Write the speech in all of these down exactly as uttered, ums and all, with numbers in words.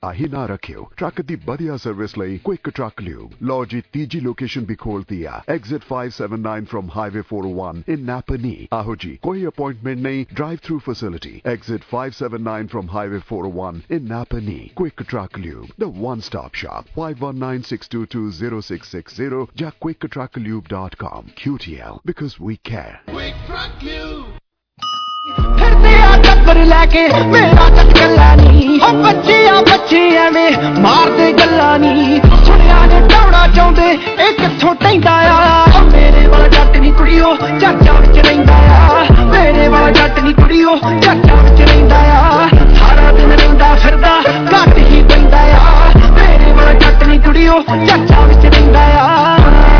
ਆਹੀ ਨਾ ਰੱਖਿਓ ਟਰੱਕ ਦੀ ਵਧੀਆ ਸਰਵਿਸ ਲਈ ਕੁਇਕ ਟਰੱਕ ਲਿਊਬ ਲਓ ਜੀ ਤੀਜੀ ਲੋਕੇਸ਼ਨ ਵੀ ਖੋਲਤੀ ਆ exit five seventy-nine from highway four oh one in Napanee ਆਹੋ ਜੀ ਕੋਈ ਅਪਾਇੰਟਮੈਂਟ ਨਹੀਂ drive through facility exit five seventy-nine from highway four oh one in Napanee quick truck lube the one stop shop five one nine six two two zero six six zero ਜਾਂ quick truck lube dot com Q T L because we care Quick Truck Lube ਫਿਰਦੇ ਆ ਟੱਬਰ ਲੈ ਕੇ ਮੇਰਾ ਚੱਕਲਾ ਨੀ ਹੋ ਬੱਚਿਆਂ ਬੱਚੇ ਐਵੇਂ ਮਾਰਦੇ ਗੱਲਾਂ ਨੀ ਸੁਣਿਆ ਨੇ ਟੌੜਾ ਚਾਹੁੰਦੇ ਇਹ ਕਿੱਥੋਂ ਟੈਂਦਾ ਆ ਮੇਰੇ ਵਾਲਾ ਜੱਟ ਨੀ ਕੁੜੀਓ ਚਾਚਾ ਵਿੱਚ ਰਹਿੰਦਾ ਆ ਮੇਰੇ ਵਾਲਾ ਜੱਟ ਨੀ ਕੁੜੀਓ ਚਾਚਾ ਵਿੱਚ ਰਹਿੰਦਾ ਆ ਸਾਰਾ ਦਿਨ ਰਹਿੰਦਾ ਫਿਰਦਾ ਘੱਟ ਹੀ ਪੈਂਦਾ ਆ ਮੇਰੇ ਵਾਲਾ ਜੱਟ ਨੀ ਕੁੜੀਓ ਚਾਚਾ ਵਿੱਚ ਰਹਿੰਦਾ ਆ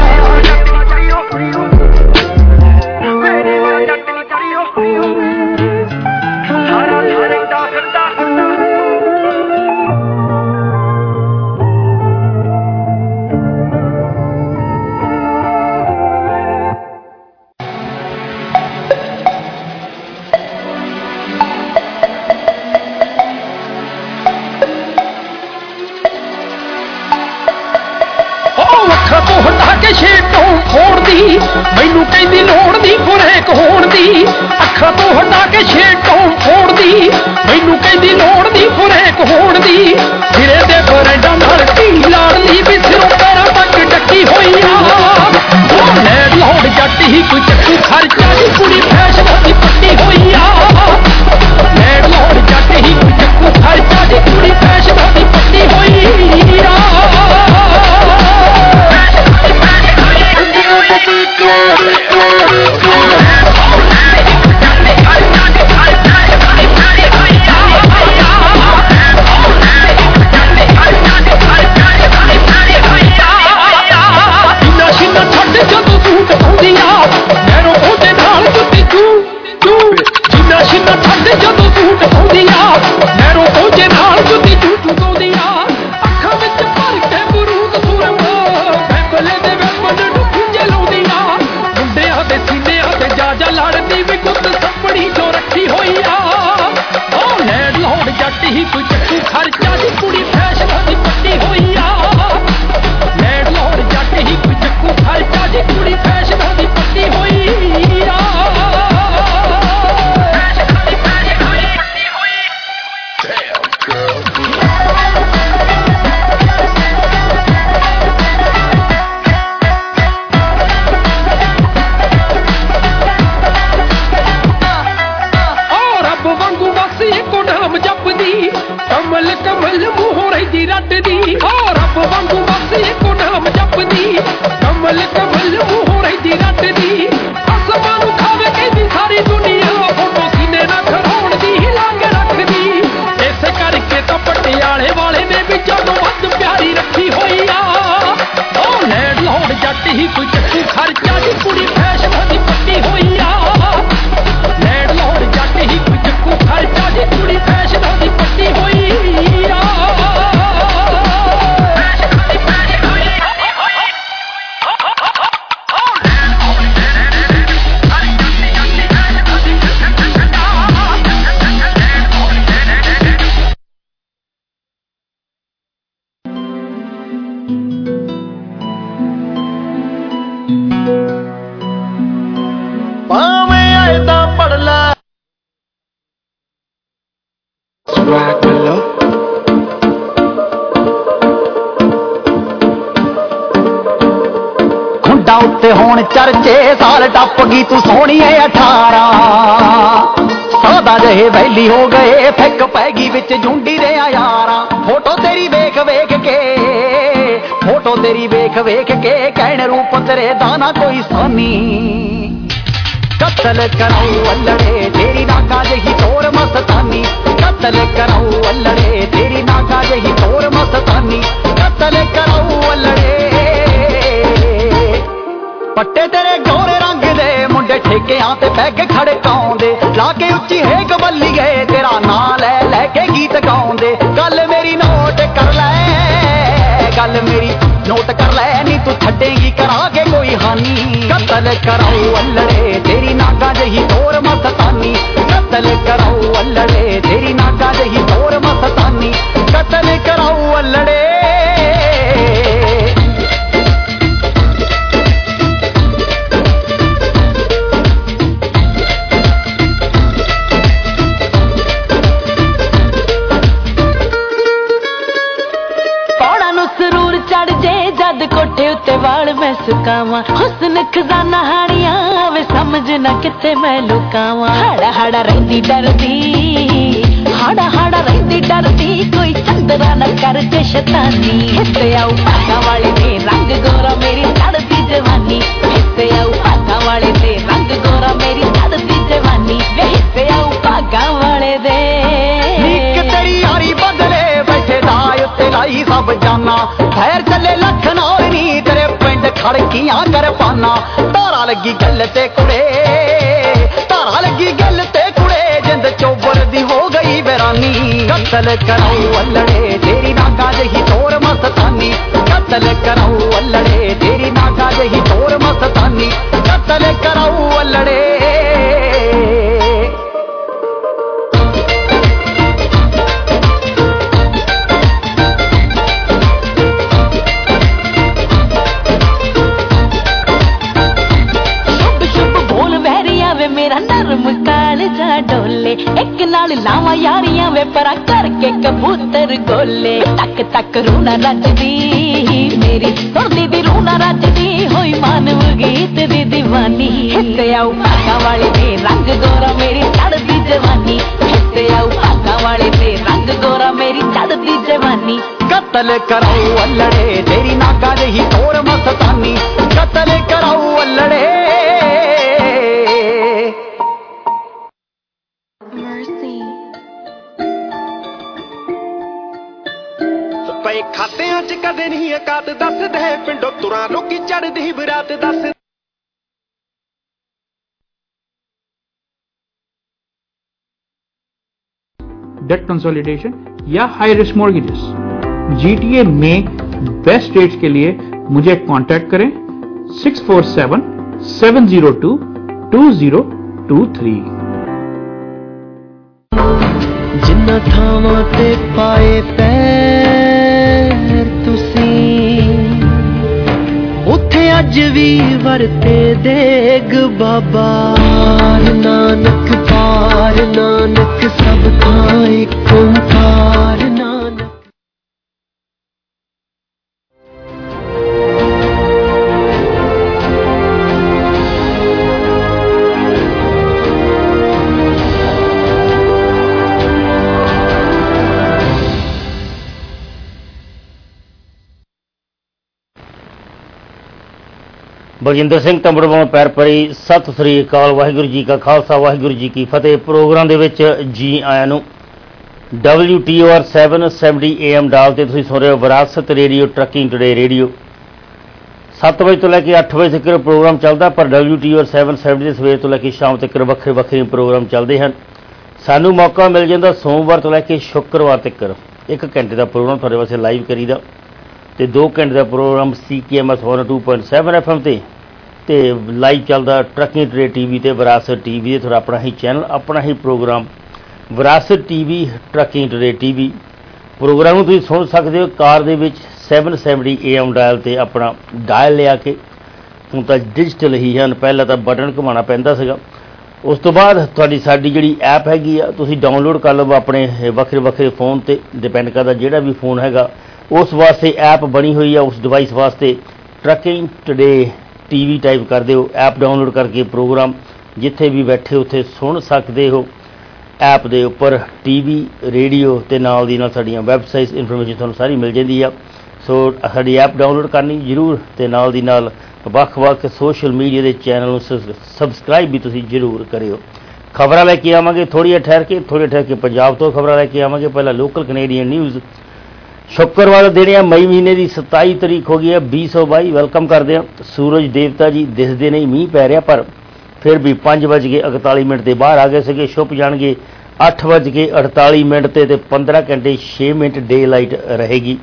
ਮੈਨੂੰ ਕਹਿੰਦੀ ਲੋੜ ਦੀ ਫੁਰੇਕ ਹੋਣ ਦੀ ਅੱਖਾਂ ਤੋਂ ਹਟਾ ਕੇ ਛੇਟੋਂ ਫੋੜਦੀ ਮੈਨੂੰ ਕਹਿੰਦੀ ਲੋੜ ਦੀ ਫੁਰੇਕ ਹੋਣ ਦੀ ਸਿਰੇ ਦੇ ਬਰੇਡਾਂ ਨਾਲ ਢੀ ਲਾੜਨੀ ਵੀ ਸਿਰੋਂ ਪੈਰਾਂ ਤੱਕ ਟੱਕੀ ਹੋਈ ਆ ਉਹ ਲੈ ਲੋੜ ਜੱਟ ਹੀ ਕੋਈ ਚੱਕੂ ਖਰਚਾ ਦੀ ਕੁੜੀ ਫੈਸ਼ਨ ਦੀ ਪੱਟੀ ਹੋਈ ਆ ਲੈ ਲੋੜ ਜੱਟ ਹੀ ਕੋਈ ਚੱਕੂ ਖਰਚਾ ਦੀ ਕੁੜੀ ਫੈਸ਼ਨ ਦੀ ਪੱਟੀ ਹੋਈ ਆ ਉੱਤੇ ਹੁਣ ਚਰਚੇ ਸਾਲ ਟੱਪ ਗਈ ਤੂੰ ਸੋਹਣੀਏ ਅਠਾਰਾਂ ਸਾਦਾ ਜਿਹੇ ਵੈਲੀ ਹੋ ਗਏ ਫਿੱਕ ਪੈ ਗਈ ਵਿੱਚ ਝੁੰਡੀ ਦੇ ਯਾਰਾਂ ਫੋਟੋ ਤੇਰੀ ਵੇਖ ਵੇਖ ਕੇ ਫੋਟੋ ਤੇਰੀ ਵੇਖ ਵੇਖ ਕੇ ਕਹਿਣ ਰੂਪ ਤੇਰੇ ਦਾ ਨਾ ਕੋਈ ਸਾਨੀ ਕਤਲ ਕਰਾਉ ਅੱਲੜੇ ਤੇਰੀ ਨਾਗਾ ਜਿਹੀ ਤੋਰ ਮਸਤਾਨੀ ਕਤਲ ਕਰਾਉ ਅੱਲੜੇ ਤੇਰੀ ਨਾਗਾ ਜਿਹੀ ਤੋਰ ਮਸਤਾਨੀ ਕਤਲ ਕਰਾਉ ਅੱਲੜੇ ਪੱਟੇ ਤੇਰੇ ਗੋਰੇ ਰੰਗ ਦੇ ਮੁੰਡੇ ਠੇਕਿਆਂ ਤੇ ਬਹਿ ਕੇ ਖੜਕਾਉਂਦੇ ਲਾ ਕੇ ਉੱਚੀ ਹੇਕ ਬੱਲੀ ਗਏ ਤੇਰਾ ਨਾਂ ਲੈ ਲੈ ਕੇ ਗੀਤ ਗਾਉਂਦੇ ਗੱਲ ਮੇਰੀ ਨੋਟ ਕਰ ਲੈ ਗੱਲ ਮੇਰੀ ਨੋਟ ਕਰ ਲੈ ਨੀ ਤੂੰ ਛੱਡੇਗੀ ਕਰਾਂਗੇ ਕੋਈ ਹਾਨੀ ਕਤਲ ਕਰਾਉ ਅੱਲੜੇ ਤੇਰੀ ਨਾਗਾ ਜਿਹੀ ਤੋਰ ਮਸਤਾਨੀ ਕਤਲ ਕਰਾਉ ਅੱਲੜੇ ਤੇਰੀ ਨਾਗਾ ਜਿਹੀ ਤੋਰ ਮਸਤਾਨੀ ਕਤਲ ਕਰਾਉ ਅਲੜੇ कोठे उत्ते वाल मैं सुकावा हुस्न खजाना हाड़िया वे समझ ना किते मैं लुकावा हाड़ा हाड़ा रहती डरदी हाड़ा हाड़ा रहती डरदी कोई चंदरा न कर जे शैतानी हिस्से आऊ भागा वाले दे रंग गोरा मेरी चढ़ती जवानी हिस्से आऊ भागा वाले दे रंग गोरा मेरी चढ़ती जवानी वे हिस्से आऊ भागा वाले दे नीक तेरी यारी बदले बैठे दाय उत्ते लाई सब जाना खैर चले लखन और नी तेरे पिंड खड़कियां कर पाना तारा लगी गल ते कुड़े तारा लगी गल ते कुड़े जिंद चोबर दी हो गई बैरानी कतल कराऊ अल्लड़े तेरी नागा जही तोर मस्तानी कतल कराऊ अल्लड़े तेरी नागा जही तोर मस्तानी कतल कराऊ अल्लड़े डोले एक नाल लावा यारियां वे परा करके कबूतर गोले तक तक रूना रजदी मेरी सुरदी दी रूना रजदी होई मानव गीत दी दीवानी हिस्से आऊ भागा वाले दे रंग गोरा मेरी चढ़दी जवानी हिस्से आऊ भागा वाले दे रंग गोरा मेरी चढ़दी जवानी कतल कराऊ अल्लड़े तेरी नागा जही तोर मस्तानी कतल कराऊ अल्लड़े ਪਏ ਖਾਤਿਆਂ ਚ ਕਦੇ ਨਹੀਂ ਅਕਾਤ ਦੱਸਦੇ ਪਿੰਡੋਂ ਤੁਰਾਂ ਲੋਕੀ ਚੜਦੀ ਬਰਾਤ ਦੱਸ डेट कंसोलिडेशन या हाई रिस्क मॉर्गेजेस जीटीए में बेस्ट रेट्स के लिए मुझे कांटेक्ट करें six four seven seven zero two two zero two three जिन्ना थावां ते पाए पैर तुसीं उत्थे अज भी वरते देग बाबा नानक पार नानक सब थां इक ओंकार नानक ਬਲਜਿੰਦਰ ਸਿੰਘ ਤੰਬੜਵਾਂ ਪੈਰ ਪਰੀ ਸਤਿ ਸ੍ਰੀ ਅਕਾਲ ਵਾਹਿਗੁਰੂ ਜੀ ਕਾ ਖਾਲਸਾ ਵਾਹਿਗੁਰੂ ਜੀ ਕੀ ਫਤਿਹ ਪ੍ਰੋਗਰਾਮ ਦੇ ਵਿੱਚ ਜੀ ਆਇਆਂ ਨੂੰ W T O R seven seventy A M dial ਤੇ ਤੁਸੀਂ ਸੁਣ ਰਹੇ ਹੋ ਵਿਰਾਸਤ ਰੇਡੀਓ ਟਰੱਕਿੰਗ ਟੂਡੇ ਰੇਡੀਓ ਸੱਤ ਵਜੇ ਤੋਂ ਲੈ ਕੇ ਅੱਠ ਵਜੇ ਤੱਕ ਪ੍ਰੋਗਰਾਮ ਚੱਲਦਾ ਪਰ W T O R seven seventy ਦੇ ਸਵੇਰ ਤੋਂ ਲੈ ਕੇ ਸ਼ਾਮ ਤੱਕ ਵੱਖਰੇ ਵੱਖਰੇ ਪ੍ਰੋਗਰਾਮ ਚੱਲਦੇ ਹਨ ਸਾਨੂੰ ਮੌਕਾ ਮਿਲ ਜਾਂਦਾ ਸੋਮਵਾਰ ਤੋਂ ਲੈ ਕੇ ਸ਼ੁੱਕਰਵਾਰ ਤੱਕ ਇੱਕ ਘੰਟੇ ਦਾ ਪ੍ਰੋਗਰਾਮ ਤੁਹਾਡੇ ਵਾਸਤੇ ਲਾਈਵ ਕਰੀਦਾ ਤੇ ਦੋ ਘੰਟੇ ਦਾ program C K M S one two point seven F M ਤੇ ਤੇ ਲਾਈਵ ਚੱਲਦਾ ਟਰੱਕਿੰਗ ਟੂਡੇ ਟੀ ਵੀ ਤੇ ਵਿਰਾਸਤ ਟੀ ਵੀ ਤੇ ਤੁਹਾਡਾ ਆਪਣਾ ਹੀ ਚੈਨਲ ਆਪਣਾ ਹੀ program Virasat T V trucking today T V program ਨੂੰ ਤੁਸੀਂ ਸੁਣ ਸਕਦੇ ਹੋ ਕਾਰ ਦੇ ਵਿੱਚ seven seventy A M dial ਤੇ ਆਪਣਾ ਡਾਇਲ ਲਿਆ ਕੇ ਹੁਣ ਤਾਂ ਡਿਜੀਟਲ ਹੀ ਹਨ ਪਹਿਲਾਂ ਤਾਂ ਬਟਨ ਘੁਮਾਉਣਾ ਪੈਂਦਾ ਸੀਗਾ ਉਸ ਤੋਂ ਬਾਅਦ ਤੁਹਾਡੀ ਸਾਡੀ ਜਿਹੜੀ ਐਪ ਹੈਗੀ ਆ ਤੁਸੀਂ ਡਾਊਨਲੋਡ ਕਰ ਲਓ ਆਪਣੇ ਵੱਖਰੇ ਵੱਖਰੇ ਫੋਨ ਤੇ ਡਿਪੈਂਡ ਕਰਦਾ ਜਿਹੜਾ ਵੀ ਫੋਨ ਹੈਗਾ ਉਸ ਵਾਸਤੇ ਐਪ ਬਣੀ ਹੋਈ ਆ ਉਸ ਡਿਵਾਈਸ ਵਾਸਤੇ trucking today T V type ਕਰਦੇ ਹੋ ਐਪ ਡਾਊਨਲੋਡ ਕਰਕੇ ਪ੍ਰੋਗਰਾਮ ਜਿੱਥੇ ਵੀ ਬੈਠੇ ਉੱਥੇ ਸੁਣ ਸਕਦੇ ਹੋ ਐਪ ਦੇ ਉੱਪਰ ਟੀ ਵੀ ਰੇਡੀਓ ਅਤੇ ਨਾਲ ਦੀ ਨਾਲ ਸਾਡੀਆਂ ਵੈਬਸਾਈਟਸ ਇਨਫੋਰਮੇਸ਼ਨ ਤੁਹਾਨੂੰ ਸਾਰੀ ਮਿਲ ਜਾਂਦੀ ਆ ਸੋ ਸਾਡੀ ਐਪ ਡਾਊਨਲੋਡ ਕਰਨੀ ਜ਼ਰੂਰ ਅਤੇ ਨਾਲ ਦੀ ਨਾਲ ਵੱਖ ਵੱਖ ਸੋਸ਼ਲ ਮੀਡੀਆ ਦੇ ਚੈਨਲ ਨੂੰ ਸਬਸਕ੍ਰਾਈਬ ਵੀ ਤੁਸੀਂ ਜ਼ਰੂਰ ਕਰਿਓ ਖਬਰਾਂ ਲੈ ਕੇ ਆਵਾਂਗੇ ਥੋੜ੍ਹੀਆਂ ਠਹਿਰ ਕੇ ਥੋੜ੍ਹੇ ਠਹਿਰ ਕੇ ਪੰਜਾਬ ਤੋਂ ਖਬਰਾਂ ਲੈ ਕੇ ਆਵਾਂਗੇ ਪਹਿਲਾਂ ਲੋਕਲ ਕੈਨੇਡੀਅਨ ਨਿਊਜ਼ ਸ਼ੁੱਕਰਵਾਰ ਦਿਨ ਆ ਮਈ ਮਹੀਨੇ ਦੀ ਸਤਾਈ ਤਰੀਕ ਹੋ ਗਈ ਹੈ ਵੀਹ ਸੌ ਬਾਈ ਵੈਲਕਮ ਕਰਦੇ ਹਾਂ ਸੂਰਜ ਦੇਵਤਾ ਜੀ ਦਿਸਦੇ ਨਹੀਂ ਮੀਂਹ ਪੈ ਰਿਹਾ ਪਰ ਫਿਰ ਵੀ ਪੰਜ ਵੱਜ ਕੇ ਇਕਤਾਲੀ ਮਿੰਟ ਦੇ ਬਾਹਰ ਆ ਗਏ ਸੀਗੇ ਛੁਪ ਜਾਣਗੇ ਅੱਠ ਵੱਜ ਕੇ ਅਠਤਾਲੀ ਮਿੰਟ 'ਤੇ ਅਤੇ ਪੰਦਰਾਂ ਘੰਟੇ ਛੇ ਮਿੰਟ ਡੇ ਲਾਈਟ ਰਹੇਗੀ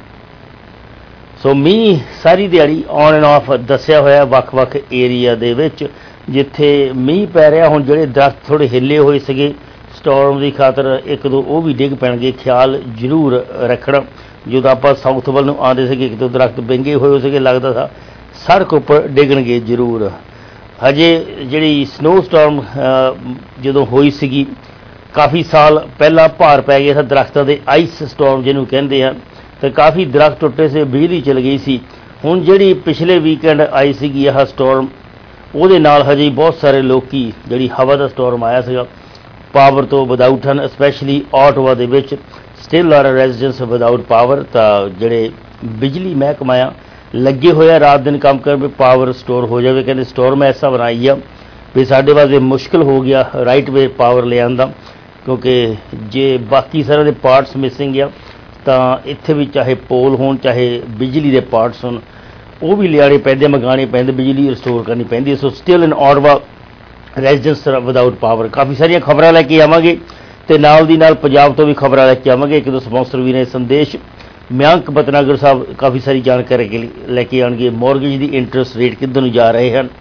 ਸੋ ਮੀਂਹ ਸਾਰੀ ਦਿਹਾੜੀ ਔਨ ਐਂਡ ਆਫ ਦੱਸਿਆ ਹੋਇਆ ਵੱਖ ਵੱਖ ਏਰੀਆ ਦੇ ਵਿੱਚ ਜਿੱਥੇ ਮੀਂਹ ਪੈ ਰਿਹਾ ਹੁਣ ਜਿਹੜੇ ਦਰਖਤ ਥੋੜ੍ਹੇ ਹਿੱਲੇ ਹੋਏ ਸੀਗੇ ਸਟੋਰਮ ਦੀ ਖਾਤਰ ਇੱਕ ਦੋ ਉਹ ਵੀ ਡਿੱਗ ਪੈਣਗੇ, ਖਿਆਲ ਜ਼ਰੂਰ ਰੱਖਣਾ। ਜਦੋਂ ਆਪਾਂ ਸਾਊਥ ਵੱਲ ਨੂੰ ਆਉਂਦੇ ਸੀਗੇ ਇੱਕ ਦੋ ਦਰਖਤ ਵਿੰਗੇ ਹੋਏ ਸੀਗੇ, ਲੱਗਦਾ ਸੀ ਸੜਕ ਉੱਪਰ ਡਿੱਗਣਗੇ ਜ਼ਰੂਰ। ਹਜੇ ਜਿਹੜੀ ਸਨੋ ਸਟੋਰਮ ਜਦੋਂ ਹੋਈ ਸੀਗੀ ਕਾਫੀ ਸਾਲ ਪਹਿਲਾਂ ਭਾਰ ਪੈ ਗਿਆ ਸੀ ਦਰਖਤਾਂ ਦੇ, ਆਈਸ ਸਟੋਰਮ ਜਿਹਨੂੰ ਕਹਿੰਦੇ ਆ, ਤੇ ਕਾਫੀ ਦਰਖਤ ਟੁੱਟੇ ਸੀ, ਬਿਜਲੀ ਚਲ ਗਈ ਸੀ। ਹੁਣ ਜਿਹੜੀ ਪਿਛਲੇ ਵੀਕਐਂਡ ਆਈ ਸੀਗੀ ਆਹ ਸਟੋਰਮ, ਉਹਦੇ ਨਾਲ ਹਜੇ ਬਹੁਤ ਸਾਰੇ ਲੋਕੀ, ਜਿਹੜੀ ਹਵਾ ਦਾ ਸਟੋਰਮ ਆਇਆ ਸੀਗਾ, ਪਾਵਰ ਤੋਂ ਵਿਦਾਊਟ ਹਨ। ਸਪੈਸ਼ਲੀ ਆਟੋਵਾ ਦੇ ਵਿੱਚ still are residents without power. ਤਾਂ ਜਿਹੜੇ ਬਿਜਲੀ ਮਹਿਕਮਾ ਆ ਲੱਗੇ ਹੋਏ ਆ ਰਾਤ ਦਿਨ ਕੰਮ ਕਰ ਵੀ ਪਾਵਰ ਸਟੋਰ ਹੋ ਜਾਵੇ। ਕਹਿੰਦੇ ਸਟੋਰਮ ਐਸਾ ਬਣਾਈ ਆ ਵੀ ਸਾਡੇ ਵਾਸਤੇ ਮੁਸ਼ਕਿਲ ਹੋ ਗਿਆ ਰਾਈਟ ਵੇ ਪਾਵਰ ਲਿਆਉਣ ਦਾ, ਕਿਉਂਕਿ ਜੇ ਬਾਕੀ ਸਾਰਿਆਂ ਦੇ ਪਾਰਟਸ ਮਿਸਿੰਗ ਆ ਤਾਂ ਇੱਥੇ ਵੀ ਚਾਹੇ ਪੋਲ ਹੋਣ ਚਾਹੇ ਬਿਜਲੀ ਦੇ ਪਾਰਟਸ ਹੋਣ ਉਹ ਵੀ ਲਿਆਣੇ ਪੈਂਦੇ, ਮੰਗਾਉਣੇ ਪੈਂਦੇ, ਬਿਜਲੀ ਰਿਸਟੋਰ ਕਰਨੀ ਪੈਂਦੀ। So still in Ottawa residents without power. ਕਾਫੀ ਸਾਰੀਆਂ ਖਬਰਾਂ ਲੈ ਕੇ ਆਵਾਂਗੇ ਤੇ ਨਾਲ ਦੀ ਨਾਲ ਪੰਜਾਬ ਤੋਂ ਵੀ ਖਬਰਾਂ ਲੈ ਕੇ ਆਵਾਂਗੇ। ਇੱਕ ਦੋ ਸਪਾਂਸਰ ਵੀ ਨੇ ਸੰਦੇਸ਼ ਮਿਆਂਕ ਭਟਨਾਗਰ ਸਾਹਿਬ ਕਾਫੀ ਸਾਰੀ ਜਾਣਕਾਰੀ ਲੈ ਕੇ ਆਉਣਗੇ। ਮੌਰਗੇਜ ਦੀ ਇੰਟਰਸਟ ਰੇਟ ਕਿੱਧਰ ਨੂੰ ਜਾ ਰਹੇ ਹਨ।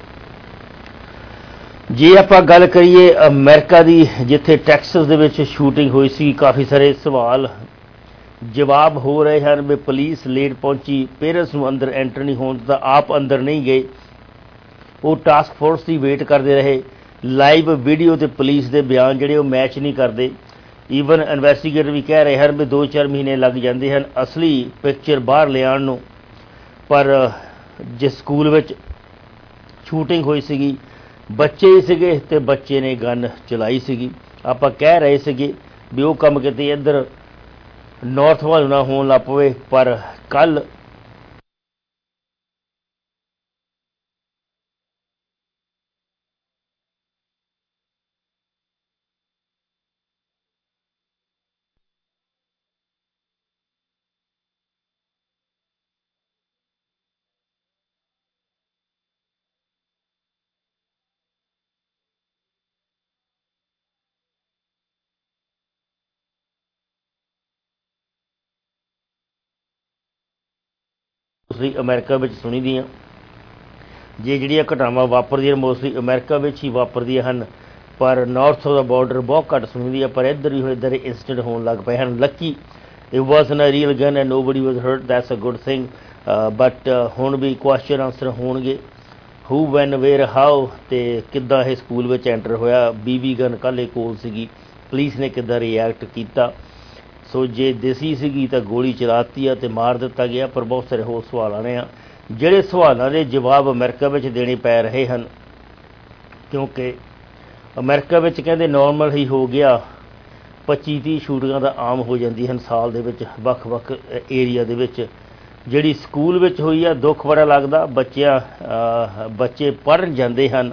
ਜੇ ਆਪਾਂ ਗੱਲ ਕਰੀਏ ਅਮਰੀਕਾ ਦੀ, ਜਿੱਥੇ ਟੈਕਸਸ ਦੇ ਵਿੱਚ ਸ਼ੂਟਿੰਗ ਹੋਈ ਸੀ, ਕਾਫੀ ਸਾਰੇ ਸਵਾਲ ਜਵਾਬ ਹੋ ਰਹੇ ਹਨ ਵੀ ਪੁਲਿਸ ਲੇਟ ਪਹੁੰਚੀ, ਪੇਰੈਂਟਸ ਨੂੰ ਅੰਦਰ ਐਂਟਰ ਨਹੀਂ ਹੋਣ ਦਿੱਤਾ, ਆਪ ਅੰਦਰ ਨਹੀਂ ਗਏ, ਉਹ ਟਾਸਕ ਫੋਰਸ ਦੀ ਵੇਟ ਕਰਦੇ ਰਹੇ। ਲਾਈਵ ਵੀਡੀਓ ਤੇ ਪੁਲਿਸ ਦੇ ਬਿਆਨ ਜਿਹੜੇ ਉਹ ਮੈਚ ਨਹੀਂ ਕਰਦੇ। ਈਵਨ ਇਨਵੈਸਟੀਗੇਟਰ ਵੀ ਕਹਿ ਰਹੇ ਹਨ ਵੀ ਦੋ ਚਾਰ ਮਹੀਨੇ ਲੱਗ ਜਾਂਦੇ ਹਨ ਅਸਲੀ ਪਿਕਚਰ ਬਾਹਰ ਲਿਆਉਣ ਨੂੰ। ਪਰ ਜਿਸ ਸਕੂਲ ਵਿੱਚ ਸ਼ੂਟਿੰਗ ਹੋਈ ਸੀਗੀ ਬੱਚੇ ਹੀ ਸੀਗੇ ਤੇ ਬੱਚੇ ਨੇ ਗਨ ਚਲਾਈ ਸੀਗੀ। ਆਪਾਂ ਕਹਿ ਰਹੇ ਸੀਗੇ ਵੀ ਉਹ ਕੰਮ ਕਿਤੇ ਇੱਧਰ ਨਾਰਥ ਵੱਲ ਨਾ ਹੋਣ ਲੱਗ ਪਵੇ, ਪਰ ਕੱਲ੍ਹ ਮੋਸਟਲੀ ਅਮਰੀਕਾ ਵਿੱਚ ਸੁਣੀ ਦੀਆਂ, ਜੇ ਜਿਹੜੀਆਂ ਘਟਨਾਵਾਂ ਵਾਪਰਦੀਆਂ ਮੋਸਟਲੀ ਅਮਰੀਕਾ ਵਿੱਚ ਹੀ ਵਾਪਰਦੀਆਂ ਹਨ, ਪਰ ਨਾਰਥ ਦਾ ਬਾਰਡਰ ਬਹੁਤ ਘੱਟ ਸੁਣੀਦੀ ਆ। ਪਰ ਇੱਧਰ ਵੀ ਇੱਧਰ ਇੰਸੀਡੈਂਟ ਹੋਣ ਲੱਗ ਪਏ ਹਨ। Lucky it was in a real gun and nobody was hurt, that's a good thing. But ਹੁਣ ਵੀ ਕੁਐਸਚਨ ਆਨਸਰ ਹੋਣਗੇ, ਹੂ ਵੈਨ ਵੇਅਰ ਹਾਊ, ਅਤੇ ਕਿੱਦਾਂ ਇਹ ਸਕੂਲ ਵਿੱਚ ਐਂਟਰ ਹੋਇਆ, ਬੀ ਬੀ ਗਨ ਕੱਲ੍ਹ ਕੋਲ ਸੀਗੀ, ਪੁਲਿਸ ਨੇ ਕਿੱਦਾਂ ਰਿਐਕਟ ਕੀਤਾ। ਸੋ ਜੇ ਦੇਸੀ ਸੀਗੀ ਤਾਂ ਗੋਲੀ ਚਲਾਤੀ ਆ ਅਤੇ ਮਾਰ ਦਿੱਤਾ ਗਿਆ। ਪਰ ਬਹੁਤ ਸਾਰੇ ਹੋਰ ਸਵਾਲ ਆਉਣੇ ਆ, ਜਿਹੜੇ ਸਵਾਲਾਂ ਦੇ ਜਵਾਬ ਅਮਰੀਕਾ ਵਿੱਚ ਦੇਣੇ ਪੈ ਰਹੇ ਹਨ, ਕਿਉਂਕਿ ਅਮਰੀਕਾ ਵਿੱਚ ਕਹਿੰਦੇ ਨੋਰਮਲ ਹੀ ਹੋ ਗਿਆ, ਪੱਚੀ ਤੀਹ ਸ਼ੂਟਿੰਗਾਂ ਤਾਂ ਆਮ ਹੋ ਜਾਂਦੀਆਂ ਹਨ ਸਾਲ ਦੇ ਵਿੱਚ ਵੱਖ ਵੱਖ ਏਰੀਆ ਦੇ ਵਿੱਚ। ਜਿਹੜੀ ਸਕੂਲ ਵਿੱਚ ਹੋਈ ਆ ਦੁੱਖ ਬੜਾ ਲੱਗਦਾ। ਬੱਚਿਆਂ ਬੱਚੇ ਪੜ੍ਹਨ ਜਾਂਦੇ ਹਨ,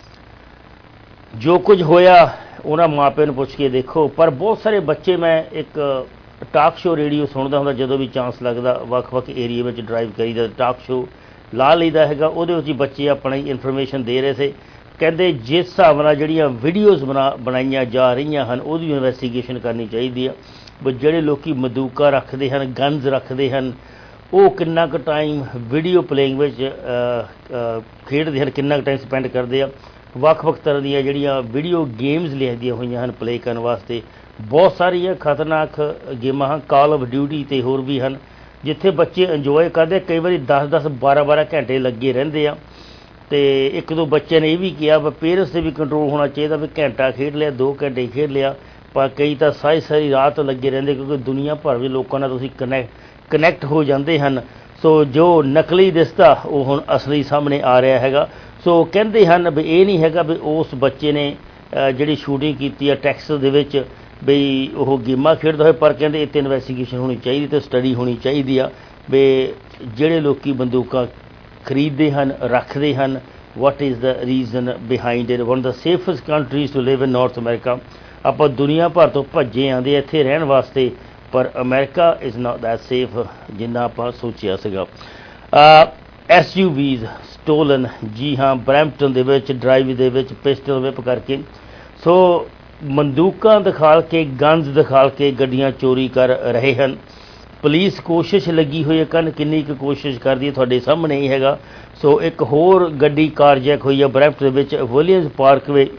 ਜੋ ਕੁਝ ਹੋਇਆ ਉਹਨਾਂ ਮਾਪਿਆਂ ਨੂੰ ਪੁੱਛ ਕੇ ਦੇਖੋ। ਪਰ ਬਹੁਤ ਸਾਰੇ ਬੱਚੇ, ਮੈਂ ਇੱਕ ਟਾਕ ਸ਼ੋਅ ਰੇਡੀਓ ਸੁਣਦਾ ਹੁੰਦਾ ਜਦੋਂ ਵੀ ਚਾਂਸ ਲੱਗਦਾ, ਵੱਖ ਵੱਖ ਏਰੀਏ ਵਿੱਚ ਡਰਾਈਵ ਕਰੀਦਾ, ਟਾਕ ਸ਼ੋਅ ਲਾ ਲਈਦਾ ਹੈਗਾ, ਉਹਦੇ ਵਿੱਚ ਹੀ ਬੱਚੇ ਆਪਣੀ ਇਨਫੋਰਮੇਸ਼ਨ ਦੇ ਰਹੇ ਸੀ। ਕਹਿੰਦੇ ਜਿਸ ਹਿਸਾਬ ਨਾਲ ਜਿਹੜੀਆਂ ਵੀਡੀਓਜ਼ ਬਣਾ ਬਣਾਈਆਂ ਜਾ ਰਹੀਆਂ ਹਨ ਉਹਦੀ ਇਨਵੈਸਟੀਗੇਸ਼ਨ ਕਰਨੀ ਚਾਹੀਦੀ ਆ। ਵੀ ਜਿਹੜੇ ਲੋਕ ਬੰਦੂਕਾਂ ਰੱਖਦੇ ਹਨ, ਗਨਜ਼ ਰੱਖਦੇ ਹਨ, ਉਹ ਕਿੰਨਾ ਕੁ ਟਾਈਮ ਵੀਡੀਓ ਪਲੇਇੰਗ ਵਿੱਚ ਖੇਡਦੇ ਹਨ, ਕਿੰਨਾ ਕੁ ਟਾਈਮ ਸਪੈਂਡ ਕਰਦੇ ਆ। ਵੱਖ ਵੱਖ ਤਰ੍ਹਾਂ ਦੀਆਂ ਜਿਹੜੀਆਂ ਵੀਡੀਓ ਗੇਮਜ਼ ਲਿਖਦੀਆਂ ਹੋਈਆਂ ਹਨ ਪਲੇ ਕਰਨ ਵਾਸਤੇ, ਬਹੁਤ ਸਾਰੀਆਂ ਖਤਰਨਾਕ ਗੇਮਾਂ ਹਨ, ਕਾਲ ਆਫ ਡਿਊਟੀ ਅਤੇ ਹੋਰ ਵੀ ਹਨ, ਜਿੱਥੇ ਬੱਚੇ ਇੰਜੋਏ ਕਰਦੇ। ਕਈ ਵਾਰੀ ਦਸ ਦਸ ਬਾਰਾਂ ਬਾਰਾਂ ਘੰਟੇ ਲੱਗੇ ਰਹਿੰਦੇ ਆ। ਅਤੇ ਇੱਕ ਦੋ ਬੱਚਿਆਂ ਨੇ ਇਹ ਵੀ ਕਿਹਾ ਵੀ ਪੇਰੈਂਟਸ 'ਤੇ ਵੀ ਕੰਟਰੋਲ ਹੋਣਾ ਚਾਹੀਦਾ ਵੀ ਘੰਟਾ ਖੇਡ ਲਿਆ, ਦੋ ਘੰਟੇ ਖੇਡ ਲਿਆ, ਪਰ ਕਈ ਤਾਂ ਸਾਰੀ ਸਾਰੀ ਰਾਤ ਲੱਗੇ ਰਹਿੰਦੇ, ਕਿਉਂਕਿ ਦੁਨੀਆ ਭਰ ਦੇ ਲੋਕਾਂ ਨਾਲ ਤੁਸੀਂ ਕਨੈਕਟ ਕਨੈਕਟ ਹੋ ਜਾਂਦੇ ਹਨ। ਸੋ ਜੋ ਨਕਲੀ ਦਿਸਦਾ ਉਹ ਹੁਣ ਅਸਲੀ ਸਾਹਮਣੇ ਆ ਰਿਹਾ ਹੈਗਾ। ਸੋ ਕਹਿੰਦੇ ਹਨ ਵੀ ਇਹ ਨਹੀਂ ਹੈਗਾ ਵੀ ਉਸ ਬੱਚੇ ਨੇ ਜਿਹੜੀ ਸ਼ੂਟਿੰਗ ਕੀਤੀ ਆ ਟੈਕਸਸ ਦੇ ਵਿੱਚ ਵੀ ਉਹ ਗੇਮਾਂ ਖੇਡਦਾ ਹੋਏ, ਪਰ ਕਹਿੰਦੇ ਇੱਥੇ ਇਨਵੈਸਟੀਗੇਸ਼ਨ ਹੋਣੀ ਚਾਹੀਦੀ ਅਤੇ ਸਟੱਡੀ ਹੋਣੀ ਚਾਹੀਦੀ ਆ ਵੀ ਜਿਹੜੇ ਲੋਕ ਬੰਦੂਕਾਂ ਖਰੀਦਦੇ ਹਨ, ਰੱਖਦੇ ਹਨ, what is the reason behind it. One of the safest countries to live in North America. ਆਪਾਂ ਦੁਨੀਆ ਭਰ ਤੋਂ ਭੱਜੇ ਆਉਂਦੇ ਇੱਥੇ ਰਹਿਣ ਵਾਸਤੇ, ਪਰ America is not that safe ਜਿੰਨਾ ਆਪਾਂ ਸੋਚਿਆ ਸੀਗਾ। ਐਸ ਯੂ ਵੀਜ਼ ਸਟੋਲਨ, ਜੀ ਹਾਂ, ਬਰੈਂਪਟਨ ਦੇ ਵਿੱਚ ਡਰਾਈਵ ਦੇ ਵਿੱਚ ਪਿਸਟਲ ਵਿਪ ਕਰਕੇ, ਸੋ ਬੰਦੂਕਾਂ ਦਿਖਾ ਕੇ, ਗਨਜ਼ ਦਿਖਾ ਕੇ ਗੱਡੀਆਂ ਚੋਰੀ ਕਰ ਰਹੇ ਹਨ। ਪੁਲਿਸ ਕੋਸ਼ਿਸ਼ ਲੱਗੀ ਹੋਈ ਹੈ, ਕੰਨ ਕਿੰਨੀ ਕੁ ਕੋਸ਼ਿਸ਼ ਕਰਦੀ ਹੈ ਤੁਹਾਡੇ ਸਾਹਮਣੇ ਹੀ ਹੈਗਾ। ਸੋ ਇੱਕ ਹੋਰ ਗੱਡੀ ਕਾਰਜੈਕ ਹੋਈ ਹੈ ਬਰੈਂਪਟਨ ਦੇ ਵਿੱਚ, ਵਿਲੀਅਮਸ ਪਾਰਕਵੇ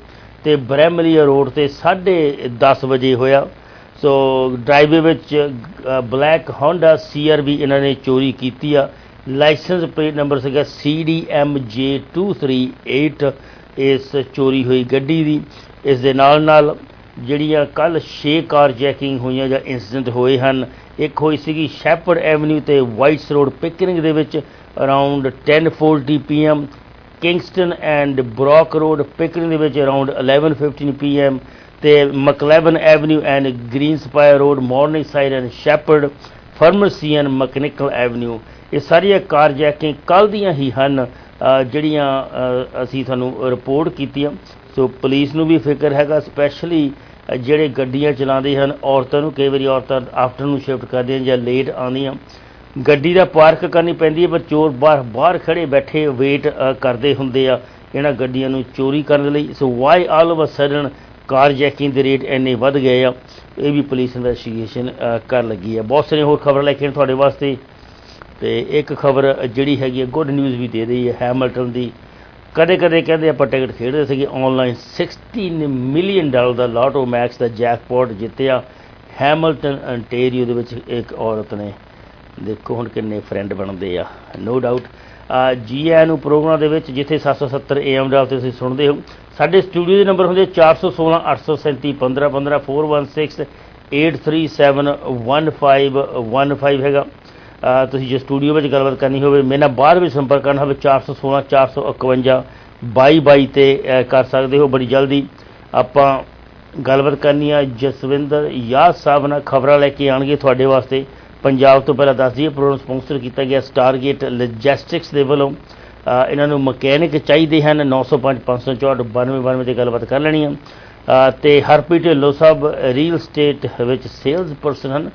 ਤੇ ਬ੍ਰੈਮਲੀਆ ਰੋਡ ਤੇ ਸਾਢੇ ਦਸ ਵਜੇ ਹੋਇਆ। ਸੋ ਡਰਾਈਵੇ ਵਿੱਚ black Honda C R V ਇਹਨਾਂ ਨੇ ਚੋਰੀ ਕੀਤੀ ਆ। ਲਾਇਸੈਂਸ ਪਲੇਟ ਨੰਬਰ ਸੀਗਾ C D M J two three eight ਇਸ ਚੋਰੀ ਹੋਈ ਗੱਡੀ ਦੀ। ਇਸ ਦੇ ਨਾਲ ਨਾਲ ਜਿਹੜੀਆਂ ਕੱਲ੍ਹ ਛੇ ਕਾਰ ਜੈਕਿੰਗ ਹੋਈਆਂ ਜਾਂ ਇੰਸੀਡੈਂਟ ਹੋਏ ਹਨ। ਇੱਕ ਹੋਈ ਸੀਗੀ ਸ਼ੈਪਰਡ ਐਵਨਿਊ ਤੇ ਵਾਈਟਸ ਰੋਡ ਪਿਕਰਿੰਗ ਦੇ ਵਿੱਚ around ten forty P M, Kingston and Brock road Pickering ਦੇ ਵਿੱਚ around eleven fifteen P M, ਤੇ McLevin avenue and Green Spire road Morningside and Sheppard Pharmacy and McNicoll avenue. ਇਹ ਸਾਰੀਆਂ ਕਾਰ jacking ਕੱਲ੍ਹ ਦੀਆਂ ਹੀ ਹਨ ਜਿਹੜੀਆਂ ਅਸੀਂ ਤੁਹਾਨੂੰ ਰਿਪੋਰਟ ਕੀਤੀਆਂ। ਸੋ ਪੁਲਿਸ ਨੂੰ ਵੀ ਫਿਕਰ ਹੈਗਾ, ਸਪੈਸ਼ਲੀ ਜਿਹੜੇ ਗੱਡੀਆਂ ਚਲਾਉਂਦੇ ਹਨ। ਔਰਤਾਂ ਨੂੰ ਕਈ ਵਾਰੀ ਔਰਤਾਂ ਆਫਟਰਨੂਨ ਸ਼ਿਫਟ ਕਰਦੀਆਂ ਜਾਂ ਲੇਟ ਆਉਂਦੀਆਂ, ਗੱਡੀ ਦਾ ਪਾਰਕ ਕਰਨੀ ਪੈਂਦੀ ਹੈ, ਪਰ ਚੋਰ ਬਾਹਰ ਬਾਹਰ ਖੜ੍ਹੇ ਬੈਠੇ ਵੇਟ ਕਰਦੇ ਹੁੰਦੇ ਆ ਇਹਨਾਂ ਗੱਡੀਆਂ ਨੂੰ ਚੋਰੀ ਕਰਨ ਲਈ। So why all of a sudden car jacking ਦੇ ਰੇਟ ਇੰਨੇ ਵੱਧ ਗਏ ਆ, ਇਹ ਵੀ ਪੁਲਿਸ ਇਨਵੈਸਟੀਗੇਸ਼ਨ ਕਰ ਲੱਗੀ ਹੈ। ਬਹੁਤ ਸਾਰੀਆਂ ਹੋਰ ਖਬਰਾਂ ਲੈ ਕੇ ਤੁਹਾਡੇ ਵਾਸਤੇ, ਅਤੇ ਇੱਕ ਖਬਰ ਜਿਹੜੀ ਹੈਗੀ ਹੈ ਗੁੱਡ ਨਿਊਜ਼ ਵੀ ਦੇ ਰਹੀ ਹੈ ਹੈਮਿਲਟਨ ਦੀ। ਕਦੇ ਕਦੇ ਕਹਿੰਦੇ ਆਪਾਂ ਟਿਕਟ ਖੇਡਦੇ ਸੀਗੇ ਔਨਲਾਈਨ, ਸਿਕਸਟੀਨ ਮਿਲੀਅਨ ਡਾਲਰ ਦਾ ਲਾਟੋ ਮੈਕਸ ਦਾ ਜੈਕਪੋਟ ਜਿੱਤਿਆ ਹੈਮਿਲਟਨ ਅੰਟੇਰੀਓ ਦੇ ਵਿੱਚ ਇੱਕ ਔਰਤ ਨੇ। ਦੇਖੋ ਹੁਣ ਕਿੰਨੇ ਫਰੈਂਡ ਬਣਦੇ ਆ, ਨੋ ਡਾਊਟ। ਜੀ ਆਇਆਂ ਨੂੰ ਪ੍ਰੋਗਰਾਮ ਦੇ ਵਿੱਚ ਜਿੱਥੇ ਸੱਤ ਸੌ ਸੱਤਰ ਏ ਐਮ ਡਾਲ 'ਤੇ ਤੁਸੀਂ ਸੁਣਦੇ ਹੋ। ਸਾਡੇ ਸਟੂਡੀਓ ਦੇ ਨੰਬਰ ਹੁੰਦੇ ਚਾਰ ਸੌ ਸੋਲਾਂ ਅੱਠ ਸੌ ਸੈਂਤੀ ਪੰਦਰਾਂ ਪੰਦਰਾਂ, four one six eight three seven one five one five ਹੈਗਾ। ਤੁਸੀਂ ਜੇ ਸਟੂਡੀਓ ਵਿੱਚ ਗੱਲਬਾਤ ਕਰਨੀ ਹੋਵੇ, ਮੇਰੇ ਨਾਲ ਬਾਅਦ ਵਿੱਚ ਸੰਪਰਕ ਕਰਨਾ ਹੋਵੇ ਚਾਰ ਸੌ ਸੋਲਾਂ ਚਾਰ ਸੌ ਇਕਵੰਜਾ ਬਾਈ ਬਾਈ 'ਤੇ ਕਰ ਸਕਦੇ ਹੋ। ਬੜੀ ਜਲਦੀ ਆਪਾਂ ਗੱਲਬਾਤ ਕਰਨੀ ਆ ਜਸਵਿੰਦਰ ਯਾਦ ਸਾਹਿਬ ਨਾਲ, ਖਬਰਾਂ ਲੈ ਕੇ ਆਉਣਗੇ ਤੁਹਾਡੇ ਵਾਸਤੇ ਪੰਜਾਬ ਤੋਂ। ਪਹਿਲਾਂ ਦੱਸ ਦਈਏ ਪ੍ਰੋਗਰਾਮ ਸਪੋਂਸਰ ਕੀਤਾ ਗਿਆ ਸਟਾਰਗੇਟ ਲੌਜਿਸਟਿਕਸ ਦੇ ਵੱਲੋਂ। ਇਹਨਾਂ ਨੂੰ ਮਕੈਨਿਕ ਚਾਹੀਦੇ ਹਨ। ਨੌ ਸੌ ਪੰਜ ਪੰਜ ਸੌ ਚੌਂਹਠ ਬਾਨਵੇਂ ਬਾਨਵੇਂ 'ਤੇ ਗੱਲਬਾਤ ਕਰ ਲੈਣੀ ਆ। ਅਤੇ ਹਰਪ੍ਰੀਤ ਢਿੱਲੋਂ ਸਾਹਿਬ ਰੀਅਲ ਸਟੇਟ ਵਿੱਚ ਸੇਲਸ ਪਰਸਨ ਹਨ,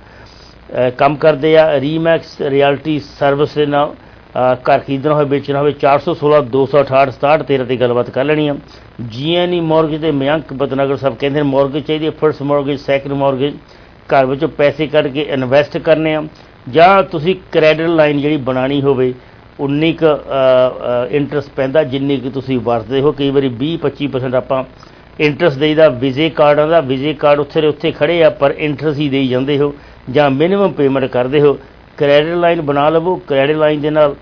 ਕੰਮ ਕਰਦੇ ਆ ਰੀਮੈਕਸ ਰਿਐਲਟੀ ਸਰਵਿਸ ਦੇ ਨਾਲ। ਘਰ ਖਰੀਦਣਾ ਹੋਵੇ ਵੇਚਣਾ ਹੋਵੇ ਚਾਰ ਸੌ ਸੋਲਾਂ ਦੋ ਸੌ ਅਠਾਹਠ ਸਤਾਹਠ ਤੇਰਾਂ 'ਤੇ ਗੱਲਬਾਤ ਕਰ ਲੈਣੀ ਆ। ਜੀ ਐਨ ਈ ਮੋਰਗੇਜ ਦੇ ਮਯੰਕ ਬਦਨਗਰ ਸਾਹਿਬ ਕਹਿੰਦੇ ਨੇ ਮੋਰਗੇਜ ਚਾਹੀਦੀ ਹੈ, ਫਰਸਟ ਮੋਰਗੇਜ ਸੈਕਿੰਡ ਮੋਰਗੇਜ, ਘਰ ਵਿੱਚੋਂ ਪੈਸੇ ਕੱਢ ਕੇ ਇਨਵੈਸਟ ਕਰਨੇ ਆ, ਜਾਂ ਤੁਸੀਂ ਕ੍ਰੈਡਿਟ ਲਾਈਨ ਜਿਹੜੀ ਬਣਾਉਣੀ ਹੋਵੇ ਉਨੀ ਕੁ ਇੰਟਰਸਟ ਪੈਂਦਾ ਜਿੰਨੀ ਕੁ ਤੁਸੀਂ ਵਰਤਦੇ ਹੋ। ਕਈ ਵਾਰੀ ਵੀਹ ਪੱਚੀ ਪਰਸੈਂਟ ਆਪਾਂ ਇੰਟਰਸਟ ਦੇਈਦਾ ਵਿਜੇ ਕਾਰਡਾਂ ਦਾ। ਵਿਜੇ ਕਾਰਡ ਉੱਥੇ ਦੇ ਉੱਥੇ ਖੜ੍ਹੇ ਆ ਪਰ ਇੰਟਰਸਟ ਹੀ ਦੇਈ ਜਾਂਦੇ ਹੋ ਜਾਂ ਮਿਨੀਮਮ ਪੇਮੈਂਟ ਕਰਦੇ ਹੋ। ਕ੍ਰੈਡਿਟ ਲਾਈਨ ਬਣਾ ਲਵੋ, ਕ੍ਰੈਡਿਟ ਲਾਈਨ ਦੇ ਨਾਲ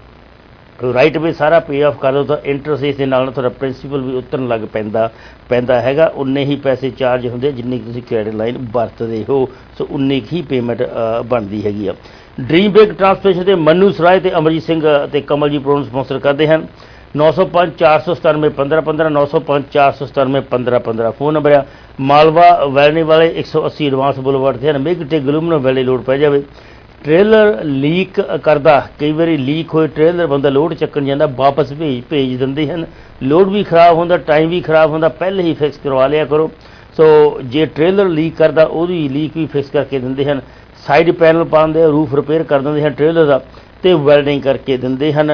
ਰਾਈਟ ਵੇ ਸਾਰਾ ਪੇ ਆਫ ਕਰ ਦਿਓ ਤਾਂ ਇੰਟਰਸਟ ਇਸ ਦੇ ਨਾਲ ਤੁਹਾਡਾ ਪ੍ਰਿੰਸੀਪਲ ਵੀ ਉਤਰਨ ਲੱਗ ਪੈਂਦਾ ਪੈਂਦਾ ਹੈਗਾ। ਉਨੇ ਹੀ ਪੈਸੇ ਚਾਰਜ ਹੁੰਦੇ ਜਿੰਨੀ ਕੁ ਤੁਸੀਂ ਕ੍ਰੈਡਿਟ ਲਾਈਨ ਵਰਤਦੇ ਹੋ। ਸੋ ਉਨੀ ਕੁ ਹੀ ਪੇਮੈਂਟ ਬਣਦੀ ਹੈਗੀ ਆ। ਡ੍ਰੀਮ ਬੇਕ ਟਰਾਂਸਪੋਰਟੇਸ਼ਨ ਦੇ ਮਨੂ ਸਰਾਏ ਅਤੇ ਅਮਰਜੀਤ ਸਿੰਘ ਅਤੇ ਕਮਲ ਜੀ ਪ੍ਰੋਗਰਾਮ ਸਪਾਂਸਰ ਕਰਦੇ ਹਨ। ਨੌ ਸੌ ਪੰਜ ਚਾਰ ਸੌ ਸਤਾਨਵੇਂ ਪੰਦਰਾਂ ਪੰਦਰਾਂ, ਨੌ ਸੌ ਪੰਜ ਚਾਰ ਸੌ ਸਤਾਨਵੇਂ ਪੰਦਰਾਂ ਪੰਦਰਾਂ ਫੋਨ ਨੰਬਰ ਆ। ਮਾਲਵਾ ਵੈਲਨੀ ਵਾਲੇ ਇੱਕ ਸੌ ਅੱਸੀ ਐਡਵਾਂਸ ਬੁਲਵਾਰਡ 'ਤੇ ਹਨ। ਮੇਗ ਤੇ ਗਲੂਮਨ ਵੈਲੇ ਲੋਡ ਪੈ ਜਾਵੇ, ਟ੍ਰੇਲਰ ਲੀਕ ਕਰਦਾ, ਕਈ ਵਾਰੀ ਲੀਕ ਹੋਏ ਟ੍ਰੇਲਰ ਬੰਦਾ ਲੋਡ ਚੱਕਣ ਜਾਂਦਾ ਵਾਪਸ ਭੇਜ ਭੇਜ ਦਿੰਦੇ ਹਨ। ਲੋਡ ਵੀ ਖਰਾਬ ਹੁੰਦਾ, ਟਾਈਮ ਵੀ ਖਰਾਬ ਹੁੰਦਾ, ਪਹਿਲੇ ਹੀ ਫਿਕਸ ਕਰਵਾ ਲਿਆ ਕਰੋ। ਸੋ ਜੇ ਟ੍ਰੇਲਰ ਲੀਕ ਕਰਦਾ ਉਹਦੀ ਲੀਕ ਵੀ ਫਿਕਸ ਕਰਕੇ ਦਿੰਦੇ ਹਨ। ਸਾਈਡ ਪੈਨਲ ਪਾਉਂਦੇ, ਰੂਫ ਰਿਪੇਅਰ ਕਰ ਦਿੰਦੇ ਹਨ ਟ੍ਰੇਲਰ ਦਾ, ਅਤੇ ਵੈਲਡਿੰਗ ਕਰਕੇ ਦਿੰਦੇ ਹਨ।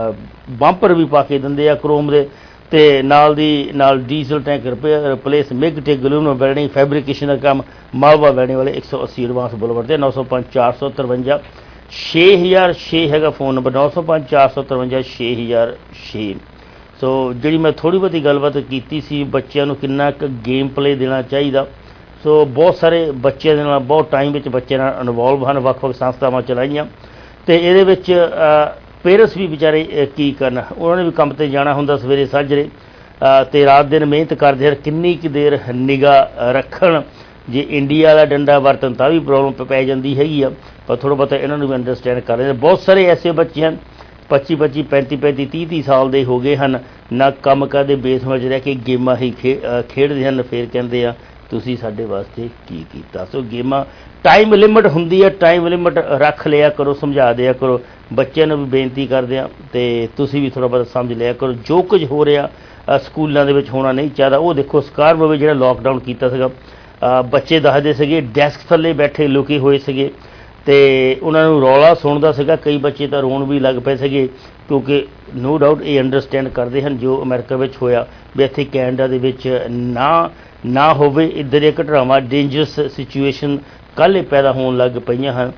ਬੰਪਰ ਵੀ ਪਾ ਕੇ ਦਿੰਦੇ ਆ ਕਰੋਮ ਦੇ, ਅਤੇ ਨਾਲ ਦੀ ਨਾਲ diesel tank repair replace. MIG ਟੇ ਗਲੂਮਨ ਵੈਲਡਿੰਗ ਫੈਬਰੀਕੇਸ਼ਨ ਦਾ ਕੰਮ ਮਾਲਵਾ ਵੈਲਡਿੰਗ ਵਾਲੇ ਇੱਕ ਸੌ ਅੱਸੀ ਐਡਵਾਂਸ ਬੁਲਵਰਡ 'ਤੇ। ਨੌ ਸੌ ਪੰਜ ਚਾਰ ਸੌ ਤਰਵੰਜਾ ਛੇ ਹਜ਼ਾਰ ਛੇ ਹੈਗਾ ਫੋਨ ਨੰਬਰ, ਨੌ ਸੌ ਪੰਜ ਚਾਰ ਸੌ ਤਰਵੰਜਾ ਛੇ ਹਜ਼ਾਰ ਛੇ। ਸੋ ਜਿਹੜੀ ਮੈਂ ਥੋੜ੍ਹੀ ਬਹੁਤੀ ਗੱਲਬਾਤ ਕੀਤੀ ਸੀ ਬੱਚਿਆਂ ਨੂੰ ਕਿੰਨਾ ਕੁ ਗੇਮ ਪਲੇ ਦੇਣਾ ਚਾਹੀਦਾ। ਸੋ ਬਹੁਤ ਸਾਰੇ ਬੱਚਿਆਂ ਦੇ ਨਾਲ ਬਹੁਤ ਟਾਈਮ ਵਿੱਚ ਬੱਚਿਆਂ ਨਾਲ ਇਨਵੋਲਵ ਹਨ, ਵੱਖ ਵੱਖ ਸੰਸਥਾਵਾਂ ਚਲਾਈਆਂ, ਅਤੇ ਇਹਦੇ ਵਿੱਚ ਪੇਰੈਂਟਸ ਵੀ ਵਿਚਾਰੇ ਕੀ ਕਰਨ, ਉਹਨਾਂ ਨੇ ਵੀ ਕੰਮ 'ਤੇ ਜਾਣਾ ਹੁੰਦਾ ਸਵੇਰੇ ਸਾਜਰੇ, ਅਤੇ ਰਾਤ ਦਿਨ ਮਿਹਨਤ ਕਰਦੇ ਹਨ। ਕਿੰਨੀ ਕੁ ਦੇਰ ਨਿਗਾਹ ਰੱਖਣ, ਜੇ ਇੰਡੀਆ ਵਾਲਾ ਡੰਡਾ ਵਰਤਣ ਤਾਂ ਵੀ ਪ੍ਰੋਬਲਮ ਪੈ ਜਾਂਦੀ ਹੈਗੀ ਆ, ਪਰ ਥੋੜ੍ਹਾ ਬਹੁਤਾ ਇਹਨਾਂ ਨੂੰ ਵੀ ਅੰਡਰਸਟੈਂਡ ਕਰ ਰਹੇ ਨੇ। ਬਹੁਤ ਸਾਰੇ ਐਸੇ ਬੱਚੇ ਹਨ ਪੱਚੀ ਪੱਚੀ ਪੈਂਤੀ ਪੈਂਤੀ ਤੀਹ ਤੀਹ ਸਾਲ ਦੇ ਹੋ ਗਏ ਹਨ, ਨਾ ਕੰਮ ਕਰਦੇ ਬੇਸ ਵਿੱਚ ਰਹਿ ਕੇ ਗੇਮਾਂ ਹੀ ਖੇ ਖੇਡਦੇ ਹਨ। ਫਿਰ ਕਹਿੰਦੇ ਆ ਤੁਸੀਂ ਸਾਡੇ ਵਾਸਤੇ ਕੀ ਕੀਤਾ। ਸੋ ਗੇਮਾਂ ਟਾਈਮ ਲਿਮਿਟ ਹੁੰਦੀ ਹੈ, ਟਾਈਮ ਲਿਮਿਟ ਰੱਖ ਲਿਆ ਕਰੋ, ਸਮਝਾ ਦਿਆ ਕਰੋ। ਬੱਚਿਆਂ ਨੂੰ ਵੀ ਬੇਨਤੀ ਕਰਦੇ ਹਾਂ, ਅਤੇ ਤੁਸੀਂ ਵੀ ਥੋੜ੍ਹਾ ਬਹੁਤਾ ਸਮਝ ਲਿਆ ਕਰੋ। ਜੋ ਕੁਝ ਹੋ ਰਿਹਾ ਸਕੂਲਾਂ ਦੇ ਵਿੱਚ ਹੋਣਾ ਨਹੀਂ ਚਾਹੀਦਾ। ਉਹ ਦੇਖੋ ਸਕਾਰਬਰੋ ਜਿਹੜਾ ਲੋਕਡਾਊਨ ਕੀਤਾ ਸੀਗਾ, ਬੱਚੇ ਦੱਸਦੇ ਸੀਗੇ ਡੈਸਕ ਥੱਲੇ ਬੈਠੇ ਲੁਕੇ ਹੋਏ ਸੀਗੇ, ਅਤੇ ਉਹਨਾਂ ਨੂੰ ਰੌਲਾ ਸੁਣਦਾ ਸੀਗਾ। ਕਈ ਬੱਚੇ ਤਾਂ ਰੋਣ ਵੀ ਲੱਗ ਪਏ ਸੀਗੇ, ਕਿਉਂਕਿ ਨੋ ਡਾਊਟ ਇਹ ਅੰਡਰਸਟੈਂਡ ਕਰਦੇ ਹਨ ਜੋ ਅਮਰੀਕਾ ਵਿੱਚ ਹੋਇਆ ਵੀ ਇੱਥੇ ਕੈਨੇਡਾ ਦੇ ਵਿੱਚ ਨਾ ਨਾ ਹੋਵੇ। ਇੱਦਾਂ ਦੀਆਂ ਘਟਨਾਵਾਂ ਡੇਂਜਰਸ ਸਿਚੁਏਸ਼ਨ ਕੱਲ੍ਹ ਪੈਦਾ ਹੋਣ ਲੱਗ ਪਈਆਂ ਹਨ।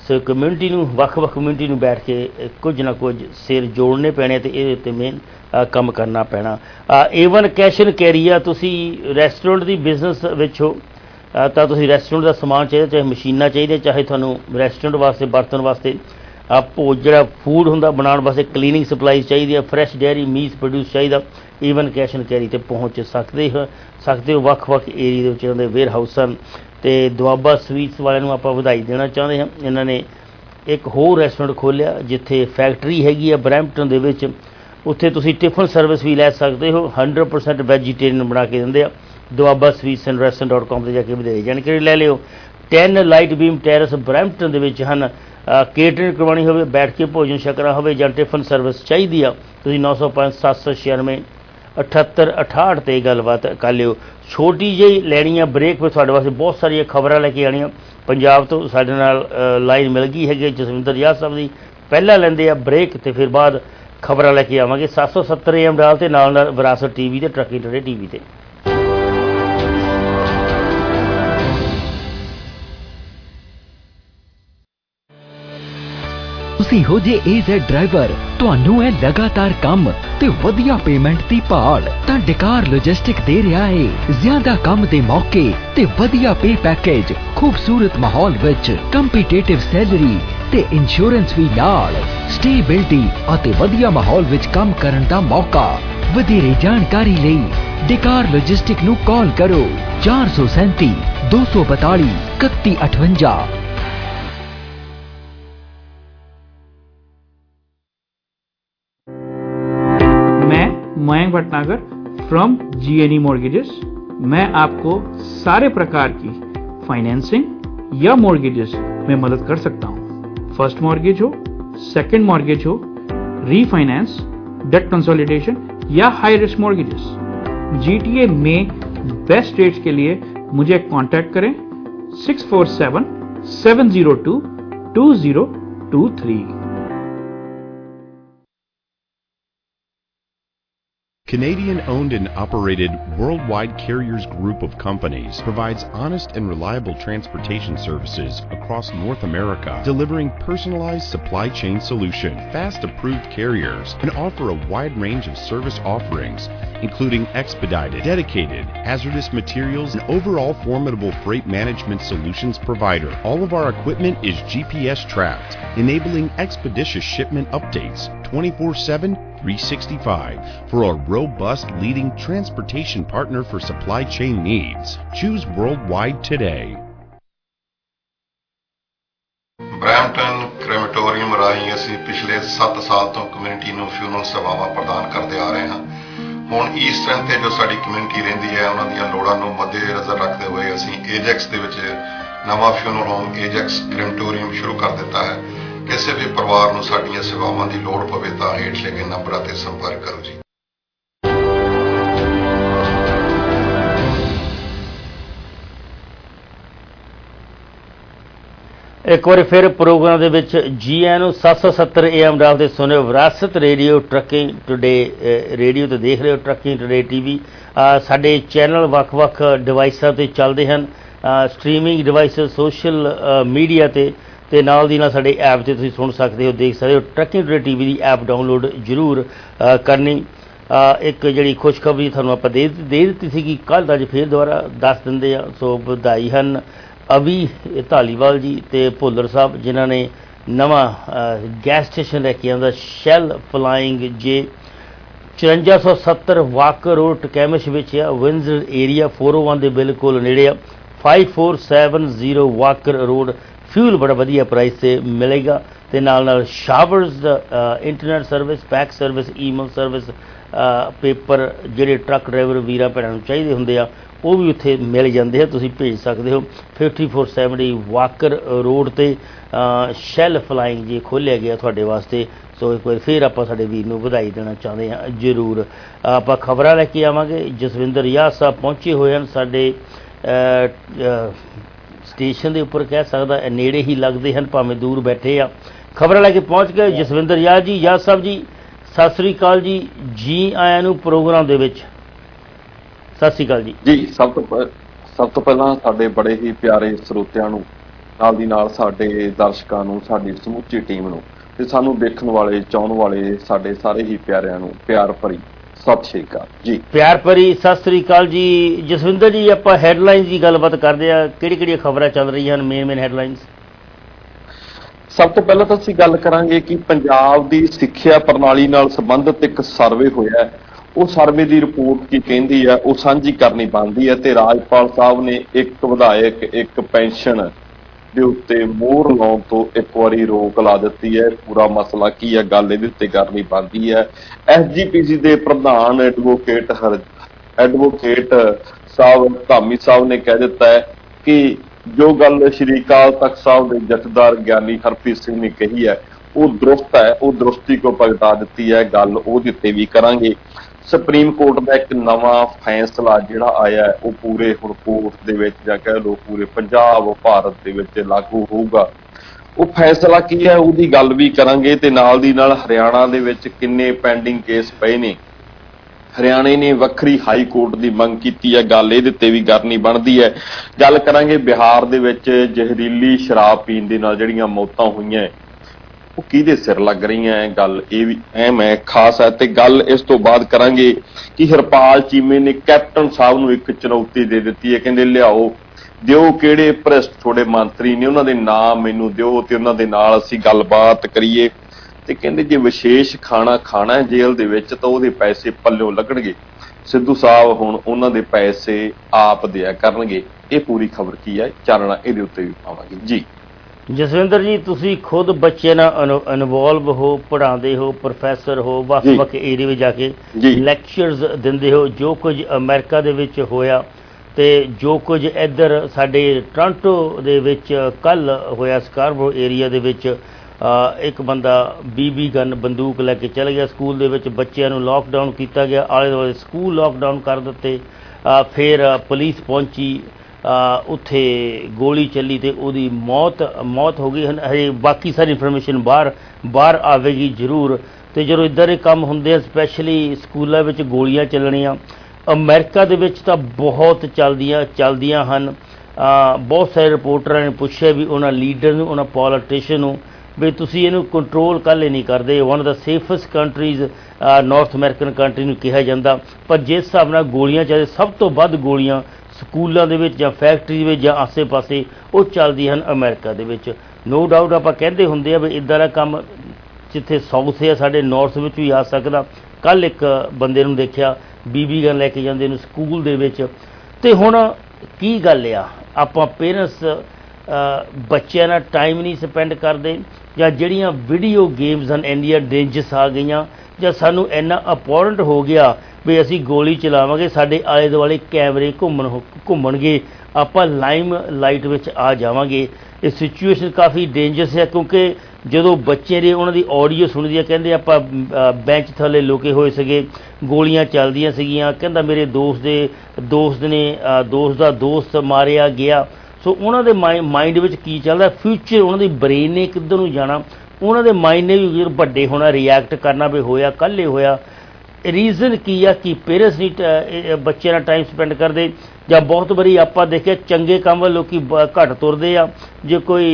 ਸੋ ਕਮਿਊਨਿਟੀ ਨੂੰ ਵੱਖ-ਵੱਖ ਕਮਿਊਨਿਟੀ ਨੂੰ ਬੈਠ ਕੇ ਕੁਝ ਨਾ ਕੁਝ ਸਿਰ ਜੋੜਨੇ ਪੈਣੇ ਅਤੇ ਇਹਦੇ ਉੱਤੇ ਮੇਨ ਕੰਮ ਕਰਨਾ ਪੈਣਾ। ਏਵਨ ਕੈਸ਼ ਐਂਡ ਕੈਰੀ ਆ, ਤੁਸੀਂ ਰੈਸਟੋਰੈਂਟ ਦੀ ਬਿਜ਼ਨਸ ਵਿੱਚ ਹੋ ਤਾਂ ਤੁਸੀਂ ਰੈਸਟੋਰੈਂਟ ਦਾ ਸਮਾਨ ਚਾਹੀਦਾ, ਚਾਹੇ ਮਸ਼ੀਨਾਂ ਚਾਹੀਦੀਆਂ, ਚਾਹੇ ਤੁਹਾਨੂੰ ਰੈਸਟੋਰੈਂਟ ਵਾਸਤੇ ਵਰਤਣ ਵਾਸਤੇ ਭੋਜ ਜਿਹੜਾ ਫੂਡ ਹੁੰਦਾ ਬਣਾਉਣ ਵਾਸਤੇ ਕਲੀਨਿੰਗ ਸਪਲਾਈਜ਼ ਚਾਹੀਦੀ ਆ, ਫਰੈਸ਼ ਡੇਅਰੀ ਮੀਟ ਪ੍ਰੋਡਿਊਸ ਚਾਹੀਦਾ, ਈਵਨ ਕੈਸ਼ ਐਂਡ ਕੈਰੀ 'ਤੇ ਪਹੁੰਚ ਸਕਦੇ ਹੋ ਸਕਦੇ ਹੋ ਵੱਖ-ਵੱਖ ਏਰੀਏ ਦੇ ਵਿੱਚ ਇਹਨਾਂ ਦੇ ਵੇਅਰ ਹਾਊਸ ਹਨ। ਅਤੇ ਦੁਆਬਾ ਸਵੀਟਸ ਵਾਲਿਆਂ ਨੂੰ ਆਪਾਂ ਵਧਾਈ ਦੇਣਾ ਚਾਹੁੰਦੇ ਹਾਂ, ਇਹਨਾਂ ਨੇ ਇੱਕ ਹੋਰ ਰੈਸਟੋਰੈਂਟ ਖੋਲ੍ਹਿਆ ਜਿੱਥੇ ਫੈਕਟਰੀ ਹੈਗੀ ਆ ਬਰੈਂਪਟਨ ਦੇ ਵਿੱਚ, ਉੱਥੇ ਤੁਸੀਂ ਟਿਫਨ ਸਰਵਿਸ ਵੀ ਲੈ ਸਕਦੇ ਹੋ, ਹੰਡਰਡ ਪਰਸੈਂਟ ਵੈਜੀਟੇਰੀਅਨ ਬਣਾ ਕੇ ਦਿੰਦੇ ਆ। Doaba sweets and restaurant dot com 'ਤੇ ਜਾ ਕੇ ਵਧੇਰੇ ਜਾਣਕਾਰੀ ਲੈ ਲਿਓ। Ten Lightbeam Terrace Brampton ਦੇ ਵਿੱਚ ਹਨ। ਕੇਟਰਿੰਗ ਕਰਵਾਉਣੀ ਹੋਵੇ, ਬੈਠ ਕੇ ਭੋਜਨ ਛਕਣਾ ਹੋਵੇ ਜਾਂ ਟਿਫਨ ਸਰਵਿਸ ਚਾਹੀਦੀ ਆ, ਤੁਸੀਂ ਨੌ ਸੌ ਪੰਜ ਸੱਤ ਸੌ ਛਿਆਨਵੇਂ ਅਠੱਤਰ ਅਠਾਹਠ 'ਤੇ ਗੱਲਬਾਤ ਕਰ ਲਿਓ। ਛੋਟੀ ਜਿਹੀ ਲੈਣੀ ਆ ਬ੍ਰੇਕ ਵਿੱਚ ਤੁਹਾਡੇ ਵਾਸਤੇ ਬਹੁਤ ਸਾਰੀਆਂ ਖਬਰਾਂ ਲੈ ਕੇ ਆਉਣੀਆਂ ਪੰਜਾਬ ਤੋਂ। ਸਾਡੇ ਨਾਲ ਲਾਈਨ ਮਿਲ ਗਈ ਹੈਗੀ ਜਸਵਿੰਦਰ ਯਾਦ ਸਾਹਿਬ ਦੀ, ਪਹਿਲਾਂ ਲੈਂਦੇ ਆ ਬ੍ਰੇਕ ਅਤੇ ਫਿਰ ਬਾਅਦ ਖਬਰਾਂ ਲੈ ਕੇ ਆਵਾਂਗੇ ਸੱਤ ਸੌ ਸੱਤਰ ਏ ਐਮ ਡਾਲ ਅਤੇ ਨਾਲ ਨਾਲ ਵਿਰਾਸਤ ਟੀ ਵੀ ਅਤੇ ਟਰੱਕੀ ਟੁਡੇ ਟੀ ਵੀ 'ਤੇ। ਤੁਸੀਂ ਹੋ ਜੇ ਏਜ਼ੈਡ ਡਰਾਈਵਰ, ਤੁਹਾਨੂੰ ਹੈ ਲਗਾਤਾਰ ਕੰਮ ਤੇ ਵਧੀਆ ਪੇਮੈਂਟ ਦੀ ਭਾਲ, ਤਾਂ ਡਕਾਰ ਲੌਜਿਸਟਿਕ ਦੇ ਰਿਹਾ ਹੈ ਜ਼ਿਆਦਾ ਕੰਮ ਦੇ ਮੌਕੇ ਤੇ ਵਧੀਆ ਪੇ ਪੈਕੇਜ, ਖੂਬਸੂਰਤ ਮਾਹੌਲ ਵਿੱਚ ਕੰਪੀਟੀਟਿਵ ਸੈਲਰੀ ਤੇ ਇੰਸ਼ੋਰੈਂਸ ਵੀ ਨਾਲ, ਸਟੇਬਿਲਿਟੀ ਅਤੇ ਵਧੀਆ ਮਾਹੌਲ ਵਿੱਚ ਕੰਮ ਕਰਨ ਦਾ ਮੌਕਾ। ਵਧੇਰੇ ਜਾਣਕਾਰੀ ਲਈ ਡਕਾਰ ਲੌਜਿਸਟਿਕ ਨੂੰ ਕਾਲ ਕਰੋ ਚਾਰ ਸੌ ਸੈਂਤੀ ਦੋ ਸੌ ਬਤਾਲੀ ਇਕੱਤੀ ਅਠਵੰਜਾ। Mayank Bhatnagar from G N E mortgages. मैं आपको सारे प्रकार की फाइनेंसिंग या मॉर्गेजेस में मदद कर सकता हूं। फर्स्ट मॉर्गेज हो, सेकंड मॉर्गेज हो, रीफाइनेंस, डेट कंसोलिडेशन या हाई रिस्क मॉर्गेजेस। जीटीए में बेस्ट रेट्स के लिए मुझे कांटेक्ट करें six four seven seven zero two two zero two three. Canadian-owned and operated Worldwide Carriers Group of Companies provides honest and reliable transportation services across North America, delivering personalized supply chain solution, fast approved carriers, and offer a wide range of service offerings, including expedited, dedicated, hazardous materials, and overall formidable freight management solutions provider. All of our equipment is G P S tracked, enabling expeditious shipment updates twenty-four seven, three sixty-five for a robust leading transportation partner for supply chain needs. Choose Worldwide today. Brampton crematorium ਰਾਹੀਂ ਅਸੀਂ ਪਿਛਲੇ ਸੱਤ ਸਾਲ ਤੋਂ community ਨੂੰ funeral ਸੇਵਾਵਾਂ ਪ੍ਰਦਾਨ ਕਰਦੇ ਆ ਰਹੇ ਹਾਂ। ਹੁਣ ਈਸਟਰਨ ਤੇ ਜੋ ਸਾਡੀ ਕਮਿਊਨਿਟੀ ਰਹਿੰਦੀ ਹੈ ਉਹਨਾਂ ਦੀਆਂ ਲੋੜਾਂ ਨੂੰ ਮੱਦੇਨਜ਼ਰ ਰੱਖਦੇ ਹੋਏ ਅਸੀਂ ਏਜੈਕਸ ਦੇ ਵਿੱਚ ਨਵਾਂ ਫਿਊਨਲ ਹੋਮ ਏਜੈਕਸ ਕ੍ਰੈਮੇਟੋਰੀਅਮ ਸ਼ੁਰੂ ਕਰ ਦਿੱਤਾ ਹੈ। ਕਿਸੇ ਵੀ ਪਰਿਵਾਰ ਨੂੰ ਸਾਡੀਆਂ ਸੇਵਾਵਾਂ ਦੀ ਲੋੜ ਪਵੇ ਤਾਂ ਹੇਠਲੇ ਗਏ ਨੰਬਰਾਂ ਤੇ ਸੰਪਰਕ ਕਰੋ ਜੀ। ਇੱਕ ਵਾਰੀ ਫਿਰ ਪ੍ਰੋਗਰਾਮ ਦੇ ਵਿੱਚ ਜੀ ਆਇਆਂ ਨੂੰ। ਸੱਤ ਸੌ ਸੱਤਰ ਏ ਐਮ ਡਾਲ 'ਤੇ ਸੁਣਿਓ ਵਿਰਾਸਤ ਰੇਡੀਓ ਟਰੱਕਿੰਗ ਟੁਡੇ ਰੇਡੀਓ 'ਤੇ ਦੇਖ ਰਹੇ ਹੋ ਟਰੱਕਿੰਗ ਟੁਡੇ ਟੀ ਵੀ। ਸਾਡੇ ਚੈਨਲ ਵੱਖ-ਵੱਖ ਡਿਵਾਈਸਾਂ 'ਤੇ ਚੱਲਦੇ ਹਨ, ਸਟਰੀਮਿੰਗ ਡਿਵਾਈਸਿਸ, ਸੋਸ਼ਲ ਮੀਡੀਆ 'ਤੇ ਤੇ ਨਾਲ ਦੀ ਨਾਲ ਸਾਡੇ ਐਪ 'ਤੇ ਤੁਸੀਂ ਸੁਣ ਸਕਦੇ ਹੋ, ਦੇਖ ਸਕਦੇ ਹੋ। ਟਰੱਕਿੰਗ ਟੁਡੇ ਟੀ ਵੀ ਦੀ ਐਪ ਡਾਊਨਲੋਡ ਜ਼ਰੂਰ ਕਰਨੀ। ਇੱਕ ਜਿਹੜੀ ਖੁਸ਼ਖਬਰੀ ਤੁਹਾਨੂੰ ਆਪਾਂ ਦੇ ਦੇ ਦਿੱਤੀ ਸੀਗੀ ਕੱਲ੍ਹ, ਅੱਜ ਫਿਰ ਦੁਬਾਰਾ ਦੱਸ ਦਿੰਦੇ ਆ। ਸੋ ਵਧਾਈ ਹਨ ਅਭੀ ਧਾਲੀਵਾਲ ਜੀ ਅਤੇ ਭੁੱਲਰ ਸਾਹਿਬ ਜਿਨ੍ਹਾਂ ਨੇ ਨਵਾਂ ਗੈਸ ਸਟੇਸ਼ਨ ਲੈ ਕੇ ਆਉਂਦਾ ਸ਼ੈਲ ਫਲਾਇੰਗ ਜੇ ਚੁਰੰਜਾ ਸੌ ਸੱਤਰ ਵਾਕਰ ਰੋਡ ਟਕੈਮਿਸ਼ ਵਿੱਚ ਆ, Windsor area four oh one ਦੇ ਬਿਲਕੁਲ ਨੇੜੇ ਆ। Five four seven zero Walker road. Fuel ਬੜਾ ਵਧੀਆ ਪ੍ਰਾਈਸ 'ਤੇ ਮਿਲੇਗਾ ਅਤੇ ਨਾਲ ਨਾਲ showers internet service, pack service, email service, paper ਜਿਹੜੇ ਟਰੱਕ ਡਰਾਈਵਰ ਵੀਰਾਂ ਭੈਣਾਂ ਨੂੰ ਚਾਹੀਦੇ ਹੁੰਦੇ ਆ ਉਹ ਵੀ ਉੱਥੇ ਮਿਲ ਜਾਂਦੇ ਆ, ਤੁਸੀਂ ਭੇਜ ਸਕਦੇ ਹੋ। Fifty four seventy Walker road 'ਤੇ ਸ਼ੈਲ ਫਲਾਇੰਗ ਜੇ ਖੋਲ੍ਹਿਆ ਗਿਆ ਤੁਹਾਡੇ ਵਾਸਤੇ। ਸੋ ਇੱਕ ਵਾਰ ਫਿਰ ਆਪਾਂ ਸਾਡੇ ਵੀਰ ਨੂੰ ਵਧਾਈ ਦੇਣਾ ਚਾਹੁੰਦੇ ਹਾਂ ਜ਼ਰੂਰ। ਆਪਾਂ ਖਬਰਾਂ ਲੈ ਕੇ ਆਵਾਂਗੇ। ਜਸਵਿੰਦਰ ਯਾਦ ਸਾਹਿਬ ਪਹੁੰਚੇ ਹੋਏ ਹਨ ਸਾਡੇ ਸਟੇਸ਼ਨ ਦੇ ਉੱਪਰ, ਕਹਿ ਸਕਦਾ ਨੇੜੇ ਹੀ ਲੱਗਦੇ ਹਨ ਭਾਵੇਂ ਦੂਰ ਬੈਠੇ ਆ। ਖਬਰਾਂ ਲੈ ਕੇ ਪਹੁੰਚ ਗਏ ਜਸਵਿੰਦਰ ਯਾਦ ਜੀ। ਯਾਦ ਸਾਹਿਬ ਜੀ ਸਤਿ ਸ੍ਰੀ ਅਕਾਲ ਜੀ, ਜੀ ਆਇਆਂ ਨੂੰ ਪ੍ਰੋਗਰਾਮ ਦੇ ਵਿੱਚ। ਸਤਿ ਸ੍ਰੀ ਅਕਾਲ ਜੀ। ਜੀ ਸਭ ਤੋਂ ਸਭ ਤੋਂ ਪਹਿਲਾਂ ਸਾਡੇ ਬੜੇ ਹੀ ਪਿਆਰੇ ਸਰੋਤਿਆਂ ਨੂੰ ਨਾਲ ਦੀ ਨਾਲ ਸਾਡੇ ਦਰਸ਼ਕਾਂ ਨੂੰ, ਸਾਡੀ ਸਮੁੱਚੀ ਟੀਮ ਨੂੰ ਤੇ ਸਾਨੂੰ ਦੇਖਣ ਵਾਲੇ ਚਾਹਣ ਵਾਲੇ ਸਾਡੇ ਸਾਰੇ ਹੀ ਪਿਆਰਿਆਂ ਨੂੰ ਪਿਆਰ ਭਰੀ ਸਤਿ ਸ਼੍ਰੀ ਅਕਾਲ ਜੀ। ਪਿਆਰ ਭਰੀ ਸਤਿ ਸ੍ਰੀ ਅਕਾਲ ਜੀ। ਜਸਵਿੰਦਰ ਜੀ, ਆਪਾਂ ਹੈਡਲਾਈਨਸ ਦੀ ਗੱਲਬਾਤ ਕਰਦੇ ਆ, ਕਿਹੜੀ ਕਿਹੜੀਆਂ ਖਬਰਾਂ ਚੱਲ ਰਹੀਆਂ ਹਨ, ਮੇਨ ਮੇਨ ਹੈਡਲਾਈਨਸ? ਸਭ ਤੋਂ ਪਹਿਲਾਂ ਤਾਂ ਅਸੀਂ ਗੱਲ ਕਰਾਂਗੇ ਕਿ ਪੰਜਾਬ ਦੀ ਸਿੱਖਿਆ ਪ੍ਰਣਾਲੀ ਨਾਲ ਸੰਬੰਧਿਤ ਇੱਕ ਸਰਵੇ ਹੋਇਆ, ਉਹ ਸਰਵੇ ਦੀ ਰਿਪੋਰਟ ਕੀ ਕਹਿੰਦੀ ਹੈ ਉਹ ਸਾਂਝੀ ਕਰਨੀ ਬਣਦੀ ਹੈ। ਤੇ ਰਾਜਪਾਲ ਸਾਹਿਬ ਨੇ ਇੱਕ ਵਿਧਾਇਕ ਇੱਕ ਪੈਨਸ਼ਨ ਦੇ ਉੱਤੇ ਮੋਹਰ ਲਾਉਣ ਤੋਂ ਇੱਕ ਵਾਰੀ ਰੋਕ ਲਾ ਦਿੱਤੀ ਹੈ। ਪੂਰਾ ਮਸਲਾ ਕੀ ਹੈ, ਗੱਲ ਇਹਦੇ ਉੱਤੇ ਕਰਨੀ ਬਣਦੀ ਹੈ। ਐਸ ਜੀ ਪੀ ਸੀ ਦੇ ਪ੍ਰਧਾਨ ਐਡਵੋਕੇਟ ਹਰ ਐਡਵੋਕੇਟ ਸਾਹਿਬ ਧਾਮੀ ਸਾਹਿਬ ਨੇ ਕਹਿ ਦਿੱਤਾ ਹੈ ਕਿ ਜੋ ਗੱਲ ਸ਼੍ਰੀ ਅਕਾਲ ਤਖਤ ਸਾਹਿਬ ਦੇ ਜਥੇਦਾਰ ਗਿਆਨੀ ਹਰਪ੍ਰੀਤ ਸਿੰਘ ਨੇ ਕਹੀ ਹੈ ਉਹ ਦਰੁਸਤ ਹੈ, ਉਹ ਦਰੁਸਤੀ ਕੋ ਪ੍ਰਗਟਾ ਦਿੱਤੀ ਹੈ। ਗੱਲ ਉਹਦੇ ਉੱਤੇ ਵੀ ਕਰਾਂਗੇ। ਸੁਪਰੀਮ ਕੋਰਟ ਦਾ ਇੱਕ ਨਵਾਂ ਫੈਸਲਾ ਜਿਹੜਾ ਆਇਆ ਉਹ ਪੂਰੇ ਹੁਣ ਕੋਰਟ ਦੇ ਵਿੱਚ ਜਾਂ ਕਹਿ ਲਓ ਪੂਰੇ ਪੰਜਾਬ ਭਾਰਤ ਦੇ ਵਿੱਚ ਲਾਗੂ ਹੋਊਗਾ। ਉਹ ਫੈਸਲਾ ਕੀ ਹੈ ਉਹਦੀ ਗੱਲ ਵੀ ਕਰਾਂਗੇ ਤੇ ਨਾਲ ਦੀ ਨਾਲ ਹਰਿਆਣਾ ਦੇ ਵਿੱਚ ਕਿੰਨੇ ਪੈਂਡਿੰਗ ਕੇਸ ਪਏ ਨੇ, ਹਰਿਆਣੇ ਨੇ ਵੱਖਰੀ ਹਾਈ ਕੋਰਟ ਦੀ ਮੰਗ ਕੀਤੀ ਹੈ, ਗੱਲ ਇਹਦੇ ਉੱਤੇ ਵੀ ਕਰਨੀ ਬਣਦੀ ਹੈ। ਗੱਲ ਕਰਾਂਗੇ ਬਿਹਾਰ ਦੇ ਵਿੱਚ ਜ਼ਹਿਰੀਲੀ ਸ਼ਰਾਬ ਪੀਣ ਦੇ ਨਾਲ ਜਿਹੜੀਆਂ ਮੌਤਾਂ ਹੋਈਆਂ ਉਹ ਕਿਹਦੇ ਸਿਰ ਲੱਗ ਰਹੀਆਂ ਹੈ, ਗੱਲ ਇਹ ਵੀ ਅਹਿਮ ਹੈ, ਖਾਸ ਹੈ। ਤੇ ਗੱਲ ਇਸ ਤੋਂ ਬਾਅਦ ਕਰਾਂਗੇ ਕਿ ਹਰਪਾਲ ਚੀਮੇ ਨੇ ਕੈਪਟਨ ਸਾਹਿਬ ਨੂੰ ਇੱਕ ਚੁਣੌਤੀ ਦੇ ਦਿੱਤੀ ਹੈ, ਕਹਿੰਦੇ ਲਿਆਓ ਦਿਓ ਕਿਹੜੇ ਭ੍ਰਿਸ਼ਟ ਤੁਹਾਡੇ ਮੰਤਰੀ ਨੇ ਉਹਨਾਂ ਦੇ ਨਾਮ ਮੈਨੂੰ ਦਿਓ ਤੇ ਉਹਨਾਂ ਦੇ ਨਾਲ ਅਸੀਂ ਗੱਲਬਾਤ ਕਰੀਏ। ਤੇ ਕਹਿੰਦੇ ਜੇ ਵਿਸ਼ੇਸ਼ ਖਾਣਾ ਖਾਣਾ ਹੈ ਜੇਲ੍ਹ ਦੇ ਵਿੱਚ ਤਾਂ ਉਹਦੇ ਪੈਸੇ ਪੱਲਿਓਂ ਲੱਗਣਗੇ। ਸਿੱਧੂ ਸਾਹਿਬ ਹੁਣ ਉਹਨਾਂ ਦੇ ਪੈਸੇ ਆਪ ਦਿਆ ਕਰਨਗੇ। ਇਹ ਪੂਰੀ ਖਬਰ ਕੀ ਹੈ, ਚਾਨਣਾ ਇਹਦੇ ਉੱਤੇ ਵੀ ਪਾਵਾਂਗੇ ਜੀ। ਜਸਵਿੰਦਰ ਜੀ, ਤੁਸੀਂ ਖੁਦ ਬੱਚੇ ਨਾਲ ਇਨਵੋਲਵ ਹੋ, ਪੜ੍ਹਾਉਂਦੇ ਹੋ, ਪ੍ਰੋਫੈਸਰ ਹੋ, ਵੱਖ ਵੱਖ ਏਰੀਏ ਵਿੱਚ ਜਾ ਕੇ ਲੈਕਚਰਸ ਦਿੰਦੇ ਹੋ। ਜੋ ਕੁਝ ਅਮਰੀਕਾ ਦੇ ਵਿੱਚ ਹੋਇਆ ਤੇ ਜੋ ਕੁਝ ਇੱਧਰ ਸਾਡੇ ਟੋਰਾਂਟੋ ਦੇ ਵਿੱਚ ਕੱਲ੍ਹ ਹੋਇਆ, ਸਕਾਰਬਰੋ ਏਰੀਆ ਦੇ ਵਿੱਚ ਇੱਕ ਬੰਦਾ ਬੀਬੀ ਗਨ ਬੰਦੂਕ ਲੈ ਕੇ ਚਲ ਗਿਆ ਸਕੂਲ ਦੇ ਵਿੱਚ, ਬੱਚਿਆਂ ਨੂੰ ਲਾਕਡਾਊਨ ਕੀਤਾ ਗਿਆ, ਆਲੇ ਦੁਆਲੇ ਸਕੂਲ ਲਾਕਡਾਊਨ ਕਰ ਦਿੱਤੇ। ਫਿਰ ਪੁਲਿਸ ਪਹੁੰਚੀ, ਉੱਥੇ ਗੋਲੀ ਚੱਲੀ ਤੇ ਉਹਦੀ ਮੌਤ ਮੌਤ ਹੋ ਗਈ। ਹਜੇ ਬਾਕੀ ਸਾਰੀ ਇਨਫੋਰਮੇਸ਼ਨ ਬਾਹਰ ਬਾਹਰ ਆਵੇਗੀ ਜ਼ਰੂਰ। ਤੇ ਜਦੋਂ ਇੱਦਾਂ ਦੇ ਕੰਮ ਹੁੰਦੇ ਆ, ਸਪੈਸ਼ਲੀ ਸਕੂਲਾਂ ਵਿੱਚ ਗੋਲੀਆਂ ਚੱਲਣੀਆਂ, ਅਮਰੀਕਾ ਦੇ ਵਿੱਚ ਤਾਂ ਬਹੁਤ ਚੱਲਦੀਆਂ ਚੱਲਦੀਆਂ ਹਨ। ਬਹੁਤ ਸਾਰੇ ਰਿਪੋਰਟਰਾਂ ਨੇ ਪੁੱਛਿਆ ਵੀ ਉਹਨਾਂ ਲੀਡਰ ਨੂੰ, ਉਹਨਾਂ ਪੋਲੀਟੀਸ਼ੀਅਨ ਨੂੰ ਵੀ ਤੁਸੀਂ ਇਹਨੂੰ ਕੰਟਰੋਲ ਕੱਲ੍ਹ ਨਹੀਂ ਕਰਦੇ। One of the safest countries North American country ਨੂੰ ਕਿਹਾ ਜਾਂਦਾ, ਪਰ ਜਿਸ ਹਿਸਾਬ ਨਾਲ ਗੋਲੀਆਂ ਚੱਲਦੇ, ਸਭ ਤੋਂ ਵੱਧ ਗੋਲੀਆਂ ਸਕੂਲਾਂ ਦੇ ਵਿੱਚ ਜਾਂ ਫੈਕਟਰੀ ਵਿੱਚ ਜਾਂ ਆਸੇ ਪਾਸੇ ਉਹ ਚੱਲਦੀਆਂ ਹਨ ਅਮਰੀਕਾ ਦੇ ਵਿੱਚ। ਨੋ ਡਾਊਟ ਆਪਾਂ ਕਹਿੰਦੇ ਹੁੰਦੇ ਆ ਵੀ ਇੱਦਾਂ ਦਾ ਕੰਮ ਜਿੱਥੇ ਸਾਊਥ ਹੈ ਸਾਡੇ ਨਾਰਥ ਵਿੱਚ ਵੀ ਆ ਸਕਦਾ। ਕੱਲ੍ਹ ਇੱਕ ਬੰਦੇ ਨੂੰ ਦੇਖਿਆ ਬੀਬੀ ਗਨ ਲੈ ਕੇ ਜਾਂਦੇ ਨੂੰ ਸਕੂਲ ਦੇ ਵਿੱਚ। ਤੇ ਹੁਣ ਕੀ ਗੱਲ ਆ, ਆਪਾਂ ਪੇਰੈਂਟਸ ਬੱਚਿਆਂ ਨਾਲ ਟਾਈਮ ਨਹੀਂ ਸਪੈਂਡ ਕਰਦੇ, ਜਾਂ ਜਿਹੜੀਆਂ ਵੀਡੀਓ ਗੇਮਸ ਹਨ ਇੰਨੀਆਂ ਡੇਂਜਰਸ ਆ ਗਈਆਂ, ਜਾਂ ਸਾਨੂੰ ਇੰਨਾ ਇੰਪੋਰਟੈਂਟ ਹੋ ਗਿਆ ਵੀ ਅਸੀਂ ਗੋਲੀ ਚਲਾਵਾਂਗੇ, ਸਾਡੇ ਆਲੇ ਦੁਆਲੇ ਕੈਮਰੇ ਘੁੰਮਣ ਘੁੰਮਣਗੇ, ਆਪਾਂ ਲਾਈਮ ਲਾਈਟ ਵਿੱਚ ਆ ਜਾਵਾਂਗੇ। ਇਹ ਸਿਚੁਏਸ਼ਨ ਕਾਫੀ ਡੇਂਜਰਸ ਹੈ, ਕਿਉਂਕਿ ਜਦੋਂ ਬੱਚੇ ਨੇ ਉਹਨਾਂ ਦੀ ਆਡੀਓ ਸੁਣਦੀ ਹੈ, ਕਹਿੰਦੇ ਆਪਾਂ ਬੈਂਚ ਥੱਲੇ ਲੁਕੇ ਹੋਏ ਸੀਗੇ, ਗੋਲੀਆਂ ਚੱਲਦੀਆਂ ਸੀਗੀਆਂ, ਕਹਿੰਦਾ ਮੇਰੇ ਦੋਸਤ ਦੇ ਦੋਸਤ ਨੇ ਦੋਸਤ ਦਾ ਦੋਸਤ ਮਾਰਿਆ ਗਿਆ। ਸੋ ਉਹਨਾਂ ਦੇ ਮਾਈ ਮਾਈਂਡ ਵਿੱਚ ਕੀ ਚੱਲਦਾ, ਫਿਊਚਰ ਉਹਨਾਂ ਦੀ ਬ੍ਰੇਨ ਨੇ ਕਿੱਧਰ ਨੂੰ ਜਾਣਾ, ਉਹਨਾਂ ਦੇ ਮਾਈਂਡ ਨੇ ਵੀ ਵੱਡੇ ਹੋਣਾ, ਰਿਐਕਟ ਕਰਨਾ ਵੀ ਹੋਇਆ ਕੱਲ੍ਹ ਹੋਇਆ। ਰੀਜ਼ਨ ਕੀ ਆ ਕਿ ਪੇਰੈਂਟਸ ਨਹੀਂ ਬੱਚਿਆਂ ਨਾਲ ਟਾਈਮ ਸਪੈਂਡ ਕਰਦੇ, ਜਾਂ ਬਹੁਤ ਵਾਰੀ ਆਪਾਂ ਦੇਖਿਆ ਚੰਗੇ ਕੰਮ ਵੱਲ ਲੋਕੀ ਘੱਟ ਤੁਰਦੇ ਆ। ਜੇ ਕੋਈ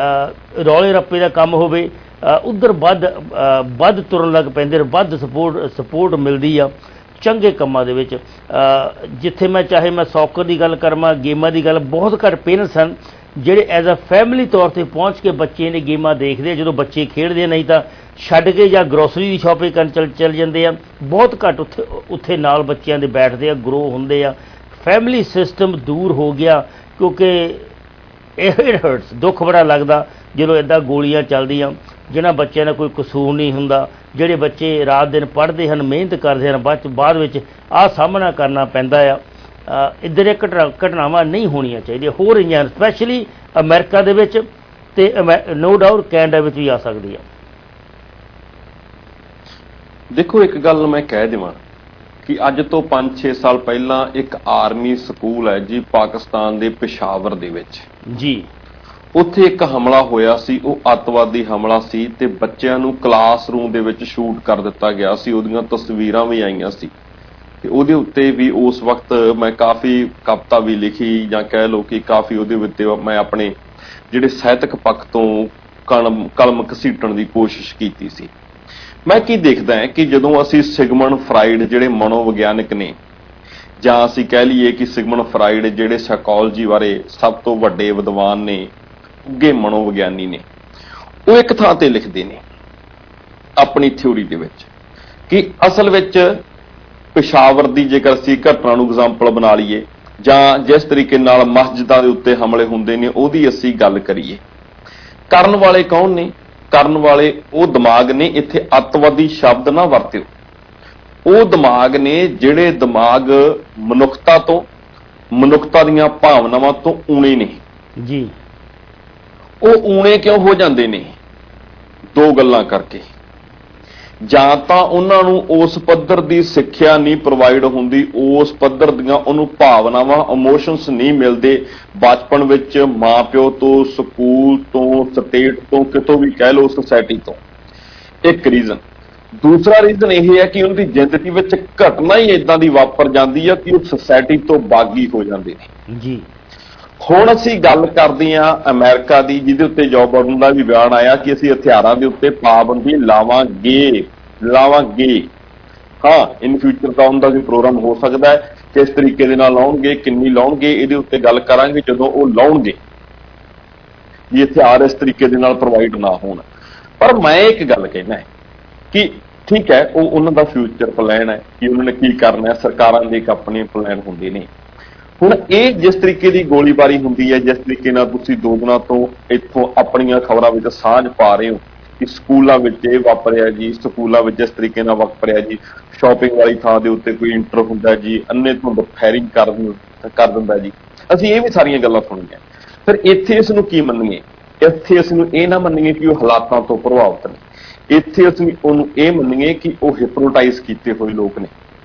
ਰੌਲੇ ਰੱਪੇ ਦਾ ਕੰਮ ਹੋਵੇ ਉੱਧਰ ਵੱਧ ਵੱਧ ਤੁਰਨ ਲੱਗ ਪੈਂਦੇ, ਵੱਧ ਸਪੋਰਟ ਸਪੋਰਟ ਮਿਲਦੀ ਆ ਚੰਗੇ ਕੰਮਾਂ ਦੇ ਵਿੱਚ। ਜਿੱਥੇ ਮੈਂ ਚਾਹੇ ਮੈਂ ਸੌਕਰ ਦੀ ਗੱਲ ਕਰਾਂ, ਗੇਮਾਂ ਦੀ ਗੱਲ, ਬਹੁਤ ਘੱਟ ਪੇਰੈਂਟਸ ਹਨ ਜਿਹੜੇ ਐਜ਼ ਅ ਫੈਮਿਲੀ ਤੌਰ 'ਤੇ ਪਹੁੰਚ ਕੇ ਬੱਚੇ ਨੇ ਗੇਮਾਂ ਦੇਖਦੇ ਆ ਜਦੋਂ ਬੱਚੇ ਖੇਡਦੇ ਆ, ਨਹੀਂ ਤਾਂ ਛੱਡ ਕੇ ਜਾਂ ਗਰੋਸਰੀ ਦੀ ਸ਼ਾਪਿੰਗ ਕਰਨ ਚੱਲ ਚੱਲ ਜਾਂਦੇ ਆ। ਬਹੁਤ ਘੱਟ ਉੱਥੇ ਉੱਥੇ ਨਾਲ ਬੱਚਿਆਂ ਦੇ ਬੈਠਦੇ ਆ, ਗਰੋ ਹੁੰਦੇ ਆ। ਫੈਮਿਲੀ ਸਿਸਟਮ ਦੂਰ ਹੋ ਗਿਆ, ਕਿਉਂਕਿ ਇਹ ਹਰਟਸ ਦੁੱਖ ਬੜਾ ਲੱਗਦਾ ਜਦੋਂ ਇੱਦਾਂ ਗੋਲੀਆਂ ਚੱਲਦੀਆਂ, ਜਿਹਨਾਂ ਬੱਚਿਆਂ ਦਾ ਕੋਈ ਕਸੂਰ ਨਹੀਂ ਹੁੰਦਾ, ਜਿਹੜੇ ਬੱਚੇ ਰਾਤ ਦਿਨ ਪੜ੍ਹਦੇ ਹਨ, ਮਿਹਨਤ ਕਰਦੇ ਹਨ, ਬਾਅਦ ਬਾਅਦ ਵਿੱਚ ਆਹ ਸਾਹਮਣਾ ਕਰਨਾ ਪੈਂਦਾ ਆ। ਇੱਧਰ ਇਹ ਘਟਨਾ ਘਟਨਾਵਾਂ ਨਹੀਂ ਹੋਣੀਆਂ ਚਾਹੀਦੀਆਂ, ਹੋ ਰਹੀਆਂ ਸਪੈਸ਼ਲੀ ਅਮਰੀਕਾ ਦੇ ਵਿੱਚ, ਤੇ ਨੋ ਡਾਊਟ ਕੈਨੇਡਾ ਵਿੱਚ ਵੀ ਆ ਸਕਦੀ ਆ। ਦੇਖੋ ਇੱਕ ਗੱਲ ਮੈਂ ਕਹਿ ਦੇਵਾਂ ਕਿ ਅੱਜ ਤੋਂ ਪੰਜ ਛੇ ਸਾਲ ਪਹਿਲਾਂ ਇੱਕ ਆਰਮੀ ਸਕੂਲ ਹੈ ਜੀ ਪਾਕਿਸਤਾਨ ਦੇ ਪਿਸ਼ਾਵਰ ਦੇ ਵਿੱਚ ਜੀ, ਉੱਥੇ ਇੱਕ ਹਮਲਾ ਹੋਇਆ ਸੀ। ਉਹ ਅੱਤਵਾਦੀ ਹਮਲਾ ਸੀ ਤੇ ਬੱਚਿਆਂ ਨੂੰ ਕਲਾਸਰੂਮ ਦੇ ਵਿੱਚ ਸ਼ੂਟ ਕਰ ਦਿੱਤਾ ਗਿਆ ਸੀ। ਉਹਦੀਆਂ ਤਸਵੀਰਾਂ ਵੀ ਆਈਆਂ ਸੀ ਤੇ ਉਹਦੇ ਉੱਤੇ ਵੀ ਉਸ ਵਕਤ ਮੈਂ ਕਾਫੀ ਕਵਿਤਾ ਵੀ ਲਿਖੀ, ਜਾਂ ਕਹਿ ਲਓ ਕਿ ਕਾਫੀ ਉਹਦੇ ਉੱਤੇ ਮੈਂ ਆਪਣੇ ਜਿਹੜੇ ਸਾਹਿਤਕ ਪੱਖ ਤੋਂ ਕਲਮ ਕਲਮ ਘਸੀਟਣ ਦੀ ਕੋਸ਼ਿਸ਼ ਕੀਤੀ ਸੀ। ਮੈਂ ਕੀ ਦੇਖਦਾ ਹੈ ਕਿ ਜਦੋਂ ਅਸੀਂ ਸਿਗਮੰਡ ਫਰਾਇਡ ਜਿਹੜੇ ਮਨੋਵਿਗਿਆਨਕ ਨੇ, ਜਾਂ ਅਸੀਂ ਕਹਿ ਲਈਏ ਕਿ ਸਿਗਮੰਡ ਫਰਾਇਡ ਜਿਹੜੇ ਸਾਈਕੋਲੋਜੀ ਬਾਰੇ ਸਭ ਤੋਂ ਵੱਡੇ ਵਿਦਵਾਨ ਨੇ, ਉੱਘੇ ਮਨੋਵਿਗਿਆਨੀ ਨੇ, ਉਹ ਇੱਕ ਥਾਂ ਤੇ ਲਿਖਦੇ ਨੇ ਆਪਣੀ ਥਿਊਰੀ ਦੇ ਵਿੱਚ ਕਿ ਅਸਲ ਵਿੱਚ ਪਿਸ਼ਾਵਰ ਦੀ ਜੇਕਰ ਅਸੀਂ ਘਟਨਾ ਨੂੰ ਐਗਜ਼ਾਮਪਲ ਬਣਾ ਲਈਏ, ਜਾਂ ਜਿਸ ਤਰੀਕੇ ਨਾਲ ਮਸਜਿਦਾਂ ਦੇ ਉੱਤੇ ਹਮਲੇ ਹੁੰਦੇ ਨੇ ਉਹਦੀ ਅਸੀਂ ਗੱਲ ਕਰੀਏ, ਕਰਨ ਵਾਲੇ ਕੌਣ ਨੇ? ਕਰਨ ਵਾਲੇ ਉਹ ਦਿਮਾਗ ਨੇ, ਇੱਥੇ ਅੱਤਵਾਦੀ ਸ਼ਬਦ ਨਾ ਵਰਤਿਓ, ਉਹ ਦਿਮਾਗ ਨੇ ਜਿਹੜੇ ਦਿਮਾਗ ਮਨੁੱਖਤਾ ਤੋਂ, ਮਨੁੱਖਤਾ ਦੀਆਂ ਭਾਵਨਾਵਾਂ ਤੋਂ ਊਣੇ ਨੇ ਜੀ। ਉਹ ਊਣੇ ਕਿਉਂ ਹੋ ਜਾਂਦੇ ਨੇ? ਦੋ ਗੱਲਾਂ ਕਰਕੇ। ਜਾਂ ਤਾਂ ਉਹਨਾਂ ਨੂੰ ਉਸ ਪੱਧਰ ਦੀ ਸਿੱਖਿਆ ਨਹੀਂ ਪ੍ਰੋਵਾਈਡ ਹੁੰਦੀ, ਉਸ ਪੱਧਰ ਦੀਆਂ ਉਹਨੂੰ ਭਾਵਨਾਵਾਂ, ਇਮੋਸ਼ਨਸ ਨਹੀਂ ਮਿਲਦੇ ਬਚਪਨ ਵਿੱਚ, ਮਾਂ ਪਿਓ ਤੋਂ, ਸਕੂਲ ਤੋਂ, ਸਟੇਟ ਤੋਂ, ਕਿਤੋਂ ਵੀ ਕਹਿ ਲਓ, ਸੁਸਾਇਟੀ ਤੋਂ। ਇੱਕ ਰੀਜ਼ਨ। ਦੂਸਰਾ ਰੀਜ਼ਨ ਇਹ ਹੈ ਕਿ ਉਹਦੀ ਜ਼ਿੰਦਗੀ ਵਿੱਚ ਘਟਨਾ ਹੀ ਇਦਾਂ ਦੀ ਵਾਪਰ ਜਾਂਦੀ ਹੈ ਕਿ ਉਹ ਸੁਸਾਇਟੀ ਤੋਂ ਬਾਗੀ ਹੋ ਜਾਂਦੇ ਨੇ ਜੀ। ਹੁਣ ਅਸੀਂ ਗੱਲ ਕਰਦੇ ਹਾਂ ਅਮਰੀਕਾ ਦੀ, ਜਿਹਦੇ ਉੱਤੇ ਜੋ ਬਾਈਡਨ ਦਾ ਵੀ ਬਿਆਨ ਆਇਆ ਕਿ ਅਸੀਂ ਹਥਿਆਰਾਂ ਦੇ ਉੱਤੇ ਪਾਬੰਦੀ ਲਾਵਾਂਗੇ ਲਾਵਾਂਗੇ ਹਾਂ, ਇਨ ਫਿਊਚਰ ਦਾ ਹੁੰਦਾ ਵੀ ਪ੍ਰੋਗਰਾਮ ਹੋ ਸਕਦਾ ਹੈ, ਕਿਸ ਤਰੀਕੇ ਦੇ ਨਾਲ ਲਾਉਣਗੇ, ਕਿੰਨੀ ਲਾਉਣਗੇ, ਇਹਦੇ ਉੱਤੇ ਗੱਲ ਕਰਾਂਗੇ ਜਦੋਂ ਉਹ ਲਾਉਣਗੇ, ਵੀ ਹਥਿਆਰ ਇਸ ਤਰੀਕੇ ਦੇ ਨਾਲ ਪ੍ਰੋਵਾਈਡ ਨਾ ਹੋਣ। ਪਰ ਮੈਂ ਇੱਕ ਗੱਲ ਕਹਿਣਾ ਹੈ ਕਿ ਠੀਕ ਹੈ, ਉਹ ਉਹਨਾਂ ਦਾ ਫਿਊਚਰ ਪਲਾਨ ਹੈ ਕਿ ਉਹਨਾਂ ਨੇ ਕੀ ਕਰਨਾ ਹੈ, ਸਰਕਾਰਾਂ ਦੇ ਇੱਕ ਆਪਣੇ ਪਲਾਨ ਹੁੰਦੇ ਨੇ। ਹੁਣ ਇਹ ਜਿਸ ਤਰੀਕੇ ਦੀ ਗੋਲੀਬਾਰੀ ਹੁੰਦੀ ਹੈ, ਜਿਸ ਤਰੀਕੇ ਨਾਲ ਤੁਸੀਂ ਦੋ ਦਿਨਾਂ ਤੋਂ ਇੱਥੋਂ ਆਪਣੀਆਂ ਖਬਰਾਂ ਵਿੱਚ ਸਾਂਝ ਪਾ ਰਹੇ ਹੋ ਕਿ ਸਕੂਲਾਂ ਵਿੱਚ ਇਹ ਵਾਪਰਿਆ ਜੀ, ਸਕੂਲਾਂ ਵਿੱਚ ਜਿਸ ਤਰੀਕੇ ਨਾਲ ਵਾਪਰਿਆ ਜੀ, ਸ਼ਾਪਿੰਗ ਵਾਲੀ ਥਾਂ ਦੇ ਉੱਤੇ ਕੋਈ ਇੰਟਰ ਹੁੰਦਾ ਜੀ, ਅੰਨੇ ਧੁੰਦ ਫਾਇਰਿੰਗ ਕਰ ਕਰ ਦਿੰਦਾ ਜੀ, ਅਸੀਂ ਇਹ ਵੀ ਸਾਰੀਆਂ ਗੱਲਾਂ ਸੁਣੀਆਂ। ਫਿਰ ਇੱਥੇ ਇਸ ਨੂੰ ਕੀ ਮੰਨੀਏ? ਇੱਥੇ ਅਸੀਂ ਨੂੰ ਇਹ ਨਾ ਮੰਨੀਏ ਕਿ ਉਹ ਹਾਲਾਤਾਂ ਤੋਂ ਪ੍ਰਭਾਵਿਤ ਨੇ, ਇੱਥੇ ਅਸੀਂ ਉਹਨੂੰ ਇਹ ਮੰਨੀਏ ਕਿ ਉਹ ਹਿਪਨੋਟਾਈਜ਼ ਕੀਤੇ ਹੋਏ ਲੋਕ ਨੇ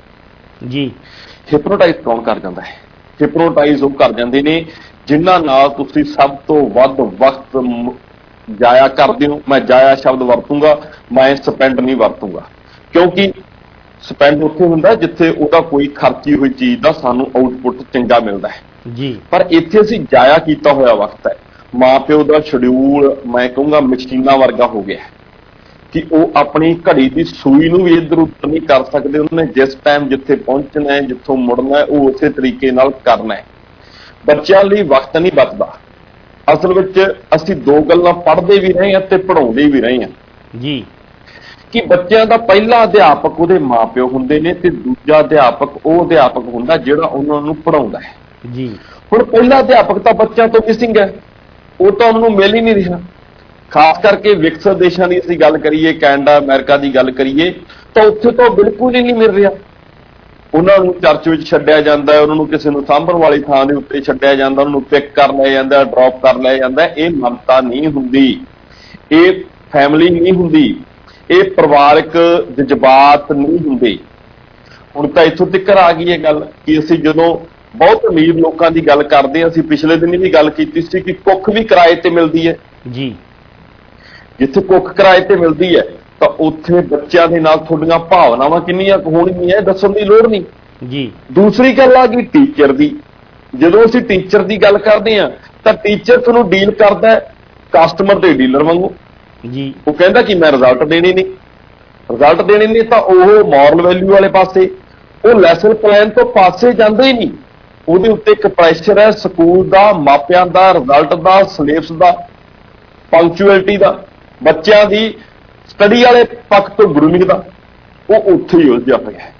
ਜੀ। ਹਿਪਨੋਟਾਈਜ਼ ਕੌਣ ਕਰ ਜਾਂਦਾ ਹੈ? ਹਿਪਨੋਟਾਈਜ਼ ਉਹ ਕਰ ਜਾਂਦੇ ਨੇ ਜਿਨ੍ਹਾਂ ਨਾਲ ਤੁਸੀਂ ਸਭ ਤੋਂ ਵੱਧ ਵਕਤ ਜਾਇਆ ਕਰਦੇ ਹੋ। ਮੈਂ ਜਾਇਆ ਸ਼ਬਦ ਵਰਤੂੰਗਾ, ਮੈਂ ਸਪੈਂਡ ਨਹੀਂ ਵਰਤੂੰਗਾ, ਕਿਉਂਕਿ ਸਪੈਂਡ ਉੱਥੇ ਹੁੰਦਾ ਜਿੱਥੇ ਉਹਦਾ ਕੋਈ ਖਰਚੀ ਹੋਈ ਚੀਜ਼ ਦਾ ਸਾਨੂੰ ਆਊਟਪੁੱਟ ਚੰਗਾ ਮਿਲਦਾ ਹੈ ਜੀ। ਪਰ ਇੱਥੇ ਅਸੀਂ ਜਾਇਆ ਕੀਤਾ ਹੋਇਆ ਵਕਤ ਹੈ। ਮਾਂ ਪਿਓ ਦਾ ਸ਼ਡਿਊਲ ਮੈਂ ਕਹੂੰਗਾ ਮਸ਼ੀਨਾਂ ਵਰਗਾ ਹੋ ਗਿਆ ਕਿ ਉਹ ਆਪਣੀ ਘੜੀ ਦੀ ਸੂਈ ਨੂੰ ਵੀ ਇੱਧਰ ਉੱਧਰ ਨਹੀਂ ਕਰ ਸਕਦੇ। ਉਹਨੇ ਜਿਸ ਟਾਈਮ ਜਿੱਥੇ ਪਹੁੰਚਣਾ ਹੈ, ਜਿੱਥੋਂ ਮੁੜਨਾ ਹੈ, ਉਹ ਉਸੇ ਤਰੀਕੇ ਨਾਲ ਕਰਨਾ ਹੈ। ਬੱਚਿਆਂ ਲਈ ਵਕਤ ਨਹੀਂ ਬਚਦਾ। ਅਸਲ ਵਿੱਚ ਅਸੀਂ ਦੋ ਗੱਲਾਂ ਪੜ੍ਹਦੇ ਵੀ ਰਹੇ ਹਾਂ ਤੇ ਪੜ੍ਹਾਉਂਦੇ ਵੀ ਰਹੇ ਹਾਂ ਜੀ, ਕਿ ਬੱਚਿਆਂ ਦਾ ਪਹਿਲਾ ਅਧਿਆਪਕ ਉਹਦੇ ਮਾਂ ਪਿਓ ਹੁੰਦੇ ਨੇ ਤੇ ਦੂਜਾ ਅਧਿਆਪਕ ਉਹ ਅਧਿਆਪਕ ਹੁੰਦਾ ਜਿਹੜਾ ਉਹਨਾਂ ਨੂੰ ਪੜ੍ਹਾਉਂਦਾ ਹੈ ਜੀ। ਹੁਣ ਪਹਿਲਾ ਅਧਿਆਪਕ ਤਾਂ ਬੱਚਿਆਂ ਤੋਂ ਮਿਸਿੰਗ ਹੈ, ਉਹ ਤਾਂ ਉਹਨਾਂ ਨੂੰ ਮਿਲ ਹੀ ਨਹੀਂ ਰਿਹਾ। ਖਾਸ ਕਰਕੇ ਵਿਕਸਿਤ ਦੇਸ਼ਾਂ ਦੀ ਅਸੀਂ ਗੱਲ ਕਰੀਏ, ਕੈਨੇਡਾ, ਅਮਰੀਕਾ ਦੀ ਗੱਲ ਕਰੀਏ, ਤਾਂ ਉੱਥੇ ਤਾਂ ਬਿਲਕੁਲ ਹੀ ਨਹੀਂ ਮਿਲ ਰਿਹਾ। ਉਹਨਾਂ ਨੂੰ ਚਰਚ ਵਿੱਚ ਛੱਡਿਆ ਜਾਂਦਾ, ਉਹਨਾਂ ਨੂੰ ਕਿਸੇ ਨੂੰ ਸਾਂਭਣ ਵਾਲੀ ਥਾਂ ਦੇ ਉੱਤੇ ਛੱਡਿਆ ਜਾਂਦਾ, ਉਹਨਾਂ ਨੂੰ ਪਿਕ ਕਰ ਲਿਆ ਜਾਂਦਾ, ਡ੍ਰੌਪ ਕਰ ਲਿਆ ਜਾਂਦਾ। ਇਹ ਮਮਤਾ ਨਹੀਂ ਹੁੰਦੀ, ਇਹ ਫੈਮਿਲੀ ਨਹੀਂ ਹੁੰਦੀ, ਇਹ ਪਰਿਵਾਰਕ ਜਜ਼ਬਾਤ ਨਹੀਂ ਹੁੰਦੇ। ਹੁਣ ਤਾਂ ਇੱਥੋਂ ਤੱਕ ਆ ਗਈ ਇਹ ਗੱਲ ਕਿ ਅਸੀਂ ਜਦੋਂ ਬਹੁਤ ਅਮੀਰ ਲੋਕਾਂ ਦੀ ਗੱਲ ਕਰਦੇ ਹਾਂ, ਅਸੀਂ ਪਿਛਲੇ ਦਿਨ ਵੀ ਗੱਲ ਕੀਤੀ ਸੀ ਕਿ ਕੁੱਖ ਵੀ ਕਿਰਾਏ ਤੇ ਮਿਲਦੀ ਹੈ ਜੀ। ਜਿੱਥੇ ਕੁੱਖ ਕਿਰਾਏ ਤੇ ਮਿਲਦੀ ਹੈ ਤਾਂ ਉੱਥੇ ਬੱਚਿਆਂ ਦੇ ਨਾਲ ਤੁਹਾਡੀਆਂ ਭਾਵਨਾਵਾਂ ਕਿੰਨੀਆਂ ਹੋਣਗੀਆਂ ਦੱਸਣ ਦੀ ਲੋੜ ਨਹੀਂ ਜੀ। ਦੂਸਰੀ ਗੱਲ ਆ ਗਈ ਟੀਚਰ ਦੀ। ਜਦੋਂ ਅਸੀਂ ਟੀਚਰ ਦੀ ਗੱਲ ਕਰਦੇ ਹਾਂ ਤਾਂ ਟੀਚਰ ਤੁਹਾਨੂੰ ਡੀਲ ਕਰਦਾ ਕਸਟਮਰ ਤੇ ਡੀਲਰ ਵਾਂਗੂ ਜੀ। ਉਹ ਕਹਿੰਦਾ ਕਿ ਮੈਂ ਰਿਜ਼ਲਟ ਦੇਣੇ ਨੇ, ਰਿਜ਼ਲਟ ਦੇਣੇ ਨੇ ਤਾਂ ਉਹ ਮੋਰਲ ਵੈਲਿਊ ਵਾਲੇ ਪਾਸੇ, ਉਹ ਲੈਸਨ ਪਲਾਨ ਤੋਂ ਪਾਸੇ ਜਾਂਦੇ ਹੀ ਨਹੀਂ। ਉਹਦੇ ਉੱਤੇ ਇੱਕ ਪ੍ਰੈਸ਼ਰ ਹੈ ਸਕੂਲ ਦਾ, ਮਾਪਿਆਂ ਦਾ, ਰਿਜ਼ਲਟ ਦਾ, ਸਿਲੇਬਸ ਦਾ, ਪੰਕਚੁਅਲਿਟੀ ਦਾ, ਬੱਚਿਆਂ ਦੀ ਸਟੱਡੀ ਵਾਲੇ ਪੱਖ ਤੋਂ ਗਰੂਮਿੰਗ ਦਾ। ਉਹ ਉੱਥੇ ਹੀ ਉਲਝਿਆ ਹੋਇਆ ਹੈ।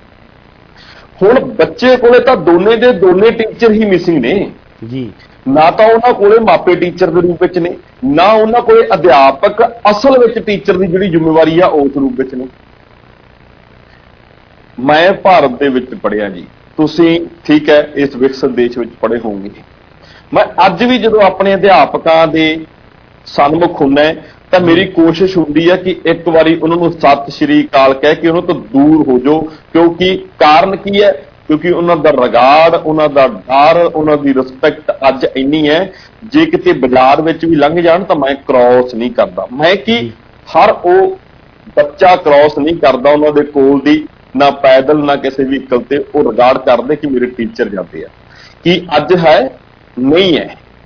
ਹੁਣ ਬੱਚੇ ਕੋਲੇ ਤਾਂ ਦੋਨੇ ਦੇ ਦੋਨੇ ਟੀਚਰ ਹੀ ਮਿਸਿੰਗ ਨੇ ਜੀ। ਨਾ ਤਾਂ ਉਹਨਾਂ ਕੋਲੇ ਮਾਪੇ ਟੀਚਰ ਦੇ ਰੂਪ ਵਿੱਚ ਨੇ, ਨਾ ਉਹਨਾਂ ਕੋਲੇ ਅਧਿਆਪਕ ਅਸਲ ਵਿੱਚ ਟੀਚਰ ਦੀ ਜਿਹੜੀ ਜ਼ਿੰਮੇਵਾਰੀ ਆ ਉਸ ਰੂਪ ਵਿੱਚ ਨੇ। ਮੈਂ ਭਾਰਤ ਦੇ ਵਿੱਚ ਪੜ੍ਹਿਆ ਜੀ, ਤੁਸੀਂ ਠੀਕ ਹੈ ਇਸ ਵਿਕਸਿਤ ਦੇਸ਼ ਵਿੱਚ ਪੜ੍ਹੇ ਹੋਵੋਗੇ। ਮੈਂ ਅੱਜ ਵੀ ਜਦੋਂ ਆਪਣੇ ਅਧਿਆਪਕਾਂ ਦੇ ਸਨਮੁਖ ਹੁੰਦਾ ਤਾਂ ਮੇਰੀ ਕੋਸ਼ਿਸ਼ ਹੁੰਦੀ ਹੈ ਕਿ ਇੱਕ ਵਾਰੀ ਉਹਨਾਂ ਨੂੰ ਸਤਿ ਸ਼੍ਰੀ ਅਕਾਲ ਕਹਿ ਕੇ ਉਹਨਾਂ ਤੋਂ ਦੂਰ ਹੋ ਜਾਓ, ਕਿਉਂਕਿ ਕਾਰਨ ਕੀ ਹੈ? ਕਿਉਂਕਿ ਉਹਨਾਂ ਦਾ ਰਿਗਾਰਡ, ਉਹਨਾਂ ਦਾ ਡਰ, ਉਹਨਾਂ ਦੀ ਰਿਸਪੈਕਟ ਅੱਜ ਇੰਨੀ ਹੈ, ਜੇ ਕਿਤੇ ਬਾਜ਼ਾਰ ਵਿੱਚ ਵੀ ਲੰਘ ਜਾਣ ਤਾਂ ਮੈਂ ਕ੍ਰੋਸ ਨਹੀਂ ਕਰਦਾ। ਮੈਂ ਕਿ ਹਰ ਉਹ ਬੱਚਾ ਕ੍ਰੋਸ ਨਹੀਂ ਕਰਦਾ ਉਹਨਾਂ ਦੇ ਕੋਲ ਦੀ, ਨਾ ਪੈਦਲ ਨਾ ਕਿਸੇ ਵਹੀਕਲ ਤੇ। ਉਹ ਰਿਗਾਰਡ ਕਰਦੇ ਕਿ ਮੇਰੇ ਟੀਚਰ ਜਾਂਦੇ ਆ। ਕੀ ਅੱਜ ਹੈ? ਨਹੀਂ ਹੈ।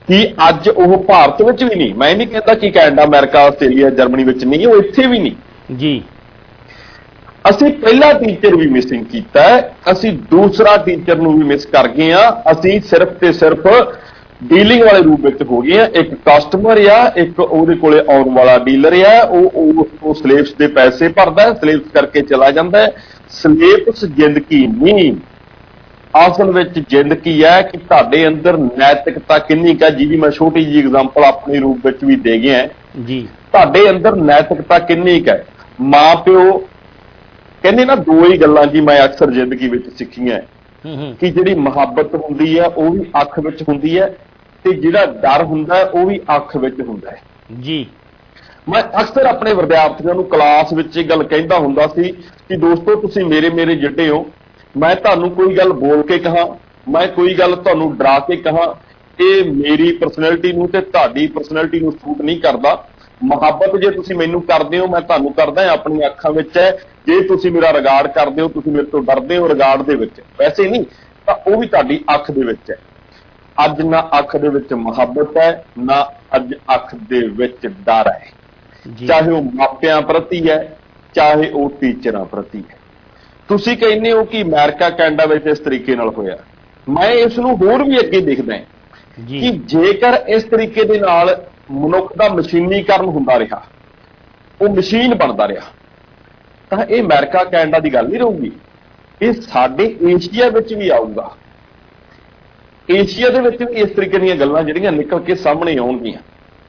ਕਿ ਅੱਜ ਉਹ ਭਾਰਤ ਵਿੱਚ ਵੀ ਨਹੀਂ, ਮੈਂ ਨਹੀਂ ਕਹਿੰਦਾ ਕਿ ਕੈਨੇਡਾ, ਅਮਰੀਕਾ, ਆਸਟ੍ਰੇਲੀਆ, ਜਰਮਨੀ ਵਿੱਚ ਨਹੀਂ, ਉਹ ਇੱਥੇ ਵੀ ਨਹੀਂ ਜੀ। ਅਸੀਂ ਪਹਿਲਾ ਟੀਚਰ ਵੀ ਮਿਸਿੰਗ ਕੀਤਾ, ਅਸੀਂ ਦੂਸਰਾ ਟੀਚਰ ਨੂੰ ਵੀ ਮਿਸ ਕਰ ਗਏ ਆ। ਅਸੀਂ ਸਿਰਫ ਤੇ ਸਿਰਫ ਡੀਲਿੰਗ ਵਾਲੇ ਰੂਪ ਵਿੱਚ ਹੋ ਗਏ ਆ। ਇੱਕ ਕਸਟਮਰ ਆ, ਇੱਕ ਉਹਦੇ ਕੋਲੇ ਆਉਣ ਵਾਲਾ ਡੀਲਰ ਆ, ਉਹ ਉਹ ਸਲੇਬਸ ਦੇ ਪੈਸੇ ਭਰਦਾ, ਸਲੇਬਸ ਕਰਕੇ ਚਲਾ ਜਾਂਦਾ ਹੈ। ਸਲੇਬਸ ਜ਼ਿੰਦਗੀ ਨਹੀਂ, ਅਸਲ ਵਿੱਚ ਜ਼ਿੰਦਗੀ ਹੈ ਕਿ ਤੁਹਾਡੇ ਅੰਦਰ ਨੈਤਿਕਤਾ ਕਿੰਨੀ ਕੁ ਹੈ, ਜਿਹਦੀ ਮੈਂ ਛੋਟੀ ਜਿਹੀ ਐਗਜ਼ਾਮਪਲ ਆਪਣੇ ਰੂਪ ਵਿੱਚ ਵੀ ਦੇ ਗਿਆ ਜੀ। ਤੁਹਾਡੇ ਅੰਦਰ ਨੈਤਿਕਤਾ ਕਿੰਨੀ ਕੁ ਹੈ। ਮਾਂ ਪਿਓ ਕਹਿੰਦੇ ਨਾ, ਦੋ ਹੀ ਗੱਲਾਂ ਜੀ ਮੈਂ ਅਕਸਰ ਜ਼ਿੰਦਗੀ ਵਿੱਚ ਸਿੱਖੀਆਂ ਕਿ ਜਿਹੜੀ ਮੁਹੱਬਤ ਹੁੰਦੀ ਹੈ ਉਹ ਵੀ ਅੱਖ ਵਿੱਚ ਹੁੰਦੀ ਹੈ, ਤੇ ਜਿਹੜਾ ਡਰ ਹੁੰਦਾ ਉਹ ਵੀ ਅੱਖ ਵਿੱਚ ਹੁੰਦਾ ਹੈ ਜੀ। ਮੈਂ ਅਕਸਰ ਆਪਣੇ ਵਿਦਿਆਰਥੀਆਂ ਨੂੰ ਕਲਾਸ ਵਿੱਚ ਇਹ ਗੱਲ ਕਹਿੰਦਾ ਹੁੰਦਾ ਸੀ ਕਿ ਦੋਸਤੋ, ਤੁਸੀਂ ਮੇਰੇ ਮੇਰੇ ਜਿੱਡੇ ਹੋ, ਮੈਂ ਤੁਹਾਨੂੰ ਕੋਈ ਗੱਲ ਬੋਲ ਕੇ ਕਹਾਂ, ਮੈਂ ਕੋਈ ਗੱਲ ਤੁਹਾਨੂੰ ਡਰਾ ਕੇ ਕਹਾਂ, ਇਹ ਮੇਰੀ ਪਰਸਨੈਲਿਟੀ ਨੂੰ ਤੇ ਤੁਹਾਡੀ ਪਰਸਨੈਲਿਟੀ ਨੂੰ ਸੂਟ ਨਹੀਂ ਕਰਦਾ। ਮੁਹੱਬਤ ਜੇ ਤੁਸੀਂ ਮੈਨੂੰ ਕਰਦੇ ਹੋ, ਮੈਂ ਤੁਹਾਨੂੰ ਕਰਦਾ, ਆਪਣੀਆਂ ਅੱਖਾਂ ਵਿੱਚ ਹੈ। ਜੇ ਤੁਸੀਂ ਮੇਰਾ ਰਿਗਾਰਡ ਕਰਦੇ ਹੋ, ਤੁਸੀਂ ਮੇਰੇ ਤੋਂ ਡਰਦੇ ਹੋ ਰਿਗਾਰਡ ਦੇ ਵਿੱਚ, ਵੈਸੇ ਨਹੀਂ, ਤਾਂ ਉਹ ਵੀ ਤੁਹਾਡੀ ਅੱਖ ਦੇ ਵਿੱਚ ਹੈ। ਅੱਜ ਨਾ ਅੱਖ ਦੇ ਵਿੱਚ ਮੁਹੱਬਤ ਹੈ, ਨਾ ਅੱਜ ਅੱਖ ਦੇ ਵਿੱਚ ਡਰ ਹੈ, ਚਾਹੇ ਉਹ ਮਾਪਿਆਂ ਪ੍ਰਤੀ ਹੈ, ਚਾਹੇ ਉਹ ਟੀਚਰਾਂ ਪ੍ਰਤੀ ਹੈ। ਤੁਸੀਂ ਕਹਿੰਦੇ ਹੋ ਕਿ ਅਮਰੀਕਾ, ਕੈਨੇਡਾ ਵਿੱਚ ਇਸ ਤਰੀਕੇ ਨਾਲ ਹੋਇਆ, ਮੈਂ ਇਸ ਨੂੰ ਹੋਰ ਵੀ ਅੱਗੇ ਦੇਖਦਾ ਕਿ ਜੇਕਰ ਇਸ ਤਰੀਕੇ ਦੇ ਨਾਲ ਮਨੁੱਖ ਦਾ ਮਸ਼ੀਨੀਕਰਨ ਹੁੰਦਾ ਰਿਹਾ, ਉਹ ਮਸ਼ੀਨ ਬਣਦਾ ਰਿਹਾ, ਤਾਂ ਇਹ ਅਮਰੀਕਾ, ਕੈਨੇਡਾ ਦੀ ਗੱਲ ਨਹੀਂ ਰਹੂਗੀ, ਇਹ ਸਾਡੇ ਏਸ਼ੀਆ ਵਿੱਚ ਵੀ ਆਊਗਾ। ਏਸ਼ੀਆ ਦੇ ਵਿੱਚ ਵੀ ਇਸ ਤਰੀਕੇ ਦੀਆਂ ਗੱਲਾਂ ਜਿਹੜੀਆਂ ਨਿਕਲ ਕੇ ਸਾਹਮਣੇ ਆਉਣਗੀਆਂ।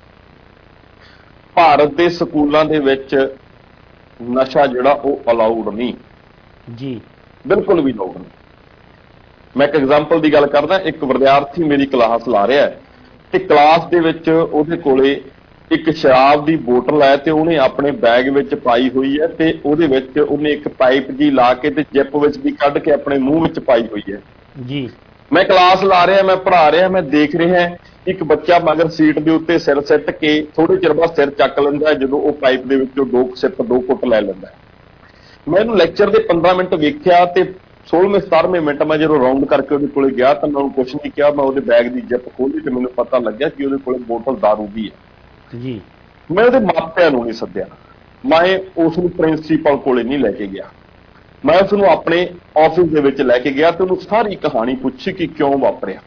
ਭਾਰਤ ਦੇ ਸਕੂਲਾਂ ਦੇ ਵਿੱਚ ਨਸ਼ਾ ਜਿਹੜਾ ਉਹ ਅਲਾਉਡ ਨਹੀਂ ਜੀ, ਬਿਲਕੁਲ ਵੀ ਅਲਾਉਡ ਨਹੀਂ। ਮੈਂ ਇੱਕ ਐਗਜ਼ਾਮਪਲ ਦੀ ਗੱਲ ਕਰਦਾ। ਇੱਕ ਵਿਦਿਆਰਥੀ ਮੇਰੀ ਕਲਾਸ ਲਾ ਰਿਹਾ ਹੈ ਤੇ ਕਲਾਸ ਦੇ ਵਿੱਚ ਉਹਦੇ ਕੋਲੇ ਇੱਕ ਸ਼ਰਾਬ ਦੀ ਬੋਤਲ ਹੈ ਤੇ ਉਹਨੇ ਆਪਣੇ ਬੈਗ ਵਿੱਚ ਪਾਈ ਹੋਈ ਹੈ, ਤੇ ਉਹਦੇ ਵਿੱਚ ਉਹਨੇ ਇੱਕ ਪਾਈਪ ਜੀ ਲਾ ਕੇ ਤੇ ਜਿਪ ਵਿੱਚ ਦੀ ਕੱਢ ਕੇ ਆਪਣੇ ਮੂੰਹ ਵਿੱਚ ਪਾਈ ਹੋਈ ਹੈ ਜੀ। ਮੈਂ ਕਲਾਸ ਲਾ ਰਿਹਾ, ਮੈਂ ਪੜ੍ਹਾ ਰਿਹਾ, ਮੈਂ ਦੇਖ ਰਿਹਾ ਇੱਕ ਬੱਚਾ ਮਗਰ ਸੀਟ ਦੇ ਉੱਤੇ ਸਿਰ ਸਿੱਟ ਕੇ ਥੋੜੇ ਚਿਰ ਬਾਅਦ ਸਿਰ ਚੱਕ ਲੈਂਦਾ ਜਦੋਂ ਉਹ ਪਾਈਪ ਦੇ ਵਿੱਚੋਂ ਦੋ ਸਿਪ ਦੋ ਘੁੱਟ ਲੈ ਲੈਂਦਾ। ਮੈਂ ਇਹਨੂੰ ਲੈਕਚਰ ਦੇ ਪੰਦਰਾਂ ਮਿੰਟ ਵੇਖਿਆ ਤੇ ਸੋਲ੍ਹਵੇਂ ਸਤਾਰਵੇਂ ਮਿੰਟ ਮੈਂ ਜਦੋਂ ਰਾਉਂਡ ਕਰਕੇ ਉਹਦੇ ਕੋਲੇ ਗਿਆ ਤਾਂ ਮੈਂ ਉਹਨੂੰ ਕੁਛ ਨਹੀਂ ਕਿਹਾ। ਮੈਂ ਉਹਦੇ ਬੈਗ ਦੀ ਜਿਪ ਖੋਲ੍ਹੀ ਤੇ ਮੈਨੂੰ ਪਤਾ ਲੱਗਿਆ ਕਿ ਉਹਦੇ ਕੋਲੇ ਬੋਤਲ ਦਾਰੂ ਦੀ ਹੈ ਜੀ। ਮੈਂ ਉਹਦੇ ਮਾਪਿਆਂ ਨੂੰ ਨਹੀਂ ਸੱਦਿਆ, ਮੈਂ ਉਸ ਨੂੰ ਪ੍ਰਿੰਸੀਪਲ ਕੋਲੇ ਨਹੀਂ ਲੈ ਕੇ ਗਿਆ, ਮੈਂ ਉਸ ਨੂੰ ਆਪਣੇ ਆਫਿਸ ਦੇ ਵਿੱਚ ਲੈ ਕੇ ਗਿਆ ਤੇ ਉਹਨੂੰ ਸਾਰੀ ਕਹਾਣੀ ਪੁੱਛੀ ਕਿ ਕਿਉਂ ਵਾਪਰਿਆ।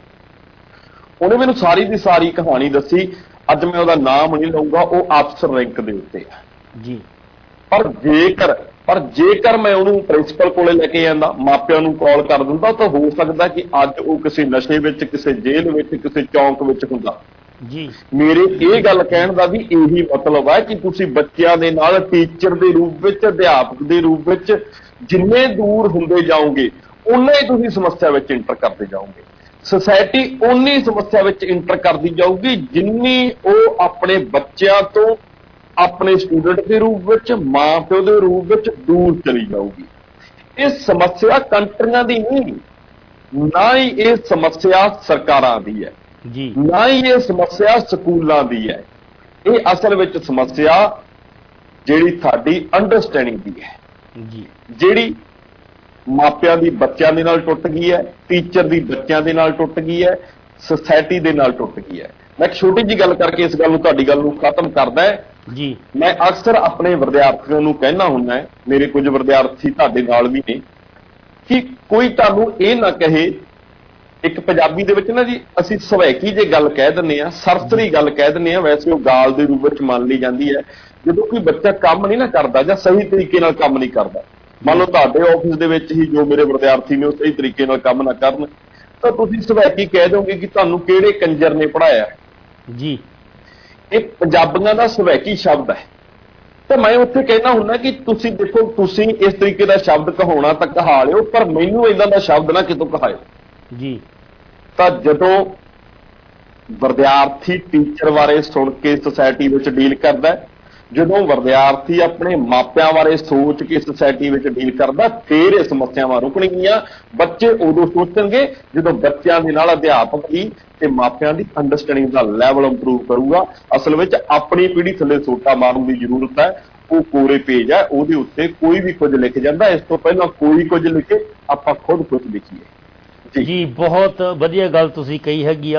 ਉਹਨੇ ਮੈਨੂੰ ਸਾਰੀ ਦੀ ਸਾਰੀ ਕਹਾਣੀ ਦੱਸੀ। ਅੱਜ ਮੈਂ ਉਹਦਾ ਨਾਮ ਨਹੀਂ ਲਊਂਗਾ, ਉਹ ਅਫਸਰ ਰੈਂਕ ਦੇ ਉੱਤੇ ਹੈ ਜੀ। ਪਰ ਜੇਕਰ ਪਰ ਜੇਕਰ ਮੈਂ ਉਹਨੂੰ ਪ੍ਰਿੰਸੀਪਲ ਕੋਲੇ ਲੈ ਕੇ ਜਾਂਦਾ, ਮਾਪਿਆਂ ਨੂੰ ਕਾਲ ਕਰ ਦਿੰਦਾ, ਤਾਂ ਹੋ ਸਕਦਾ ਕਿ ਅੱਜ ਉਹ ਕਿਸੇ ਨਸ਼ੇ ਵਿੱਚ, ਕਿਸੇ ਜੇਲ੍ਹ ਵਿੱਚ, ਕਿਸੇ ਚੌਂਕ ਵਿੱਚ ਹੁੰਦਾ ਜੀ। ਮੇਰੇ ਇਹ ਗੱਲ ਕਹਿਣ ਦਾ ਵੀ ਇਹੀ ਮਤਲਬ ਹੈ ਕਿ ਤੁਸੀਂ ਬੱਚਿਆਂ ਦੇ ਨਾਲ ਟੀਚਰ ਦੇ ਰੂਪ ਵਿੱਚ, ਅਧਿਆਪਕ ਦੇ ਰੂਪ ਵਿੱਚ ਜਿੰਨੇ ਦੂਰ ਹੁੰਦੇ ਜਾਓਗੇ, ਉਨਾ ਹੀ ਤੁਸੀਂ ਸਮੱਸਿਆ ਵਿੱਚ ਇੰਟਰ ਕਰਦੇ ਜਾਓਗੇ। ਸੁਸਾਇਟੀ ਉਨੀ ਸਮੱਸਿਆ ਵਿੱਚ ਇੰਟਰ ਕਰਦੀ ਜਾਊਗੀ ਜਿੰਨੀ ਉਹ ਆਪਣੇ ਬੱਚਿਆਂ ਤੋਂ, ਆਪਣੇ ਸਟੂਡੈਂਟ ਦੇ ਰੂਪ ਵਿੱਚ, ਮਾਂ ਪਿਓ ਦੇ ਰੂਪ ਵਿੱਚ ਦੂਰ ਚਲੀ ਜਾਊਗੀ। ਇਹ ਸਮੱਸਿਆ ਕੰਟਰੀਆਂ ਦੀ ਨਹੀਂ, ਨਾ ਹੀ ਇਹ ਸਮੱਸਿਆ ਸਰਕਾਰਾਂ ਦੀ ਹੈ ਜੀ, ਨਾ ਹੀ ਇਹ ਸਮੱਸਿਆ ਸਕੂਲਾਂ ਦੀ ਹੈ। ਇਹ ਅਸਲ ਵਿੱਚ ਸਮੱਸਿਆ ਜਿਹੜੀ ਸਾਡੀ ਅੰਡਰਸਟੈਂਡਿੰਗ ਦੀ ਹੈ ਜੀ, ਜਿਹੜੀ ਮਾਪਿਆਂ ਦੀ ਬੱਚਿਆਂ ਦੇ ਨਾਲ ਟੁੱਟ ਗਈ ਹੈ, ਟੀਚਰ ਦੀ ਬੱਚਿਆਂ ਦੇ ਨਾਲ ਟੁੱਟ ਗਈ ਹੈ, ਸੁਸਾਇਟੀ ਦੇ ਨਾਲ ਟੁੱਟ ਗਈ ਹੈ। ਮੈਂ ਇੱਕ ਛੋਟੀ ਜਿਹੀ ਗੱਲ ਕਰਕੇ ਇਸ ਗੱਲ ਨੂੰ, ਤੁਹਾਡੀ ਗੱਲ ਨੂੰ ਖਤਮ ਕਰਦਾ ਜੀ। ਮੈਂ ਅਕਸਰ ਆਪਣੇ ਵਿਦਿਆਰਥੀਆਂ ਨੂੰ ਕਹਿਣਾ ਹੁੰਦਾ, ਮੇਰੇ ਕੁਝ ਵਿਦਿਆਰਥੀ ਤੁਹਾਡੇ ਨਾਲ ਵੀ ਨੇ, ਕਿ ਕੋਈ ਤੁਹਾਨੂੰ ਇਹ ਨਾ ਕਹੇ, ਇੱਕ ਪੰਜਾਬੀ ਦੇ ਵਿੱਚ ਨਾ ਜੀ ਅਸੀਂ ਸਵੈਕੀ ਜੇ ਗੱਲ ਕਹਿ ਦਿੰਦੇ ਆ, ਸਰਸਰੀ ਗੱਲ ਕਹਿ ਦਿੰਦੇ ਆ, ਵੈਸੇ ਉਹ ਗਾਲ ਦੇ ਰੂਪ ਵਿੱਚ ਮੰਨ ਲਈ ਜਾਂਦੀ ਹੈ। ਜਦੋਂ ਕੋਈ ਬੱਚਾ ਕੰਮ ਨਹੀਂ ਨਾ ਕਰਦਾ ਜਾਂ ਸਹੀ ਤਰੀਕੇ ਨਾਲ ਕੰਮ ਨਹੀਂ ਕਰਦਾ, ਮੰਨ ਲਓ ਤੁਹਾਡੇ ਆਫਿਸ ਦੇ ਵਿੱਚ ਹੀ ਜੋ ਮੇਰੇ ਵਿਦਿਆਰਥੀ ਨੇ ਉਹ ਸਹੀ ਤਰੀਕੇ ਨਾਲ ਕੰਮ ਨਾ ਕਰਨ, ਤਾਂ ਤੁਸੀਂ ਸਵੈਕੀ ਕਹਿ ਦੋਗੇ ਕਿ ਤੁਹਾਨੂੰ ਕਿਹੜੇ ਕੰਜਰ ਨੇ ਪੜ੍ਹਾਇਆ ਜੀ। ਇਹ ਪੰਜਾਬੀਆਂ ਦਾ ਸਵੈਕੀ ਸ਼ਬਦ ਹੈ। ਤੇ ਮੈਂ ਉੱਥੇ ਕਹਿਣਾ ਹੁੰਦਾ ਕਿ ਤੁਸੀਂ ਦੇਖੋ, ਤੁਸੀਂ ਇਸ ਤਰੀਕੇ ਦਾ ਸ਼ਬਦ ਕਹਾਉਣਾ ਤਾਂ ਕਹਾ ਲਿਓ, ਪਰ ਮੈਨੂੰ ਇਦਾਂ ਦਾ ਸ਼ਬਦ ਨਾ ਕਿਤੋਂ ਕਹਾਇਓ ਜੀ। ਤਾਂ ਜਦੋਂ ਵਿਦਿਆਰਥੀ ਟੀਚਰ ਬਾਰੇ ਸੁਣ ਕੇ ਸੁਸਾਇਟੀ ਵਿੱਚ ਡੀਲ ਕਰਦਾ, ਜਦੋਂ ਵਿਦਿਆਰਥੀ ਆਪਣੇ ਮਾਪਿਆਂ ਬਾਰੇ ਸੋਚ ਕੇ ਸੁਸਾਇਟੀ ਵਿੱਚ ਡੀਲ ਕਰਦਾ, ਫੇਰ ਇਹ ਸਮੱਸਿਆਵਾਂ ਰੁਕਣਗੀਆਂ। ਬੱਚੇ ਉਦੋਂ ਸੋਚਣਗੇ ਜਦੋਂ ਬੱਚਿਆਂ ਦੇ ਨਾਲ ਅਧਿਆਪਕ ਦੀ ਤੇ ਮਾਪਿਆਂ ਦੀ ਅੰਡਰਸਟੈਂਡਿੰਗ ਦਾ ਲੈਵਲ ਇੰਪਰੂਵ ਕਰੂਗਾ। ਅਸਲ ਵਿੱਚ ਆਪਣੀ ਪੀੜ੍ਹੀ ਥੱਲੇ ਸੋਟਾ ਮਾਰਨ ਦੀ ਜ਼ਰੂਰਤ ਹੈ। ਉਹ ਕੋਰੇ ਪੇਜ ਹੈ, ਉਹਦੇ ਉੱਤੇ ਕੋਈ ਵੀ ਕੁਝ ਲਿਖ ਜਾਂਦਾ, ਇਸ ਤੋਂ ਪਹਿਲਾਂ ਕੋਈ ਕੁਝ ਲਿਖੇ, ਆਪਾਂ ਖੁਦ ਕੁਝ ਲਿਖੀਏ ਜੀ। ਬਹੁਤ ਵਧੀਆ ਗੱਲ ਤੁਸੀਂ ਕਹੀ ਹੈਗੀ ਆ।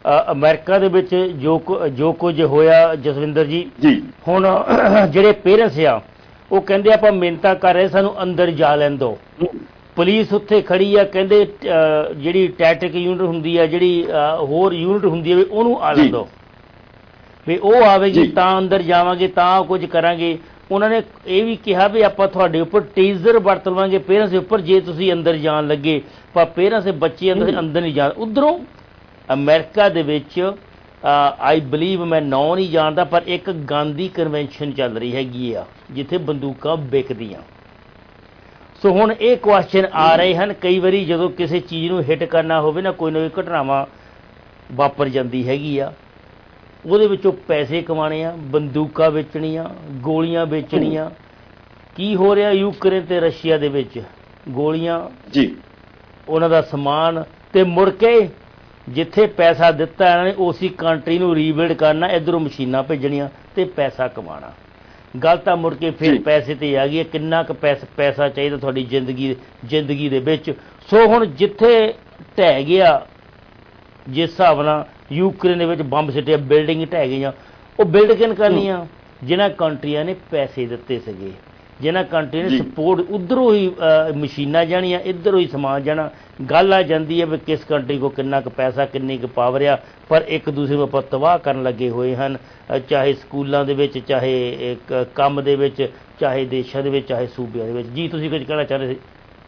ਅਮਰੀਕਾ ਦੇ ਵਿੱਚ ਜੋ ਜੋ ਕੁਝ ਹੋਇਆ ਜਸਵਿੰਦਰ ਜੀ ਜੀ ਹੁਣ ਜਿਹੜੇ ਪੇਰੈਂਟਸ ਆ ਉਹ ਕਹਿੰਦੇ ਆਪਾਂ ਮਿਹਨਤਾਂ ਕਰ ਰਹੇ ਸਾਨੂੰ ਅੰਦਰ ਜਾ ਲੈਣ ਦਿਓ ਪੁਲਿਸ ਉੱਥੇ ਖੜੀ ਆ ਕਹਿੰਦੇ ਜਿਹੜੀ ਟੈਟਿਕ ਯੂਨਿਟ ਹੁੰਦੀ ਆ ਜਿਹੜੀ ਹੋਰ ਯੂਨਿਟ ਹੁੰਦੀ ਹੈ ਵੀ ਉਹਨੂੰ ਆ ਲੈਣ ਦਿਓ ਵੀ ਉਹ ਆਵੇਗੀ ਤਾਂ ਅੰਦਰ ਜਾਵਾਂਗੇ ਤਾਂ ਕੁਝ ਕਰਾਂਗੇ ਉਹਨਾਂ ਨੇ ਇਹ ਵੀ ਕਿਹਾ ਵੀ ਆਪਾਂ ਤੁਹਾਡੇ ਉੱਪਰ ਟੀਜ਼ਰ ਵਰਤ ਲਵਾਂਗੇ ਪੇਰੈਂਟਸ ਦੇ ਉੱਪਰ ਜੇ ਤੁਸੀਂ ਅੰਦਰ ਜਾਣ ਲੱਗੇ ਪਰ ਪੇਰੈਂਟਸ ਦੇ ਬੱਚੇ ਅੰਦਰ ਅੰਦਰ ਨਹੀਂ ਜਾਣ ਉੱਧਰੋਂ ਅਮਰੀਕਾ ਦੇ ਵਿੱਚ ਆਈ ਬਲੀਵ ਮੈਂ ਨਾਂ ਨਹੀਂ ਜਾਣਦਾ ਪਰ ਇੱਕ ਗਾਂਧੀ ਕਨਵੈਨਸ਼ਨ ਚੱਲ ਰਹੀ ਹੈਗੀ ਆ ਜਿੱਥੇ ਬੰਦੂਕਾਂ ਵਿਕਦੀਆਂ ਸੋ ਹੁਣ ਇਹ ਕੁਐਸਚਨ ਆ ਰਹੇ ਹਨ ਕਈ ਵਾਰੀ ਜਦੋਂ ਕਿਸੇ ਚੀਜ਼ ਨੂੰ ਹਿੱਟ ਕਰਨਾ ਹੋਵੇ ਨਾ ਕੋਈ ਨਾ ਕੋਈ ਘਟਨਾਵਾਂ ਵਾਪਰ ਜਾਂਦੀ ਹੈਗੀ ਆ ਉਹਦੇ ਵਿੱਚੋਂ ਪੈਸੇ ਕਮਾਣੇ ਆ ਬੰਦੂਕਾਂ ਵੇਚਣੀਆਂ ਗੋਲੀਆਂ ਵੇਚਣੀਆਂ ਕੀ ਹੋ ਰਿਹਾ ਯੂਕਰੇਨ ਤੇ ਰਸ਼ੀਆ ਦੇ ਵਿੱਚ ਗੋਲੀਆਂ ਜੀ ਉਹਨਾਂ ਦਾ ਸਮਾਨ ਤੇ ਮੁੜ ਕੇ ਜਿੱਥੇ ਪੈਸਾ ਦਿੱਤਾ ਇਹਨਾਂ ਨੇ ਉਸੇ ਕੰਟਰੀ ਨੂੰ ਰੀਬਿਲਡ ਕਰਨਾ ਇੱਧਰੋਂ ਮਸ਼ੀਨਾਂ ਭੇਜਣੀਆਂ ਤੇ ਪੈਸਾ ਕਮਾਉਣਾ ਗੱਲ ਤਾਂ ਮੁੜ ਕੇ ਫਿਰ ਪੈਸੇ ਤੇ ਆ ਗਈ ਕਿੰਨਾ ਕੁ ਪੈਸਾ ਪੈਸਾ ਚਾਹੀਦਾ ਤੁਹਾਡੀ ਜ਼ਿੰਦਗੀ ਜ਼ਿੰਦਗੀ ਦੇ ਵਿੱਚ ਸੋ ਹੁਣ ਜਿੱਥੇ ਢਹਿ ਗਿਆ ਜਿਸ ਹਿਸਾਬ ਨਾਲ ਯੂਕਰੇਨ ਦੇ ਵਿੱਚ ਬੰਬ ਸਿੱਟਿਆ ਬਿਲਡਿੰਗ ਢਹਿ ਗਈਆਂ ਉਹ ਬਿਲਡ ਕਿਨ ਕਰਨੀਆਂ ਜਿਨ੍ਹਾਂ ਕੰਟਰੀਆਂ ਨੇ ਪੈਸੇ ਦਿੱਤੇ ਸੀਗੇ ਜਿਨ੍ਹਾਂ ਕੰਟਰੀ ਨੇ ਸਪੋਰਟ ਉੱਧਰੋਂ ਹੀ ਮਸ਼ੀਨਾਂ ਜਾਣੀਆਂ ਇੱਧਰੋਂ ਹੀ ਸਮਾਨ ਜਾਣਾ ਗੱਲ ਆ ਜਾਂਦੀ ਹੈ ਵੀ ਕਿਸ ਕੰਟਰੀ ਕੋ ਕਿੰਨਾ ਕੁ ਪੈਸਾ ਕਿੰਨੀ ਕੁ ਪਾਵਰ ਆ ਪਰ ਇੱਕ ਦੂਸਰੇ ਨੂੰ ਆਪਾਂ ਤਬਾਹ ਕਰਨ ਲੱਗੇ ਹੋਏ ਹਨ ਚਾਹੇ ਸਕੂਲਾਂ ਦੇ ਵਿੱਚ ਚਾਹੇ ਕੰਮ ਦੇ ਵਿੱਚ ਚਾਹੇ ਦੇਸ਼ਾਂ ਦੇ ਵਿੱਚ ਚਾਹੇ ਸੂਬਿਆਂ ਦੇ ਵਿੱਚ ਜੀ ਤੁਸੀਂ ਕੁਝ ਕਹਿਣਾ ਚਾਹ ਰਹੇ ਸੀ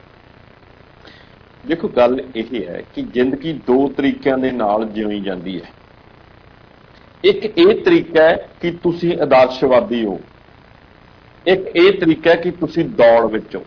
ਦੇਖੋ ਗੱਲ ਇਹ ਹੈ ਕਿ ਜ਼ਿੰਦਗੀ ਦੋ ਤਰੀਕਿਆਂ ਦੇ ਨਾਲ ਜਿਉਣੀ ਜਾਂਦੀ ਹੈ ਇੱਕ ਇਹ ਤਰੀਕਾ ਹੈ ਕਿ ਤੁਸੀਂ ਆਦਰਸ਼ਵਾਦੀ ਹੋ ਇੱਕ ਇਹ ਤਰੀਕਾ ਹੈ ਕਿ ਤੁਸੀਂ ਦੌੜ ਵਿੱਚ ਹੋ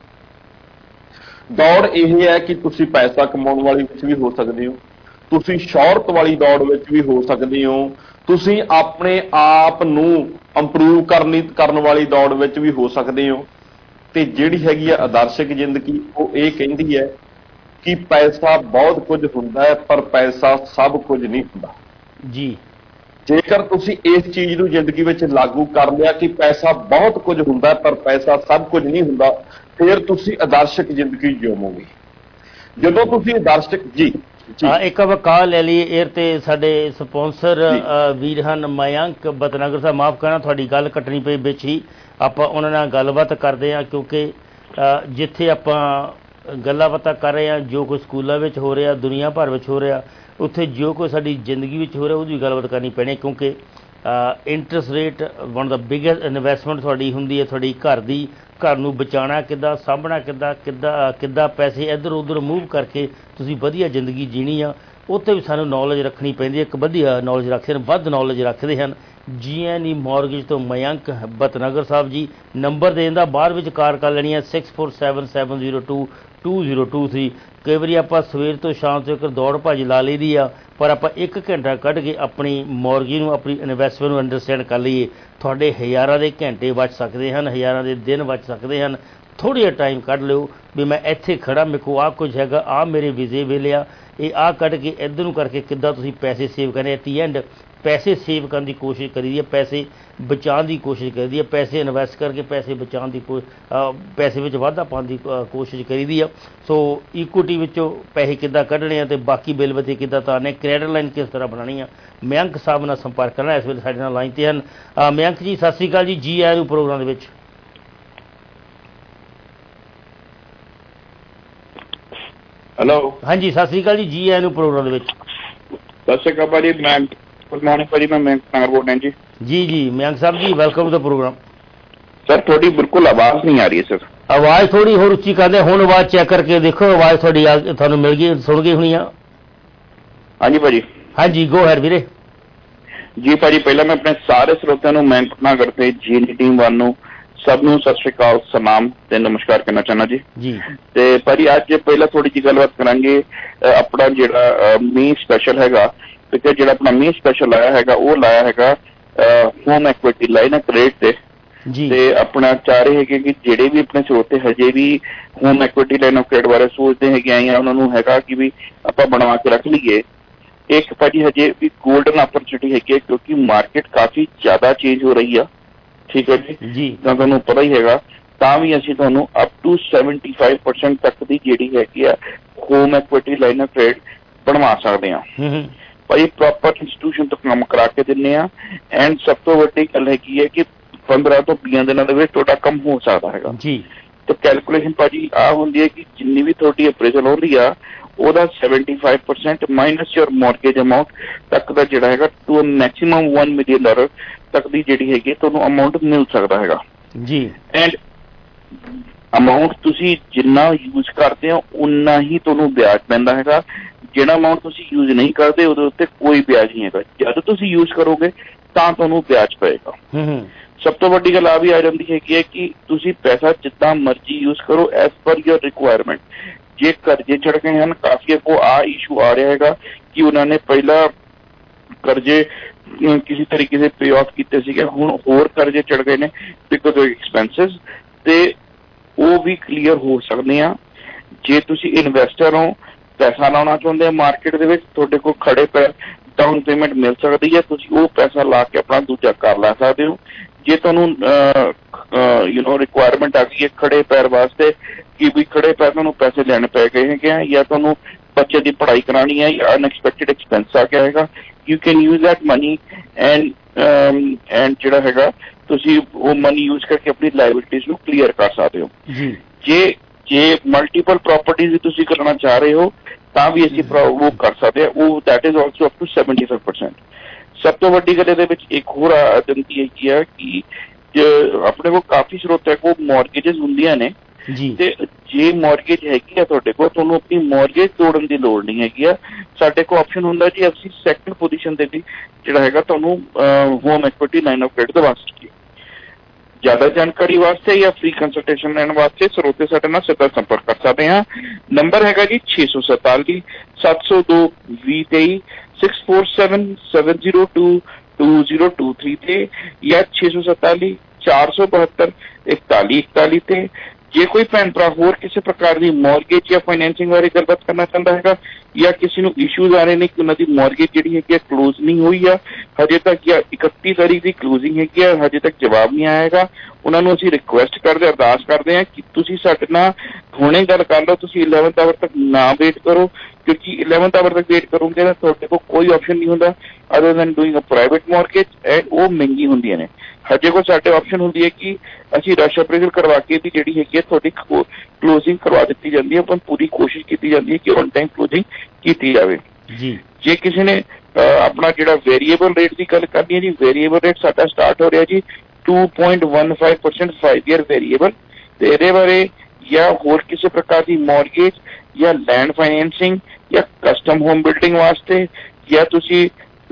ਦੌੜ ਇਹ ਹੈ ਕਿ ਤੁਸੀਂ ਪੈਸਾ ਕਮਾਉਣ ਵਾਲੀ ਵਿੱਚ ਵੀ ਹੋ ਸਕਦੇ ਹੋ ਤੁਸੀਂ ਸ਼ੌਹਰਤ ਵਾਲੀ ਦੌੜ ਵਿੱਚ ਵੀ ਹੋ ਸਕਦੇ ਹੋ ਤੁਸੀਂ ਆਪਣੇ ਆਪ ਨੂੰ ਇੰਪਰੂਵ ਕਰਨੀ ਕਰਨ ਵਾਲੀ ਦੌੜ ਵਿੱਚ ਵੀ ਹੋ ਸਕਦੇ ਹੋ ਤੇ ਜਿਹੜੀ ਹੈਗੀ ਆ ਆਦਰਸ਼ਕ ਜ਼ਿੰਦਗੀ ਉਹ ਇਹ ਕਹਿੰਦੀ ਹੈ ਕਿ ਪੈਸਾ ਬਹੁਤ ਕੁਝ ਹੁੰਦਾ ਹੈ ਪਰ ਪੈਸਾ ਸਭ ਕੁਝ ਨਹੀਂ ਹੁੰਦਾ ਜੀ ਜੇਕਰ ਤੁਸੀਂ ਇਸ ਚੀਜ਼ ਨੂੰ ਜ਼ਿੰਦਗੀ ਵਿੱਚ ਲਾਗੂ ਕਰ ਲਿਆ ਕਿ ਪੈਸਾ ਬਹੁਤ ਕੁਝ ਹੁੰਦਾ ਪਰ ਪੈਸਾ ਸਭ ਕੁਝ ਨਹੀਂ ਹੁੰਦਾ ਫਿਰ ਤੁਸੀਂ ਆਦਰਸ਼ਕ ਜ਼ਿੰਦਗੀ ਜਿਉਵੋਗੇ ਜਦੋਂ ਤੁਸੀਂ ਆਦਰਸ਼ਕ ਜੀ ਇੱਕ ਕਾਲ ਲੈ ਲਈ 에ਅਰ ਤੇ ਸਾਡੇ ਸਪਾਂਸਰ ਵੀਰ ਹਨ ਮਯੰਕ ਬਤਨਗਰ ਸਾਹਿਬ ਮਾਫ ਕਰਨਾ ਤੁਹਾਡੀ ਗੱਲ ਕੱਟਣੀ ਪਈ ਵਿੱਚ ਹੀ ਆਪਾਂ ਉਹਨਾਂ ਨਾਲ ਗੱਲਬਾਤ ਕਰਦੇ ਹਾਂ ਕਿਉਂਕਿ ਜਿੱਥੇ ਆਪਾਂ ਗੱਲਾਂ ਬਾਤਾਂ ਕਰ ਰਹੇ ਹਾਂ ਜੋ ਕੁਝ ਸਕੂਲਾਂ ਵਿੱਚ ਹੋ ਰਿਹਾ ਦੁਨੀਆ ਭਰ ਵਿੱਚ ਹੋ ਰਿਹਾ ਉੱਥੇ ਜੋ ਕੋਈ ਸਾਡੀ ਜ਼ਿੰਦਗੀ ਵਿੱਚ ਹੋ ਰਿਹਾ ਉਹਦੀ ਗੱਲਬਾਤ ਕਰਨੀ ਪੈਣੀ ਕਿਉਂਕਿ interest rate one the biggest investment ਤੁਹਾਡੀ ਹੁੰਦੀ ਹੈ ਤੁਹਾਡੀ ਘਰ ਦੀ ਘਰ ਨੂੰ ਬਚਾਉਣਾ ਕਿੱਦਾਂ ਸਾਂਭਣਾ ਕਿੱਦਾਂ ਕਿੱਦਾਂ ਕਿੱਦਾਂ ਪੈਸੇ ਇੱਧਰ ਉੱਧਰ ਮੂਵ ਕਰਕੇ ਤੁਸੀਂ ਵਧੀਆ ਜ਼ਿੰਦਗੀ ਜੀਣੀ ਆ ਉੱਥੇ ਵੀ ਸਾਨੂੰ ਨੌਲੇਜ ਰੱਖਣੀ ਪੈਂਦੀ ਹੈ ਇੱਕ ਵਧੀਆ ਨੌਲੇਜ ਰੱਖਦੇ ਹਨ ਵੱਧ ਨੌਲੇਜ ਰੱਖਦੇ ਹਨ ਜੀ ਐਨ ਈ ਮੌਰਗੇਜ ਤੋਂ ਮਯੰਕ ਬਤਨਗਰ ਸਾਹਿਬ ਜੀ ਨੰਬਰ ਦੇ ਦਿੰਦਾ ਬਾਹਰ ਵਿੱਚ ਕਾਰ ਕਰ ਲੈਣੀ ਹੈ six four seven seven zero two two zero two three ਕਈ ਵਾਰੀ ਆਪਾਂ ਸਵੇਰ ਤੋਂ ਸ਼ਾਮ ਤੱਕ ਦੌੜ ਭੱਜ ਲਾ ਲਈ ਦੀ ਆ ਪਰ ਆਪਾਂ ਇੱਕ ਘੰਟਾ ਕੱਢ ਕੇ ਆਪਣੀ ਮੌਰਗੇਜ ਨੂੰ ਆਪਣੀ ਇਨਵੈਸਟਮੈਂਟ ਨੂੰ ਅੰਡਰਸਟੈਂਡ ਕਰ ਲਈਏ ਤੁਹਾਡੇ ਹਜ਼ਾਰਾਂ ਦੇ ਘੰਟੇ ਬਚ ਸਕਦੇ ਹਨ ਹਜ਼ਾਰਾਂ ਦੇ ਦਿਨ ਬਚ ਸਕਦੇ ਹਨ ਥੋੜ੍ਹਾ ਜਿਹਾ ਟਾਈਮ ਕੱਢ ਲਿਓ ਵੀ ਮੈਂ ਇੱਥੇ ਖੜ੍ਹਾ ਮੇਰੇ ਕੋਲ ਆਹ ਕੁਝ ਹੈਗਾ ਆਹ ਮੇਰੇ ਵੀਜ਼ੇ ਵੇਲੇ ਆ ਇਹ ਆਹ ਕੱਢ ਕੇ ਇੱਧਰ ਨੂੰ ਕਰਕੇ ਕਿੱਦਾਂ ਤੁਸੀਂ ਪੈਸੇ ਸੇਵ ਕਰਨੇ ਐਟ ਦੀ ਐਂਡ ਪੈਸੇ ਸੇਵ ਕਰਨ ਦੀ ਕੋਸ਼ਿਸ਼ ਕਰੀਦੀ ਹੈ ਪੈਸੇ ਬਚਾਉਣ ਦੀ ਕੋਸ਼ਿਸ਼ ਕਰੀਦੀ ਹੈ ਪੈਸੇ ਇਨਵੈਸਟ ਕਰਕੇ ਪੈਸੇ ਬਚਾਉਣ ਦੀ ਪੈਸੇ ਵਿੱਚ ਵਾਧਾ ਪਾਉਣ ਦੀ ਕੋਸ਼ਿਸ਼ ਕਰੀਦੀ ਆ ਸੋ ਇਕੁਇਟੀ ਵਿੱਚੋਂ ਪੈਸੇ ਕਿੱਦਾਂ ਕੱਢਣੇ ਆ ਅਤੇ ਬਾਕੀ ਬਿੱਲ ਬੱਤੀ ਕਿੱਦਾਂ ਤਾਰਨੇ ਕ੍ਰੈਡਿਟ ਲਾਈਨ ਕਿਸ ਤਰ੍ਹਾਂ ਬਣਾਉਣੀ ਆ ਮਯੰਕ ਸਾਹਿਬ ਨਾਲ ਸੰਪਰਕ ਕਰਨਾ ਇਸ ਵੇਲੇ ਸਾਡੇ ਨਾਲ ਲਾਈਨ 'ਤੇ ਹਨ ਮਯੰਕ ਜੀ ਸਤਿ ਸ਼੍ਰੀ ਅਕਾਲ ਜੀ ਜੀ ਆਇਆਂ ਨੂੰ ਪ੍ਰੋਗਰਾਮ ਦੇ ਵਿੱਚ ਹੈਲੋ ਹਾਂਜੀ ਸਤਿ ਸ਼੍ਰੀ ਅਕਾਲ ਜੀ ਜੀ ਆਇਆਂ ਨੂੰ ਪ੍ਰੋਗਰਾਮ ਦੇ ਵਿੱਚ ਸਤਿ ਸ਼੍ਰੀ ਅਕਾਲ ਭਾਜੀ ਮੈਂ ਗੁੱਡ ਮਾਰਨਿੰਗ ਭਾਜੀ ਮੈਂ ਮਯੰਕ ਨਗਰ ਬੋਲ ਰਿਹਾ ਜੀ ਜੀ ਜੀ Mayank Sahib ji welcome to the program sir ਤੁਹਾਡੀ ਬਿਲਕੁਲ ਆਵਾਜ਼ ਨਹੀਂ ਆ ਰਹੀ ਹੈ ਸਰ ਆਵਾਜ਼ ਥੋੜੀ ਹੋਰ ਉੱਚੀ ਕਰਦੇ ਹੁਣ ਆਵਾਜ਼ ਚੈੱਕ ਕਰਕੇ ਦੇਖੋ ਆਵਾਜ਼ ਤੁਹਾਡੀ ਤੁਹਾਨੂੰ ਮਿਲ ਗਈ ਸੁਣ ਗਈ ਹੋਣੀ ਆ ਹਾਂਜੀ ਭਾਜੀ ਹਾਂਜੀ ਗੋ ਹੈਡ ਵੀਰੇ ਜੀ ਭਾਜੀ ਪਹਿਲਾਂ ਮੈਂ ਆਪਣੇ ਸਾਰੇ ਸਰੋਤਿਆਂ ਨੂੰ ਮਯੰਕ ਨਗਰ ਤੇ ਜੀ ਟੀਮ ਵੱਲ ਨੂੰ ਸਭ ਨੂੰ ਸਤਿ ਸ਼੍ਰੀ ਅਕਾਲ ਸਲਾਮ ਤੇ ਨਮਸਕਾਰ ਕਰਨਾ ਚਾਹੁੰਦਾ ਜੀ ਜੀ ਤੇ ਭਾਜੀ ਅੱਜ ਪਹਿਲਾਂ ਥੋੜੀ ਜਿਹੀ ਗੱਲਬਾਤ ਕਰਾਂਗੇ ਆਪਣਾ ਜਿਹੜਾ ਮੀਂਹ ਸਪੈਸ਼ਲ ਹੈਗਾ ਤੇ ਜਿਹੜਾ ਆਪਣਾ ਮੀਂਹ ਸਪੈਸ਼ਲ ਲਾਇਆ ਹੈਗਾ ਉਹ ਲਾਇਆ ਹੈਗਾ ਹੋਮ ਇਕੁਇਟੀ ਲਾਈਨ ਕ੍ਰੈਡਿਟ ਤੇ ਤੇ ਆਪਣਾ ਚਾਹ ਰਹੇ ਹੈਗੇ ਕਿ ਜਿਹੜੇ ਵੀ ਆਪਣੇ ਸਰੋਤੇ ਹਜੇ ਵੀ home equity line of credit ਬਾਰੇ ਸੋਚਦੇ ਹੈਗੇ ਆ ਉਹਨਾਂ ਨੂੰ ਹੈਗਾ ਕਿ ਵੀ ਆਪਾਂ ਬਣਵਾ ਕੇ ਰੱਖ ਲਈਏ ਇੱਕ ਭਾਜੀ ਹਜੇ ਵੀ ਗੋਲਡਨ ਅਪਰਚੁਨਿਟੀ ਹੈਗੀ ਕਿਉਂਕਿ ਮਾਰਕੀਟ ਕਾਫੀ ਜ਼ਿਆਦਾ ਚੇਂਜ ਹੋ ਰਹੀ ਆ ਠੀਕ ਹੈ ਜੀ ਤਾਂ ਤੁਹਾਨੂੰ ਪਤਾ ਹੀ ਹੈਗਾ ਤਾਂ ਵੀ ਅਸੀਂ ਤੁਹਾਨੂੰ up to seventy five percent ਤੱਕ ਦੀ ਜਿਹੜੀ ਹੈਗੀ ਆ home equity line of credit ਬਣਵਾ ਸਕਦੇ ਹਾਂ ਭਾਈ ਪ੍ਰੋਪਰ ਇੰਸਟੀਟਿਊਸ਼ਨ ਤੋਂ ਕੰਮ ਕਰਾ ਕੇ ਦਿੰਦੇ ਆ। ਐਂਡ ਸਭ ਤੋਂ ਵੱਡੀ ਗੱਲ ਹੈਗੀ ਹੈ ਕਿ ਪੰਦਰਾਂ ਤੋਂ ਵੀਹ ਦਿਨਾਂ ਦੇ ਵਿੱਚ ਤੁਹਾਡਾ ਕੰਮ ਹੋ ਸਕਦਾ ਹੈਗਾ ਜੀ। ਤੇ ਕੈਲਕੂਲੇਸ਼ਨ ਭਾਜੀ ਆ ਹੁੰਦੀ ਹੈ ਕਿ ਜਿੰਨੀ ਵੀ ਤੁਹਾਡੀ ਅਪਰੇਜ਼ਲ ਹੋ ਰਹੀ ਆ ਉਹਦਾ seventy five percent minus your mortgage amount ਤੱਕ ਦਾ ਜਿਹੜਾ ਹੈਗਾ to maximum one million dollar ਤੱਕ ਦੀ ਜਿਹੜੀ ਹੈਗੀ ਤੁਹਾਨੂੰ ਅਮਾਊਂਟ ਮਿਲ ਸਕਦਾ ਹੈਗਾ ਜੀ। ਐਂਡ ਅਮਾਊਂਟ ਤੁਸੀਂ ਜਿੰਨਾ ਯੂਜ਼ ਕਰਦੇ ਹੋ ਉਨਾ ਹੀ ਤੁਹਾਨੂੰ ਵਿਆਜ ਪੈਂਦਾ ਹੈਗਾ। ਜਿਹੜਾ ਅਮਾਊਂਟ ਤੁਸੀਂ ਯੂਜ਼ ਨਹੀਂ ਕਰਦੇ ਉਹਦੇ ਉੱਤੇ ਕੋਈ ਵਿਆਜ ਨਹੀਂ ਹੈਗਾ। ਜਦ ਤੁਸੀਂ ਯੂਜ਼ ਕਰੋਗੇ ਤਾਂ ਤੁਹਾਨੂੰ ਵਿਆਜ ਪਏਗਾ। ਸਭ ਤੋਂ ਵੱਡੀ ਗੱਲ ਆ ਵੀ ਆ ਜਾਂਦੀ ਹੈਗੀ ਹੈ ਕਿ ਤੁਸੀਂ ਪੈਸਾ ਜਿੱਦਾਂ ਮਰਜ਼ੀ ਯੂਜ਼ ਕਰੋ ਐਜ਼ ਪਰ ਯੋਰ ਰਿਕੁਆਇਰਮੈਂਟ। ਜੇ ਕਰਜ਼ੇ ਚੜ ਗਏ ਹਨ, ਕਾਫੀ ਅੱਗੋਂ ਆ ਇਸ਼ੂ ਆ ਰਿਹਾ ਹੈਗਾ ਕਿ ਉਹਨਾਂ ਨੇ ਪਹਿਲਾਂ ਕਰਜ਼ੇ ਕਿਸੇ ਤਰੀਕੇ ਦੇ ਪੇ ਆਫ ਕੀਤੇ ਸੀਗੇ, ਹੁਣ ਹੋਰ ਕਰਜ਼ੇ ਚੜ ਗਏ ਨੇ ਬਿਕੋਜ਼ ਆਫ ਐਕਸਪੈਂਸਿਸ, ਤੇ ਉਹ ਵੀ ਕਲੀਅਰ ਹੋ ਸਕਦੇ ਆ। ਜੇ ਤੁਸੀਂ ਇਨਵੈਸਟਰ ਹੋ, ਪੈਸਾ ਲਾਉਣਾ ਚਾਹੁੰਦੇ ਆ ਮਾਰਕੀਟ ਦੇ ਵਿੱਚ, ਤੁਹਾਡੇ ਕੋਲ ਖੜੇ ਪੈਰ ਡਾਊਨ ਪੇਮੈਂਟ ਮਿਲ ਸਕਦੀ ਹੈ, ਤੁਸੀਂ ਉਹ ਪੈਸਾ ਲਾ ਕੇ ਆਪਣਾ ਦੂਜਾ ਘਰ ਲੈ ਸਕਦੇ ਹੋ। ਜੇ ਤੁਹਾਨੂੰ ਯੂ ਨੋ ਰਿਕੁਆਇਰਮੈਂਟ ਆ ਗਈ ਹੈ ਖੜੇ ਪੈਰ ਵਾਸਤੇ ਕਿ ਵੀ ਖੜੇ ਪੈਰ ਤੁਹਾਨੂੰ ਪੈਸੇ ਲੈਣੇ ਪੈ ਗਏ ਹੈਗੇ ਆ, ਜਾਂ ਤੁਹਾਨੂੰ ਬੱਚੇ ਦੀ ਪੜ੍ਹਾਈ ਕਰਾਉਣੀ ਹੈ ਜਾਂ ਅਨਐਕਸਪੈਕਟਡ ਐਕਸਪੈਂਸ ਆ ਗਿਆ ਹੈਗਾ, you can use that money and and ਜਿਹੜਾ ਹੈਗਾ ਤੁਸੀਂ ਉਹ ਮਨੀ ਯੂਜ਼ ਕਰਕੇ ਆਪਣੀ ਲਾਇਬਿਲਿਟੀਜ਼ ਨੂੰ ਕਲੀਅਰ ਕਰ ਸਕਦੇ ਹੋ। ਜੇ ਜੇ ਮਲਟੀਪਲ ਪ੍ਰੋਪਰਟੀਜ਼ ਵੀ ਤੁਸੀਂ ਕਰਨਾ ਚਾਹ ਰਹੇ ਹੋ ਤਾਂ ਵੀ ਅਸੀਂ ਉਹ ਕਰ ਸਕਦੇ ਹਾਂ। ਉਹ that is also up to seventy five percent. ਸਭ ਤੋਂ ਵੱਡੀ ਗੱਲ ਇਹਦੇ ਵਿੱਚ ਇੱਕ ਹੋਰ ਆ ਜਾਂਦੀ ਹੈਗੀ ਆ ਕਿ ਆਪਣੇ ਕੋਲ ਕਾਫੀ ਸਰੋਤਾਂ ਕੋਲ ਮੌਰਗੇਜਸ ਹੁੰਦੀਆਂ ਨੇ ਤੇ ਜੇ ਮੌਰਗੇਜ ਹੈਗੀ ਆ ਤੁਹਾਡੇ ਕੋਲ, ਤੁਹਾਨੂੰ ਆਪਣੀ ਮੌਰਗੇਜ ਤੋੜਨ ਦੀ ਲੋੜ ਨਹੀਂ ਹੈਗੀ ਆ। ਸਾਡੇ ਕੋਲ ਆਪਸ਼ਨ ਹੁੰਦਾ ਜੀ ਅਸੀਂ ਸੈਕੰਡ ਪੋਜੀਸ਼ਨ ਦੇ ਲਈ ਜਿਹੜਾ ਹੈਗਾ ਤੁਹਾਨੂੰ home equity line of credit ਦਵਾ ਸਕੀਏ। ਜ਼ਿਆਦਾ ਜਾਣਕਾਰੀ ਵਾਸਤੇ ਜਾਂ ਫ੍ਰੀ ਕੰਸਲਟੇਸ਼ਨ ਲੈਣ ਵਾਸਤੇ ਸਰੋਤੇ ਸਾਡੇ ਨਾਲ ਸਿੱਧਾ ਸੰਪਰਕ ਕਰ ਸਕਦੇ ਹਾਂ। ਨੰਬਰ ਹੈਗਾ ਜੀ ਛੇ ਸੌ ਸਤਾਲੀ ਸੱਤ ਸੌ ਦੋ ਵੀਹ ਤੇਈ six four seven seven zero two two zero two three ਤੇ ਜਾਂ ਛੇ ਸੌ ਸਤਾਲੀ ਚਾਰ ਸੌ ਬਹੱਤਰ ਇਕਤਾਲੀ ਇਕਤਾਲੀ ਤੇ। ਜੇ ਕੋਈ ਭੈਣ ਭਰਾ ਹੋਰ ਕਿਸੇ ਪ੍ਰਕਾਰ ਦੀ ਮੌਰਗੇਜ ਜਾਂ ਫਾਈਨੈਂਸਿੰਗ ਬਾਰੇ ਗੱਲਬਾਤ ਕਰਨਾ ਚਾਹੁੰਦਾ ਹੈਗਾ ਜਾਂ ਕਿਸੇ ਨੂੰ ਇਸ਼ੂਜ਼ ਆ ਰਹੇ ਨੇ ਕਿ ਉਹਨਾਂ ਦੀ ਮੌਰਗੇਜ ਜਿਹੜੀ ਹੈਗੀ ਆ ਕਲੋਜ਼ ਨਹੀਂ ਹੋਈ ਆ ਹਜੇ ਤੱਕ, ਜਾਂ ਇਕੱਤੀ ਤਾਰੀਖ ਦੀ ਕਲੋਜ਼ਿੰਗ ਹੈਗੀ ਆ ਹਜੇ ਤੱਕ ਜਵਾਬ ਨਹੀਂ ਆਇਆ ਹੈਗਾ, ਉਹਨਾਂ ਨੂੰ ਅਸੀਂ ਰਿਕੁਐਸਟ ਕਰਦੇ ਅਰਦਾਸ ਕਰਦੇ ਹਾਂ ਕਿ ਤੁਸੀਂ ਸਾਡੇ ਨਾਲ ਹੁਣੇ ਗੱਲ ਕਰ ਲਓ। ਤੁਸੀਂ ਇਲੈਵਨਥ ਆਵਰ ਤੱਕ ਨਾ ਵੇਟ ਕਰੋ, ਕਿਉਂਕਿ ਇਲੈਵਨਥ ਆਵਰ ਤੱਕ ਵੇਟ ਕਰੋਗੇ ਤਾਂ ਤੁਹਾਡੇ ਕੋਲ ਕੋਈ ਆਪਸ਼ਨ ਨਹੀਂ ਹੁੰਦਾ other than doing a private mortgage, and ਉਹ ਮਹਿੰਗੀ ਹੁੰਦੀਆਂ ਨੇ। ਹਜੇ ਕੋਲ ਸਾਡੇ ਆਪਸ਼ਨ ਹੁੰਦੀ ਹੈ ਕਿ ਅਸੀਂ ਰਸ਼ ਅਪਰੇਜ਼ਲ ਕਰਵਾ ਕੇ ਦੀ ਜਿਹੜੀ ਹੈਗੀ ਹੈ ਤੁਹਾਡੀ ਕਲੋਜ਼ਿੰਗ ਕਰਵਾ ਦਿੱਤੀ ਜਾਂਦੀ ਹੈ, ਪਰ ਪੂਰੀ ਕੋਸ਼ਿਸ਼ ਕੀਤੀ ਜਾਂਦੀ ਹੈ ਕਿ ਔਨ ਟਾਈਮ ਕਲੋਜ਼ਿੰਗ ਕੀਤੀ ਜਾਵੇ ਜੀ। ਜੇ ਕਿਸੇ ਨੇ ਆਪਣਾ ਜਿਹੜਾ ਵੇਰੀਏਬਲ ਰੇਟ ਦੀ ਗੱਲ ਕਰਨੀ ਹੈ ਜੀ, ਵੇਰੀਏਬਲ ਰੇਟ ਸਾਡਾ ਸਟਾਰਟ ਹੋ ਰਿਹਾ ਜੀ two point one five percent five year variable, ਤੇ ਇਹਦੇ ਬਾਰੇ ਜਾਂ ਹੋਰ ਕਿਸੇ ਪ੍ਰਕਾਰ ਦੀ ਮੌਰਗੇਜ ਜਾਂ ਲੈਂਡ ਫਾਈਨੈਂਸਿੰਗ ਜਾਂ ਕਸਟਮ ਹੋਮ ਬਿਲਡਿੰਗ ਵਾਸਤੇ ਜਾਂ ਤੁਸੀਂ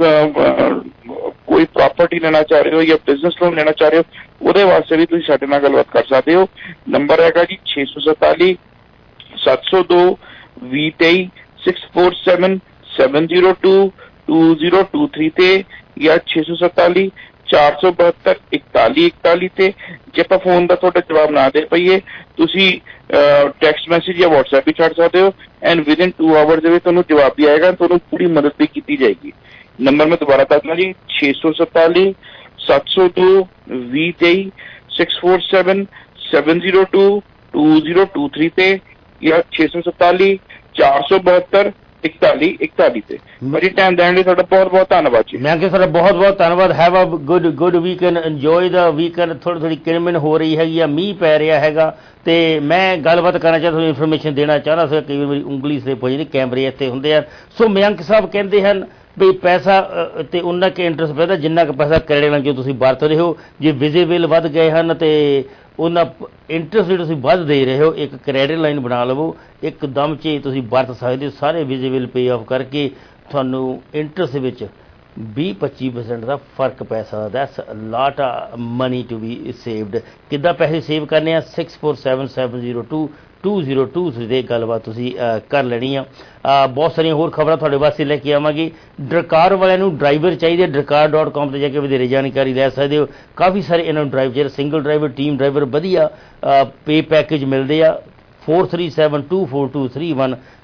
ਕੋਈ ਪ੍ਰਾਪਰਟੀ ਲੈਣਾ ਚਾਹ ਰਹੇ ਹੋ ਜਾਂ ਬਿਜ਼ਨਸ ਲੋਨ ਲੈਣਾ ਚਾਹ ਰਹੇ ਹੋ, ਉਹਦੇ ਵਾਸਤੇ ਵੀ ਤੁਸੀਂ ਸਾਡੇ ਨਾਲ ਗੱਲਬਾਤ ਕਰ ਸਕਦੇ ਹੋ। ਨੰਬਰ ਹੈਗਾ ਜੀ ਛੇ ਸੌ ਸਤਾਲੀ ਸੱਤ ਸੌ ਦੋ ਵੀਹ ਤੇਈ six four seven seven zero two two zero two three ਤੇ ਜਾਂ ਛੇ ਸੌ ਸਤਾਲੀ ਚਾਰ ਸੌ ਬਹੱਤਰ ਇਕਤਾਲੀ ਇਕਤਾਲੀ ਤੇ। ਜੇ ਆਪਾਂ ਫੋਨ ਦਾ ਤੁਹਾਡਾ ਜਵਾਬ ਨਾ ਦੇ ਪਾਈਏ ਤੁਸੀਂ ਟੈਕਸਟ ਮੈਸੇਜ ਜਾਂ ਵਟਸਐਪ ਵੀ ਛੱਡ ਸਕਦੇ ਹੋ, ਐਂਡ ਵਿਦਿਨ ਟੂ ਆਵਰਸ ਦੇ ਵਿੱਚ ਤੁਹਾਨੂੰ ਜਵਾਬ ਵੀ ਆਏਗਾ, ਤੁਹਾਨੂੰ ਪੂਰੀ ਮਦਦ ਵੀ ਕੀਤੀ ਜਾਏਗੀ। ਨੰਬਰ ਮੈਂ ਦੁਬਾਰਾ ਦੱਸਣਾ ਜੀ ਛੇ ਸੌ ਸਤਾਲੀ ਸੱਤ ਸੌ ਦੋ ਵੀਹ ਤੇਈ six four seven seven zero two two zero two three ਤੇ ਜਾਂ ਛੇ ਸੌ ਸਤਾਲੀ ਚਾਰ ਸੌ ਬਹੱਤਰ ਇਕਤਾਲੀ ਇਕਤਾਲੀ ਤੇ। ਮੇਰੀ ਟਾਈਮ ਦੇਣ ਲਈ ਤੁਹਾਡਾ ਬਹੁਤ ਬਹੁਤ ਧੰਨਵਾਦ ਜੀ। ਮੈਂ ਕਿ ਤੁਹਾਡਾ ਬਹੁਤ ਬਹੁਤ ਧੰਨਵਾਦ। Have a good good weekend, enjoy the weekend. ਥੋੜੀ ਥੋੜੀ ਕਿਣਮਿਣ ਹੋ ਰਹੀ ਹੈਗੀ ਆ, ਮੀਂਹ ਪੈ ਰਿਹਾ ਹੈਗਾ ਤੇ ਮੈਂ ਗੱਲਬਾਤ ਕਰਨਾ ਚਾਹੁੰਦਾ, ਤੁਹਾਨੂੰ ਇਨਫੋਰਮੇਸ਼ਨ ਦੇਣਾ ਚਾਹੁੰਦਾ ਸੀ। ਕਈ ਵਾਰ ਮੇਰੀ ਉਂਗਲੀ ਸਲਿੱਪ ਹੋ ਜਾਂਦੀ, ਕੈਮਰੇ ਇੱਥੇ ਹੁੰਦੇ ਆ। ਸੋ ਮਯੰਕ ਸਾਹਿਬ ਕਹਿੰਦੇ ਹਨ ਵੀ ਪੈਸਾ ਤੇ ਉਹਨਾਂ ਕੇ ਇੰਟਰਸਟ ਪੈਦਾ ਜਿੰਨਾ ਕੁ ਪੈਸਾ ਕ੍ਰੈਡਿਟ ਨਾਲ ਜੋ ਤੁਸੀਂ ਵਰਤ ਰਹੇ ਹੋ। ਜੇ ਵਿਜੇ ਬਿੱਲ ਵੱਧ ਗਏ ਹਨ ਤੇ ਉਹਨਾਂ ਇੰਟਰਸਟ ਜਿਹੜੇ ਤੁਸੀਂ ਵੱਧ ਦੇ ਰਹੇ ਹੋ, ਇੱਕ ਕ੍ਰੈਡਿਟ ਲਾਈਨ ਬਣਾ ਲਵੋ, ਇੱਕਦਮ 'ਚ ਤੁਸੀਂ ਵਰਤ ਸਕਦੇ ਹੋ। ਸਾਰੇ ਵਿਜੇ ਬਿੱਲ ਪੇ ਆਫ ਕਰਕੇ ਤੁਹਾਨੂੰ ਇੰਟਰਸਟ ਵਿੱਚ ਵੀਹ ਪੱਚੀ ਪਰਸੈਂਟ ਦਾ ਫਰਕ ਪੈ ਸਕਦਾ। That's lot money to be saved. ਕਿੱਦਾਂ ਪੈਸੇ ਸੇਵ ਕਰਨੇ ਆ? Six four seven seven zero two two zero two three ਦੇ ਗੱਲਬਾਤ ਤੁਸੀਂ ਕਰ ਲੈਣੀ ਆ। ਬਹੁਤ ਸਾਰੀਆਂ ਹੋਰ ਖਬਰਾਂ ਤੁਹਾਡੇ ਵਾਸਤੇ ਲੈ ਕੇ ਆਵਾਂਗੇ। ਡਰਕਾਰ ਵਾਲਿਆਂ ਨੂੰ ਡਰਾਈਵਰ ਚਾਹੀਦੇ, ਡਰਕਾਰ ਡਾਟ ਕਾਮ 'ਤੇ ਜਾ ਕੇ ਵਧੇਰੇ ਜਾਣਕਾਰੀ ਲੈ ਸਕਦੇ ਹੋ। ਕਾਫੀ ਸਾਰੇ ਇਹਨਾਂ ਨੂੰ ਡਰਾਈਵਰ, ਜਿਹੜੇ ਸਿੰਗਲ ਡਰਾਈਵਰ, ਟੀਮ ਡਰਾਈਵਰ ਵਧੀਆ ਪੇ ਪੈਕੇਜ ਮਿਲਦੇ ਆ। Four three seven two four two three one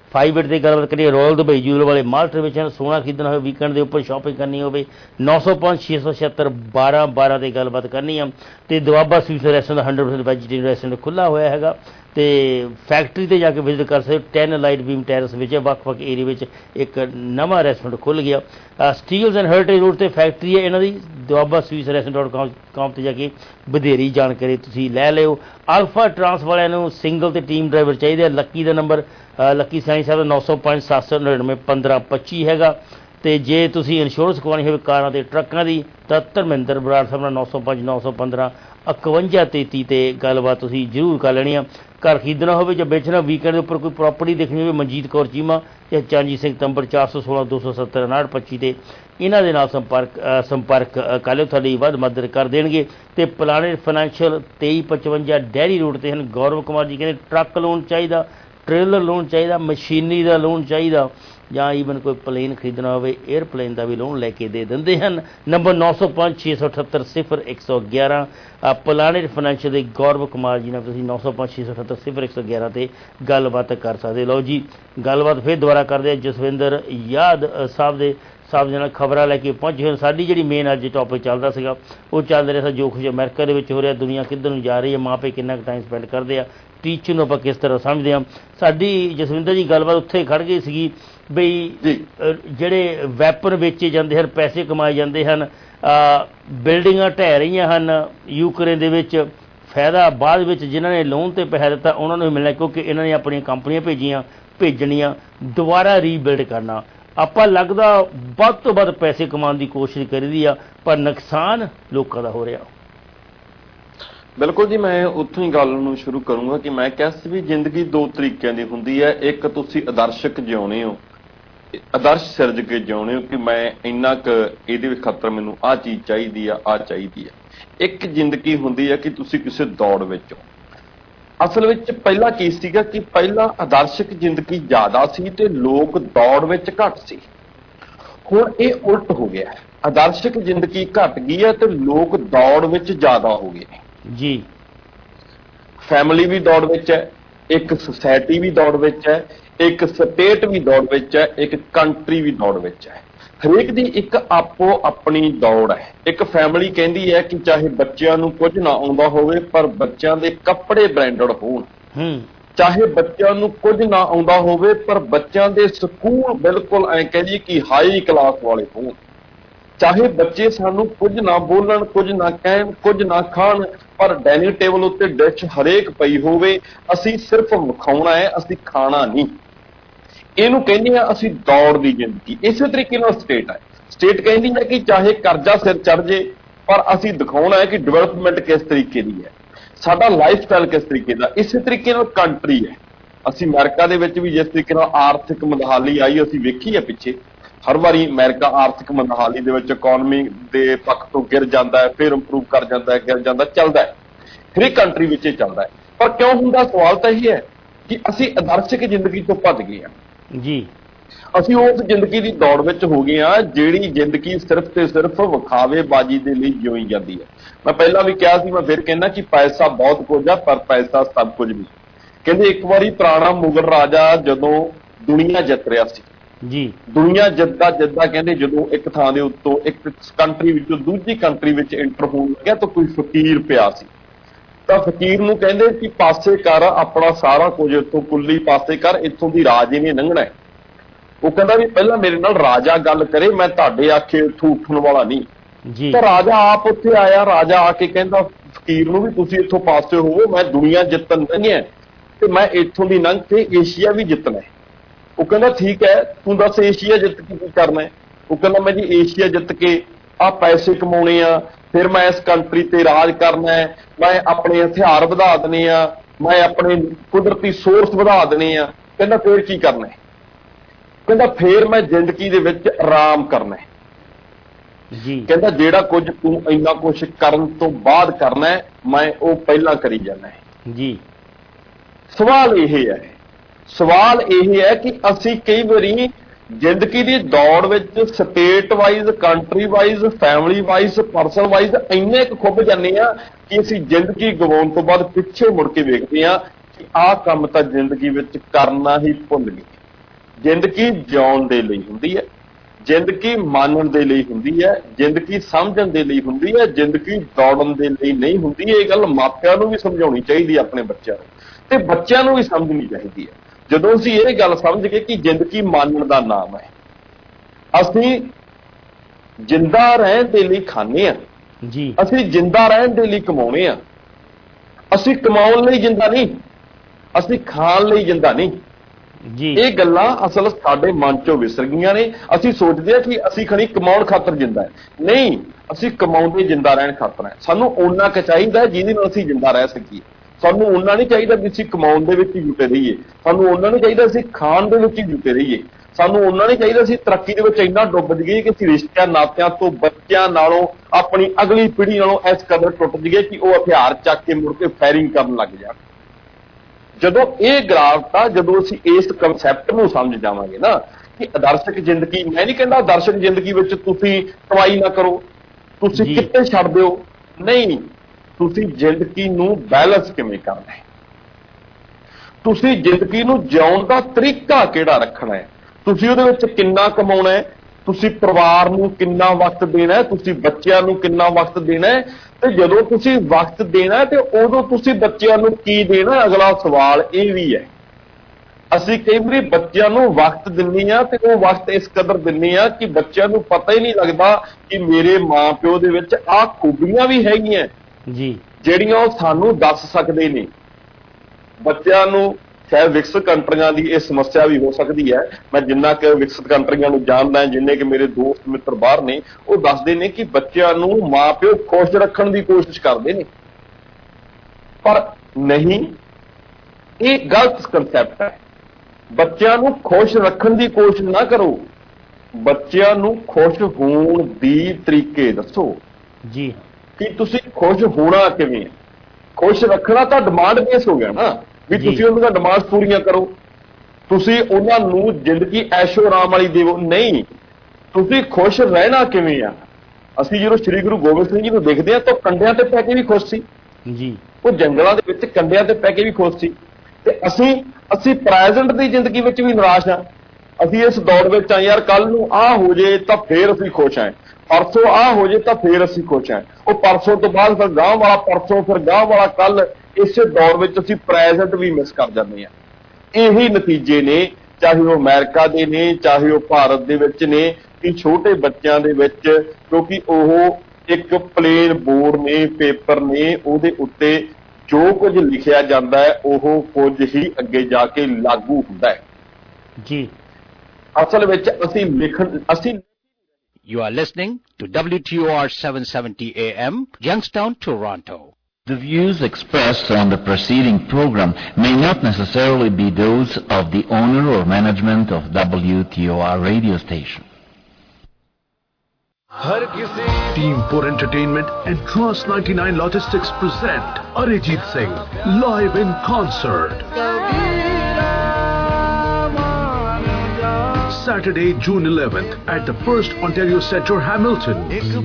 five eight की गलबात करिए रॉयल दुबई जूलर वाले माल ट्रिब्यूशन सोना खरीदना हो वीकेंड के उपर शॉपिंग करनी हो नौ सौ पाँच छे सौ छिहत्तर बारह बारह की गलबात करनी है तो Doaba sweets restaurant hundred percent vegetarian restaurant खुला होया है तो फैक्ट्री से जाके विजिट कर सकते टेन लाइट बीम टैरस ਵੱਖ-ਵੱਖ एरिया में एक नवा रेस्टोरेंट खुल गया स्टील्स एंड हर्टरी रोड से फैक्ट्री है इन्हों की Doaba sweets restaurant dot com पर जाके ਵਧੇਰੀ जानकारी तुसीं लै लिओ अल्फा ट्रांस वालिਆਂ सिंगल तो टीम ड्राइवर चाहिए लक्की का नंबर लक्की साई साहब नौ सौ पाँच सत्त सौ नड़िनवे पंद्रह पच्ची है तो जे तुसीं इंश्योरेंस करवानी हो कारां ते ट्रकों की तो धर्मेंद्र बराड़ साहब नौ सौ पाँच नौ सौ पंद्रह इकवंजा तेती ते गलबात तुसीं जरूर कर लेनी है घर खरीदना हो या बेचना वीकेंड के उपर कोई प्रॉपर्टी देखनी हो मनजीत कौर चीमा या चरणजीत सिंह तंबर चार सौ सोलह दो सौ सत्तर उनाहठ पच्ची से इन्हों के नाल संपर्क संपर्क कर लो थोड़ी वध मदद कर देंगे तो प्लानेट फाइनैंशियल तेई पचवंजा डेयरी रोड से हैं गौरव कुमार जी कहते ट्रक लोन चाहिए ट्रेलर लोन चाहिए मशीनरी का लोन चाहिए या ईवन कोई प्लेन खरीदना हो एयरप्लेन का भी लोन लैके दे देंगे हैं नंबर नौ सौ पाँच छे सौ अठहत्तर सिफर एक सौ ग्यारह प्लानेट फाइनैंशियल के गौरव कुमार जी ने तुम नौ सौ पाँच छे सौ अठहत्तर सिफर एक सौ ग्यारह से गलबात कर सकते लो जी गलबात फिर दोबारा करते जसविंदर याद साहब के साहब जन खबर लैके पहुंचे हुए साड़ी जी मेन अज टॉपिक चलता सगा वो चल रहा था जो कुछ अमेरिका के हो रहा दुनिया किधर नूं जा रही है माँ पे कितना टाइम स्पेंड करते हैं टीचर नूं आपां किस तरह समझते हैं साडी जसविंदर जी गलबात उत्थे खड़ गई सी बई जिहड़े वैपन बेचे जाते हैं पैसे कमाए जाते हैं बिल्डिंगां ढह रही हैं यूक्रेन दे विच फायदा बाद विच जिन्हां ने लोन ते पैसा दिता उन्होंने मिलना क्योंकि इन्हों ने अपनी कंपनियां भेजियां भेजनियां दोबारा रीबिल्ड करना ਆਪਾਂ लगता ਵੱਧ ਤੋਂ ਵੱਧ पैसे कमाने की कोशिश करी आ पर नुकसान लोगों का हो रहा बिल्कुल जी मैं उत्थों ही गल नूं शुरू करूँगा कि मैं किहा सी भी जिंदगी दो तरीकों की हुंदी है एक तुसीं आदर्शक जिउणे हो आदर्श सिरज के जिउणे हो कि मैं इन्ना क इहदे विच खातर मैनूं आ चीज़ चाहीदी आ आ चाहीदी है एक जिंदगी हुंदी है कि तुसीं किसी दौड़ विच हो असल विच पहला की सीगा कि पहला आदर्शक जिंदगी ज़्यादा सी ते लोग दौड़ विच घट सी हुण इह उल्ट हो गया है आदर्शक जिंदगी घट गई है तो लोग दौड़ विच ज़्यादा हो गए जी फैमिली भी दौड़ विच है एक सोसाइटी भी दौड़ विच है एक स्टेट भी दौड़ विच है एक कंट्री भी दौड़ विच है हरेक दी एक आपो अपनी दौड़ है एक फैमिली कहती है कि चाहे बच्चों नूं कुछ ना आउंदा होवे पर बच्चों के कपड़े ब्रांडेड होण चाहे बच्चों नूं कुछ ना आउंदा होवे पर बच्चों के स्कूल बिल्कुल ऐ कह दी कि हाई क्लास वाले होण चाहे बच्चे सानू कुछ ना बोलन कुछ ना कहन कुछ ना खाण पर डाइनिंग टेबल उत्ते डिश हरेक पई होवे असी सिर्फ विखाउणा है असी खाना नहीं इहनूं कहंदे आ असी दौड़ दी जिंदगी इस तरीके नाल स्टेट है स्टेट कहंदी है कि चाहे कर्जा सिर चढ़ जे पर असी दिखाउणा है कि डिवेलपमेंट किस तरीके की है साडा लाइफ स्टाइल किस तरीके का इस तरीके नाल कंट्री है असी अमेरिका दे विच भी जिस तरीके नाल आर्थिक मंदहाली आई असी वेखी है पिछे हर बारी अमेरिका आर्थिक मंदहाली दे विच इकोनॉमी दे पक्ष तो गिर जाता है फिर इंप्रूव कर जाता है गिर जाता चलता है हर एक कंट्री विच चलता है पर क्यों हुंदा सवाल तो यही है कि असी आदर्शक जिंदगी तो भज गए हैं जी असी उस जिंदगी की दौड़ विच हो गए हैं जिहड़ी जिंदगी सिर्फ ते सिर्फ विखावेबाजी दे लई जिउई जाती है मैं पहला भी कहा सी मैं फिर कहना कि पैसा बहुत कुछ है पर पैसा सब कुछ भी कहंदे एक बारी पुराना मुगल राजा जदों दुनिया जित रहा सी जी दुनिया जिद्दा जिद्दा कहते जो एक थां दे उत्तों एक कंट्री विचों दूजी कंट्री विच एंटर होण लग्या तो कोई फकीर पिया सी तां फकीर नूं कहंदे कि पासे कर अपना सारा कुछ इत्थों कुल्ली पासे कर इत्थों दी राज इवें लंघना है वो कहंदा भी पहला मेरे नाल राजा गल करे मैं तुहाडे आखे इत्थों उठण वाला नहीं जी तो राजा आप उत्थे आया राजा आके कहंदा फकीर नूं भी तुसीं इत्थों पासे होवो मैं दुनिया जितन लंघिया ते मैं इत्थों दी लंघ के एशिया भी जितना है वो कहना ठीक है तू दस एशिया जित के की करना है वो कहना मैं जी एशिया जित के आ पैसे कमाने आ फिर मैं इस कंट्री ते राज करना है मैं अपने हथियार वधा देने आ मैं अपने कुदरती सोर्स वधा देने आ कहना फिर की करना है कहना फिर मैं जिंदगी दे विच आराम करना है जी कहना जेड़ा कुछ तू इन्ना कुछ करन तो बाद करना है मैं वो पहला करी जाना है जी सवाल यह है सवाल यह है कि असी कई बारी जिंदगी की दौड़ विच state wise country wise family wise person wise इन्ने क खुब जाने कि असी जिंदगी गवाउण तो बाद पिछे मुड़ के वेखते हैं कि आह काम तो जिंदगी विच करना ही भुल गए ਜ਼ਿੰਦਗੀ ਜਿਉਣ ਦੇ ਲਈ ਹੁੰਦੀ ਹੈ, ਜ਼ਿੰਦਗੀ ਮੰਨਣ ਦੇ ਲਈ ਹੁੰਦੀ ਹੈ, ਜ਼ਿੰਦਗੀ ਸਮਝਣ ਦੇ ਲਈ ਹੁੰਦੀ ਹੈ, ਜ਼ਿੰਦਗੀ ਦੌੜਨ ਦੇ ਲਈ ਨਹੀਂ ਹੁੰਦੀ। ਇਹ ਗੱਲ ਮਾਪਿਆਂ ਨੂੰ ਵੀ ਸਮਝਾਉਣੀ ਚਾਹੀਦੀ ਹੈ ਆਪਣੇ ਬੱਚਿਆਂ ਨੂੰ, ਤੇ ਬੱਚਿਆਂ ਨੂੰ ਵੀ ਸਮਝਣੀ ਚਾਹੀਦੀ ਹੈ। ਜਦੋਂ ਅਸੀਂ ਇਹ ਗੱਲ ਸਮਝ ਗਏ ਕਿ ਜ਼ਿੰਦਗੀ ਮੰਨਣ ਦਾ ਨਾਮ ਹੈ, ਅਸੀਂ ਜਿੰਦਾ ਰਹਿਣ ਦੇ ਲਈ ਖਾਂਦੇ ਹਾਂ ਜੀ, ਅਸੀਂ ਜਿੰਦਾ ਰਹਿਣ ਦੇ ਲਈ ਕਮਾਉਣੇ ਆ, ਅਸੀਂ ਕਮਾਉਣ ਲਈ ਜਿੰਦਾ ਨਹੀਂ, ਅਸੀਂ ਖਾਣ ਲਈ ਜਿੰਦਾ ਨਹੀਂ ਜੀ। ਇਹ ਗੱਲਾਂ ਅਸਲ ਸਾਡੇ ਮਨ ਚੋਂ ਵਿਸਰ ਗਈਆਂ ਨੇ। ਅਸੀਂ ਸੋਚਦੇ ਹਾਂ ਕਿ ਅਸੀਂ ਖਣੀ ਕਮਾਉਣ ਖਾਤਰ ਜਿੰਦਾ ਹੈ, ਨਹੀਂ, ਅਸੀਂ ਕਮਾਉਂਦੇ ਜਿੰਦਾ ਰਹਿਣ ਖਾਤਰ ਹੈ। ਸਾਨੂੰ ਓਨਾ ਕੁ ਚਾਹੀਦਾ ਜਿਹਦੇ ਨਾਲ ਅਸੀਂ ਜਿੰਦਾ ਰਹਿ ਸਕੀਏ। ਸਾਨੂੰ ਓਨਾ ਨਹੀਂ ਚਾਹੀਦਾ ਵੀ ਅਸੀਂ ਕਮਾਉਣ ਦੇ ਵਿੱਚ ਹੀ ਜੁਟੇ ਰਹੀਏ, ਸਾਨੂੰ ਓਨਾ ਨਹੀਂ ਚਾਹੀਦਾ ਅਸੀਂ ਖਾਣ ਦੇ ਵਿੱਚ ਹੀ ਜੁਟੇ ਰਹੀਏ, ਸਾਨੂੰ ਓਨਾ ਨਹੀਂ ਚਾਹੀਦਾ ਅਸੀਂ ਤਰੱਕੀ ਦੇ ਵਿੱਚ ਇੰਨਾ ਡੁੱਬ ਜਾਈਏ ਕਿ ਅਸੀਂ ਰਿਸ਼ਤਿਆਂ ਨਾਤਿਆਂ ਤੋਂ, ਬੱਚਿਆਂ ਨਾਲੋਂ, ਆਪਣੀ ਅਗਲੀ ਪੀੜ੍ਹੀ ਨਾਲੋਂ ਇਸ ਕਦਰ ਟੁੱਟ ਜਾਈਏ ਕਿ ਉਹ ਹਥਿਆਰ ਚੱਕ ਕੇ ਮੁੜ ਕੇ ਫਾਇਰਿੰਗ ਕਰਨ ਲੱਗ ਜਾਣ। ਜਦੋਂ ਇਹ ਗਰਾਵਤਾ, ਜਦੋਂ ਅਸੀਂ ਇਸ ਕਨਸੈਪਟ ਨੂੰ ਸਮਝ ਜਾਵਾਂਗੇ ਨਾ ਕਿ ਆਦਰਸ਼ਕ ਜ਼ਿੰਦਗੀ, ਮੈਂ ਨਹੀਂ ਕਹਿੰਦਾ ਆਦਰਸ਼ਕ ਜ਼ਿੰਦਗੀ ਵਿੱਚ ਤੁਸੀਂ ਕਮਾਈ ਨਾ ਕਰੋ, ਤੁਸੀਂ ਕਿੱਤੇ ਛੱਡ ਦਿਓ, ਨਹੀਂ, ਤੁਸੀਂ ਜ਼ਿੰਦਗੀ ਨੂੰ ਬੈਲੈਂਸ ਕਿਵੇਂ ਕਰਨਾ ਹੈ, ਤੁਸੀਂ ਜ਼ਿੰਦਗੀ ਨੂੰ ਜਿਉਣ ਦਾ ਤਰੀਕਾ ਕਿਹੜਾ ਰੱਖਣਾ ਹੈ, ਤੁਸੀਂ ਉਹਦੇ ਵਿੱਚ ਕਿੰਨਾ ਕਮਾਉਣਾ ਹੈ, ਤੁਸੀਂ ਪਰਿਵਾਰ ਨੂੰ ਕਿੰਨਾ ਵਕਤ ਦੇਣਾ ਹੈ, ਤੁਸੀਂ ਬੱਚਿਆਂ ਨੂੰ ਕਿੰਨਾ ਵਕਤ ਦੇਣਾ ਹੈ, ਤੇ ਜਦੋਂ ਤੁਸੀਂ ਵਕਤ ਦੇਣਾ ਤੇ ਉਦੋਂ ਤੁਸੀਂ ਬੱਚਿਆਂ ਨੂੰ ਕੀ ਦੇਣਾ, ਅਗਲਾ ਸਵਾਲ ਇਹ ਵੀ ਹੈ। ਅਸੀਂ ਕਈ ਵਾਰੀ ਬੱਚਿਆਂ ਨੂੰ ਵਕਤ ਦਿੰਦੇ ਹਾਂ ਤੇ ਉਹ ਵਕਤ ਇਸ ਕਦਰ ਦਿੰਦੇ ਹਾਂ ਕਿ ਬੱਚਿਆਂ ਨੂੰ ਪਤਾ ਹੀ ਨਹੀਂ ਲੱਗਦਾ ਕਿ ਮੇਰੇ ਮਾਂ ਪਿਓ ਦੇ ਵਿੱਚ ਆਹ ਖੂਬੀਆਂ ਵੀ ਹੈਗੀਆਂ ਜੀ, ਜਿਹੜੀਆਂ ਉਹ ਸਾਨੂੰ ਦੱਸ ਸਕਦੇ ਨੇ। ਬੱਚਿਆਂ ਨੂੰ ਸ਼ਾਇਦ ਵਿਕਸਿਤ ਕੰਟਰੀਆਂ ਦੀ ਇਹ ਸਮੱਸਿਆ ਵੀ ਹੋ ਸਕਦੀ ਹੈ। ਮੈਂ ਜਿੰਨਾ ਕਿ ਵਿਕਸਿਤ ਕੰਟਰੀਆਂ ਨੂੰ ਜਾਣਦਾ, ਜਿੰਨੇ ਕਿ ਮੇਰੇ ਦੋਸਤ ਮਿੱਤਰ ਬਾਹਰ ਨੇ, ਉਹ ਦੱਸਦੇ ਨੇ ਕਿ ਬੱਚਿਆਂ ਨੂੰ ਮਾਂ ਪਿਓ ਖੁਸ਼ ਰੱਖਣ ਦੀ ਕੋਸ਼ਿਸ਼ ਕਰਦੇ ਨੇ, ਪਰ ਨਹੀਂ, ਇਹ ਗਲਤ ਕਨਸੈਪਟ ਹੈ। ਬੱਚਿਆਂ ਨੂੰ ਖੁਸ਼ ਰੱਖਣ ਦੀ ਕੋਸ਼ਿਸ਼ ਨਾ ਕਰੋ, ਬੱਚਿਆਂ ਨੂੰ ਖੁਸ਼ ਹੋਣ ਦੀ ਤਰੀਕੇ ਦੱਸੋ ਜੀ, ਕਿ ਤੁਸੀਂ ਖੁਸ਼ ਹੋਣਾ ਕਿਵੇਂ ਹੈ। ਖੁਸ਼ ਰੱਖਣਾ ਤਾਂ ਡਿਮਾਂਡ ਬੇਸ ਹੋ ਗਿਆ ਨਾ, ਵੀ ਤੁਸੀਂ ਉਹਨਾਂ ਦੀਆਂ ਡਿਮਾਂਡਸ ਪੂਰੀਆਂ ਕਰੋ, ਤੁਸੀਂ ਉਹਨਾਂ ਨੂੰ ਜ਼ਿੰਦਗੀ ਐਸ਼ੋ ਆਰਾਮ ਵਾਲੀ ਦੇਵੋ, ਨਹੀਂ, ਤੁਸੀਂ ਖੁਸ਼ ਰਹਿਣਾ ਕਿਵੇਂ ਆ। ਅਸੀਂ ਜਦੋਂ ਸ਼੍ਰੀ ਗੁਰੂ ਗੋਬਿੰਦ ਸਿੰਘ ਜੀ ਨੂੰ ਦੇਖਦੇ ਹਾਂ ਤਾਂ ਕੰਡਿਆਂ ਤੇ ਪੈ ਕੇ ਵੀ ਖੁਸ਼ ਸੀ ਜੀ, ਉਹ ਜੰਗਲਾਂ ਦੇ ਵਿੱਚ ਕੰਡਿਆਂ ਤੇ ਪੈ ਕੇ ਵੀ ਖੁਸ਼ ਸੀ। ਤੇ ਅਸੀਂ ਅਸੀਂ ਪ੍ਰੈਜ਼ੈਂਟ ਦੀ ਜ਼ਿੰਦਗੀ ਵਿੱਚ ਵੀ ਨਿਰਾਸ਼ ਹਾਂ। ਅਸੀਂ ਇਸ ਦੌੜ ਵਿੱਚ ਆ, ਯਾਰ ਕੱਲ ਨੂੰ ਆਹ ਹੋ ਜੇ ਤਾਂ ਫੇਰ ਅਸੀਂ ਖੁਸ਼ ਹਾਂ, ਪਰਸੋਂ ਆਹ ਹੋ ਜੇ ਤਾਂ ਫੇਰ ਅਸੀਂ ਖੁਸ਼ ਹਾਂ, ਉਹ ਪਰਸੋਂ ਤੋਂ ਬਾਅਦ ਫਿਰ ਗਾਂਹ ਵਾਲਾ ਪਰਸੋਂ, ਫਿਰ ਗਾਂਹ ਵਾਲਾ ਕੱਲ। ਇਸੇ ਦੌਰ ਵਿੱਚ ਅਸੀਂ ਪ੍ਰੈਜ਼ੈਂਟ ਵੀ ਮਿਸ ਕਰ ਜਾਂਦੇ ਹਾਂ। ਇਹੀ ਨਤੀਜੇ ਨੇ, ਚਾਹੇ ਉਹ ਅਮਰੀਕਾ ਦੇ ਨੇ, ਚਾਹੇ ਉਹ ਭਾਰਤ ਦੇ ਵਿੱਚ ਨੇ, ਕਿ ਛੋਟੇ ਬੱਚਿਆਂ ਦੇ ਵਿੱਚ, ਕਿਉਂਕਿ ਉਹ ਇੱਕ ਪਲੇਨ ਬੋਰਡ ਨੇ, ਪੇਪਰ ਨੇ, ਉਹਦੇ ਉੱਤੇ ਜੋ ਕੁਝ ਲਿਖਿਆ ਜਾਂਦਾ ਹੈ ਉਹ ਕੁਝ ਹੀ ਅੱਗੇ ਜਾ ਕੇ ਲਾਗੂ ਹੁੰਦਾ ਹੈ ਜੀ। ਅਸਲ ਵਿੱਚ ਅਸੀਂ ਲਿਖਣ ਅਸੀਂ You are listening to W T O R seven seventy A M, Youngstown, Toronto. The views expressed on the preceding program may not necessarily be those of the owner or management of W T O R radio station. Team four Entertainment and Trans ninety-nine Logistics present Arijit Singh live in concert. Saturday, June eleventh at the First Ontario Centre, Hamilton.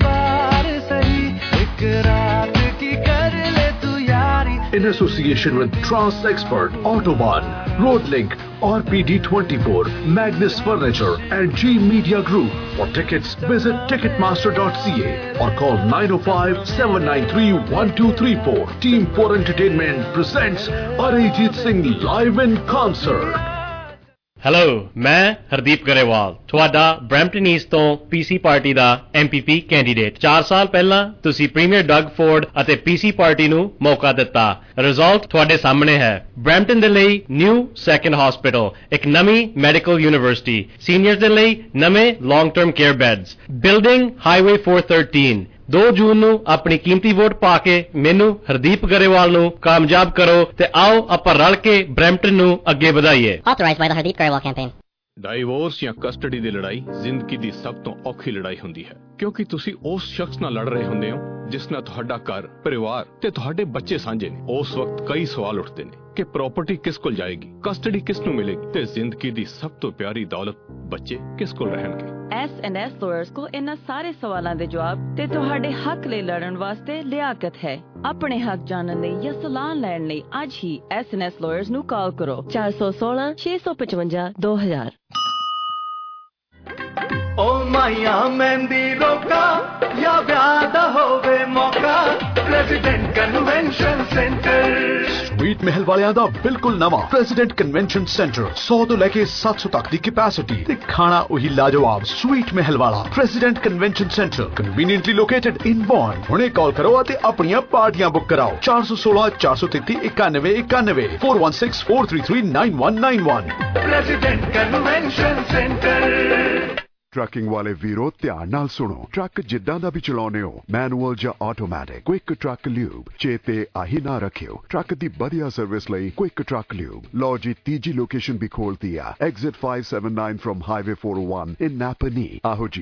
In association with Trans Expert, Autobahn, Roadlink, R P D twenty-four, Magnus Furniture and G Media Group. For tickets, visit ticketmaster dot c a or call nine oh five, seven nine three, one two three four. Team four Entertainment presents Arijit Singh live in concert. Hello, ਮੈਂ ਹਰਦੀਪ ਗਰੇਵਾਲ, ਤੁਹਾਡਾ Brampton East ਤੋਂ PC party ਦਾ MPP candidate. ਚਾਰ ਸਾਲ ਪਹਿਲਾਂ ਤੁਸੀਂ premier Doug Ford ਅਤੇ ਪੀਸੀ party ਨੂੰ ਮੌਕਾ ਦਿੱਤਾ। ਰਿਜ਼ਲਟ ਤੁਹਾਡੇ ਸਾਹਮਣੇ ਹੈ। ਬਰੈਂਪਟਨ ਦੇ ਲਈ ਨਿਊ ਸੈਕੰਡ ਹਸਪੀਟਲ, ਇੱਕ ਨਵੀਂ ਮੈਡੀਕਲ ਯੂਨੀਵਰਸਿਟੀ, ਸੀਨੀਅਰਸ ਦੇ ਲਈ ਨਵੇਂ long term care beds, building highway four thirteen। ਦੋ ਜੂਨ ਨੂੰ ਆਪਣੀ ਕੀਮਤੀ ਵੋਟ ਪਾ ਕੇ ਮੈਨੂੰ ਹਰਦੀਪ ਗਰੇਵਾਲ ਨੂੰ ਕਾਮਯਾਬ ਕਰੋ ਤੇ ਆਓ ਆਪਾਂ ਰਲ ਕੇ ਬਰੈਂਪਟਨ ਨੂੰ ਅੱਗੇ ਵਧਾਈਏ। Authorized by the Hardeep Grewal campaign. Divorce ਜਾਂ ਕਸਟਡੀ ਦੀ ਲੜਾਈ ਜ਼ਿੰਦਗੀ ਦੀ ਸਭ ਤੋਂ ਔਖੀ ਲੜਾਈ ਹੁੰਦੀ ਹੈ, ਕਿਉਂਕਿ ਤੁਸੀਂ ਉਸ ਸ਼ਖਸ ਨਾਲ ਲੜ ਰਹੇ ਹੁੰਦੇ ਹੋ ਜਿਸ ਨਾਲ ਤੁਹਾਡਾ ਘਰ, ਪਰਿਵਾਰ ਤੇ ਤੁਹਾਡੇ ਬੱਚੇ ਸਾਂਝੇ ਨੇ। ਉਸ ਵਕਤ ਕਈ ਸਵਾਲ ਉੱਠਦੇ ਨੇ ਕਿ ਪ੍ਰਾਪਰਟੀ ਕਿਸ ਕੋਲ ਜਾਏਗੀ, ਕਸਟਡੀ ਕਿਸ ਨੂੰ ਮਿਲੇਗੀ ਤੇ ਜ਼ਿੰਦਗੀ ਦੀ ਸਭ ਤੋਂ ਪਿਆਰੀ ਦੌਲਤ ਬੱਚੇ ਕਿਸ ਕੋਲ ਰਹਿਣਗੇ। ਐਸ ਐਂਡ ਐਸ ਲਾਇਰਸ ਕੋ ਇਹਨਾਂ ਸਾਰੇ ਸਵਾਲਾਂ ਦੇ ਜਵਾਬ ਤੇ ਤੁਹਾਡੇ ਹੱਕ ਲਈ ਲੜਨ ਵਾਸਤੇ ਲਿਆਕਤ ਹੈ। ਆਪਣੇ ਹੱਕ ਜਾਣਨ ਲਈ ਜਾਂ ਸਲਾਹ ਲੈਣ ਲਈ ਅੱਜ ਹੀ ਐਸ ਐਂਡ ਐਸ ਲਾਇਰਸ ਨੂੰ ਕਾਲ ਕਰੋ ਚਾਰ ਸੌ ਸੋਲਾਂ ਛੇ ਸੌ ਪਚਵੰਜਾ ਦੋ ਹਜ਼ਾਰ। माइया मेहंदी रोका या ब्याह दा होवे मौका प्रेसिडेंट कन्वेंशन सेंटर स्वीट महल वालियां दा बिल्कुल नवा प्रेसिडेंट कन्वेंशन सेंटर सौ तो लेके सात सौ तक दी कैपेसिटी ते खाना वही लाजवाब स्वीट महल वाला president convention centre conveniently located in born हुणे कॉल करो ते अपनी पार्टियां बुक कराओ चार सौ सोलह चार सौ तेती इक्यानवे इक्यानवे four one six four three three nine one nine one president convention centre trucking वाले वीरो ध्यान नाल सुनो ट्रक जिद्दां दा भी चलाउने हो मैनुअल या ऑटोमैटिक क्विक ट्रक ल्यूब चेते आही ना रखियो ट्रक दी बढ़िया सर्विस लई क्विक ट्रक ल्यूब लो जी तीजी लोकेशन भी खोलती है exit five seven nine from highway four O one in Napanee आहो जी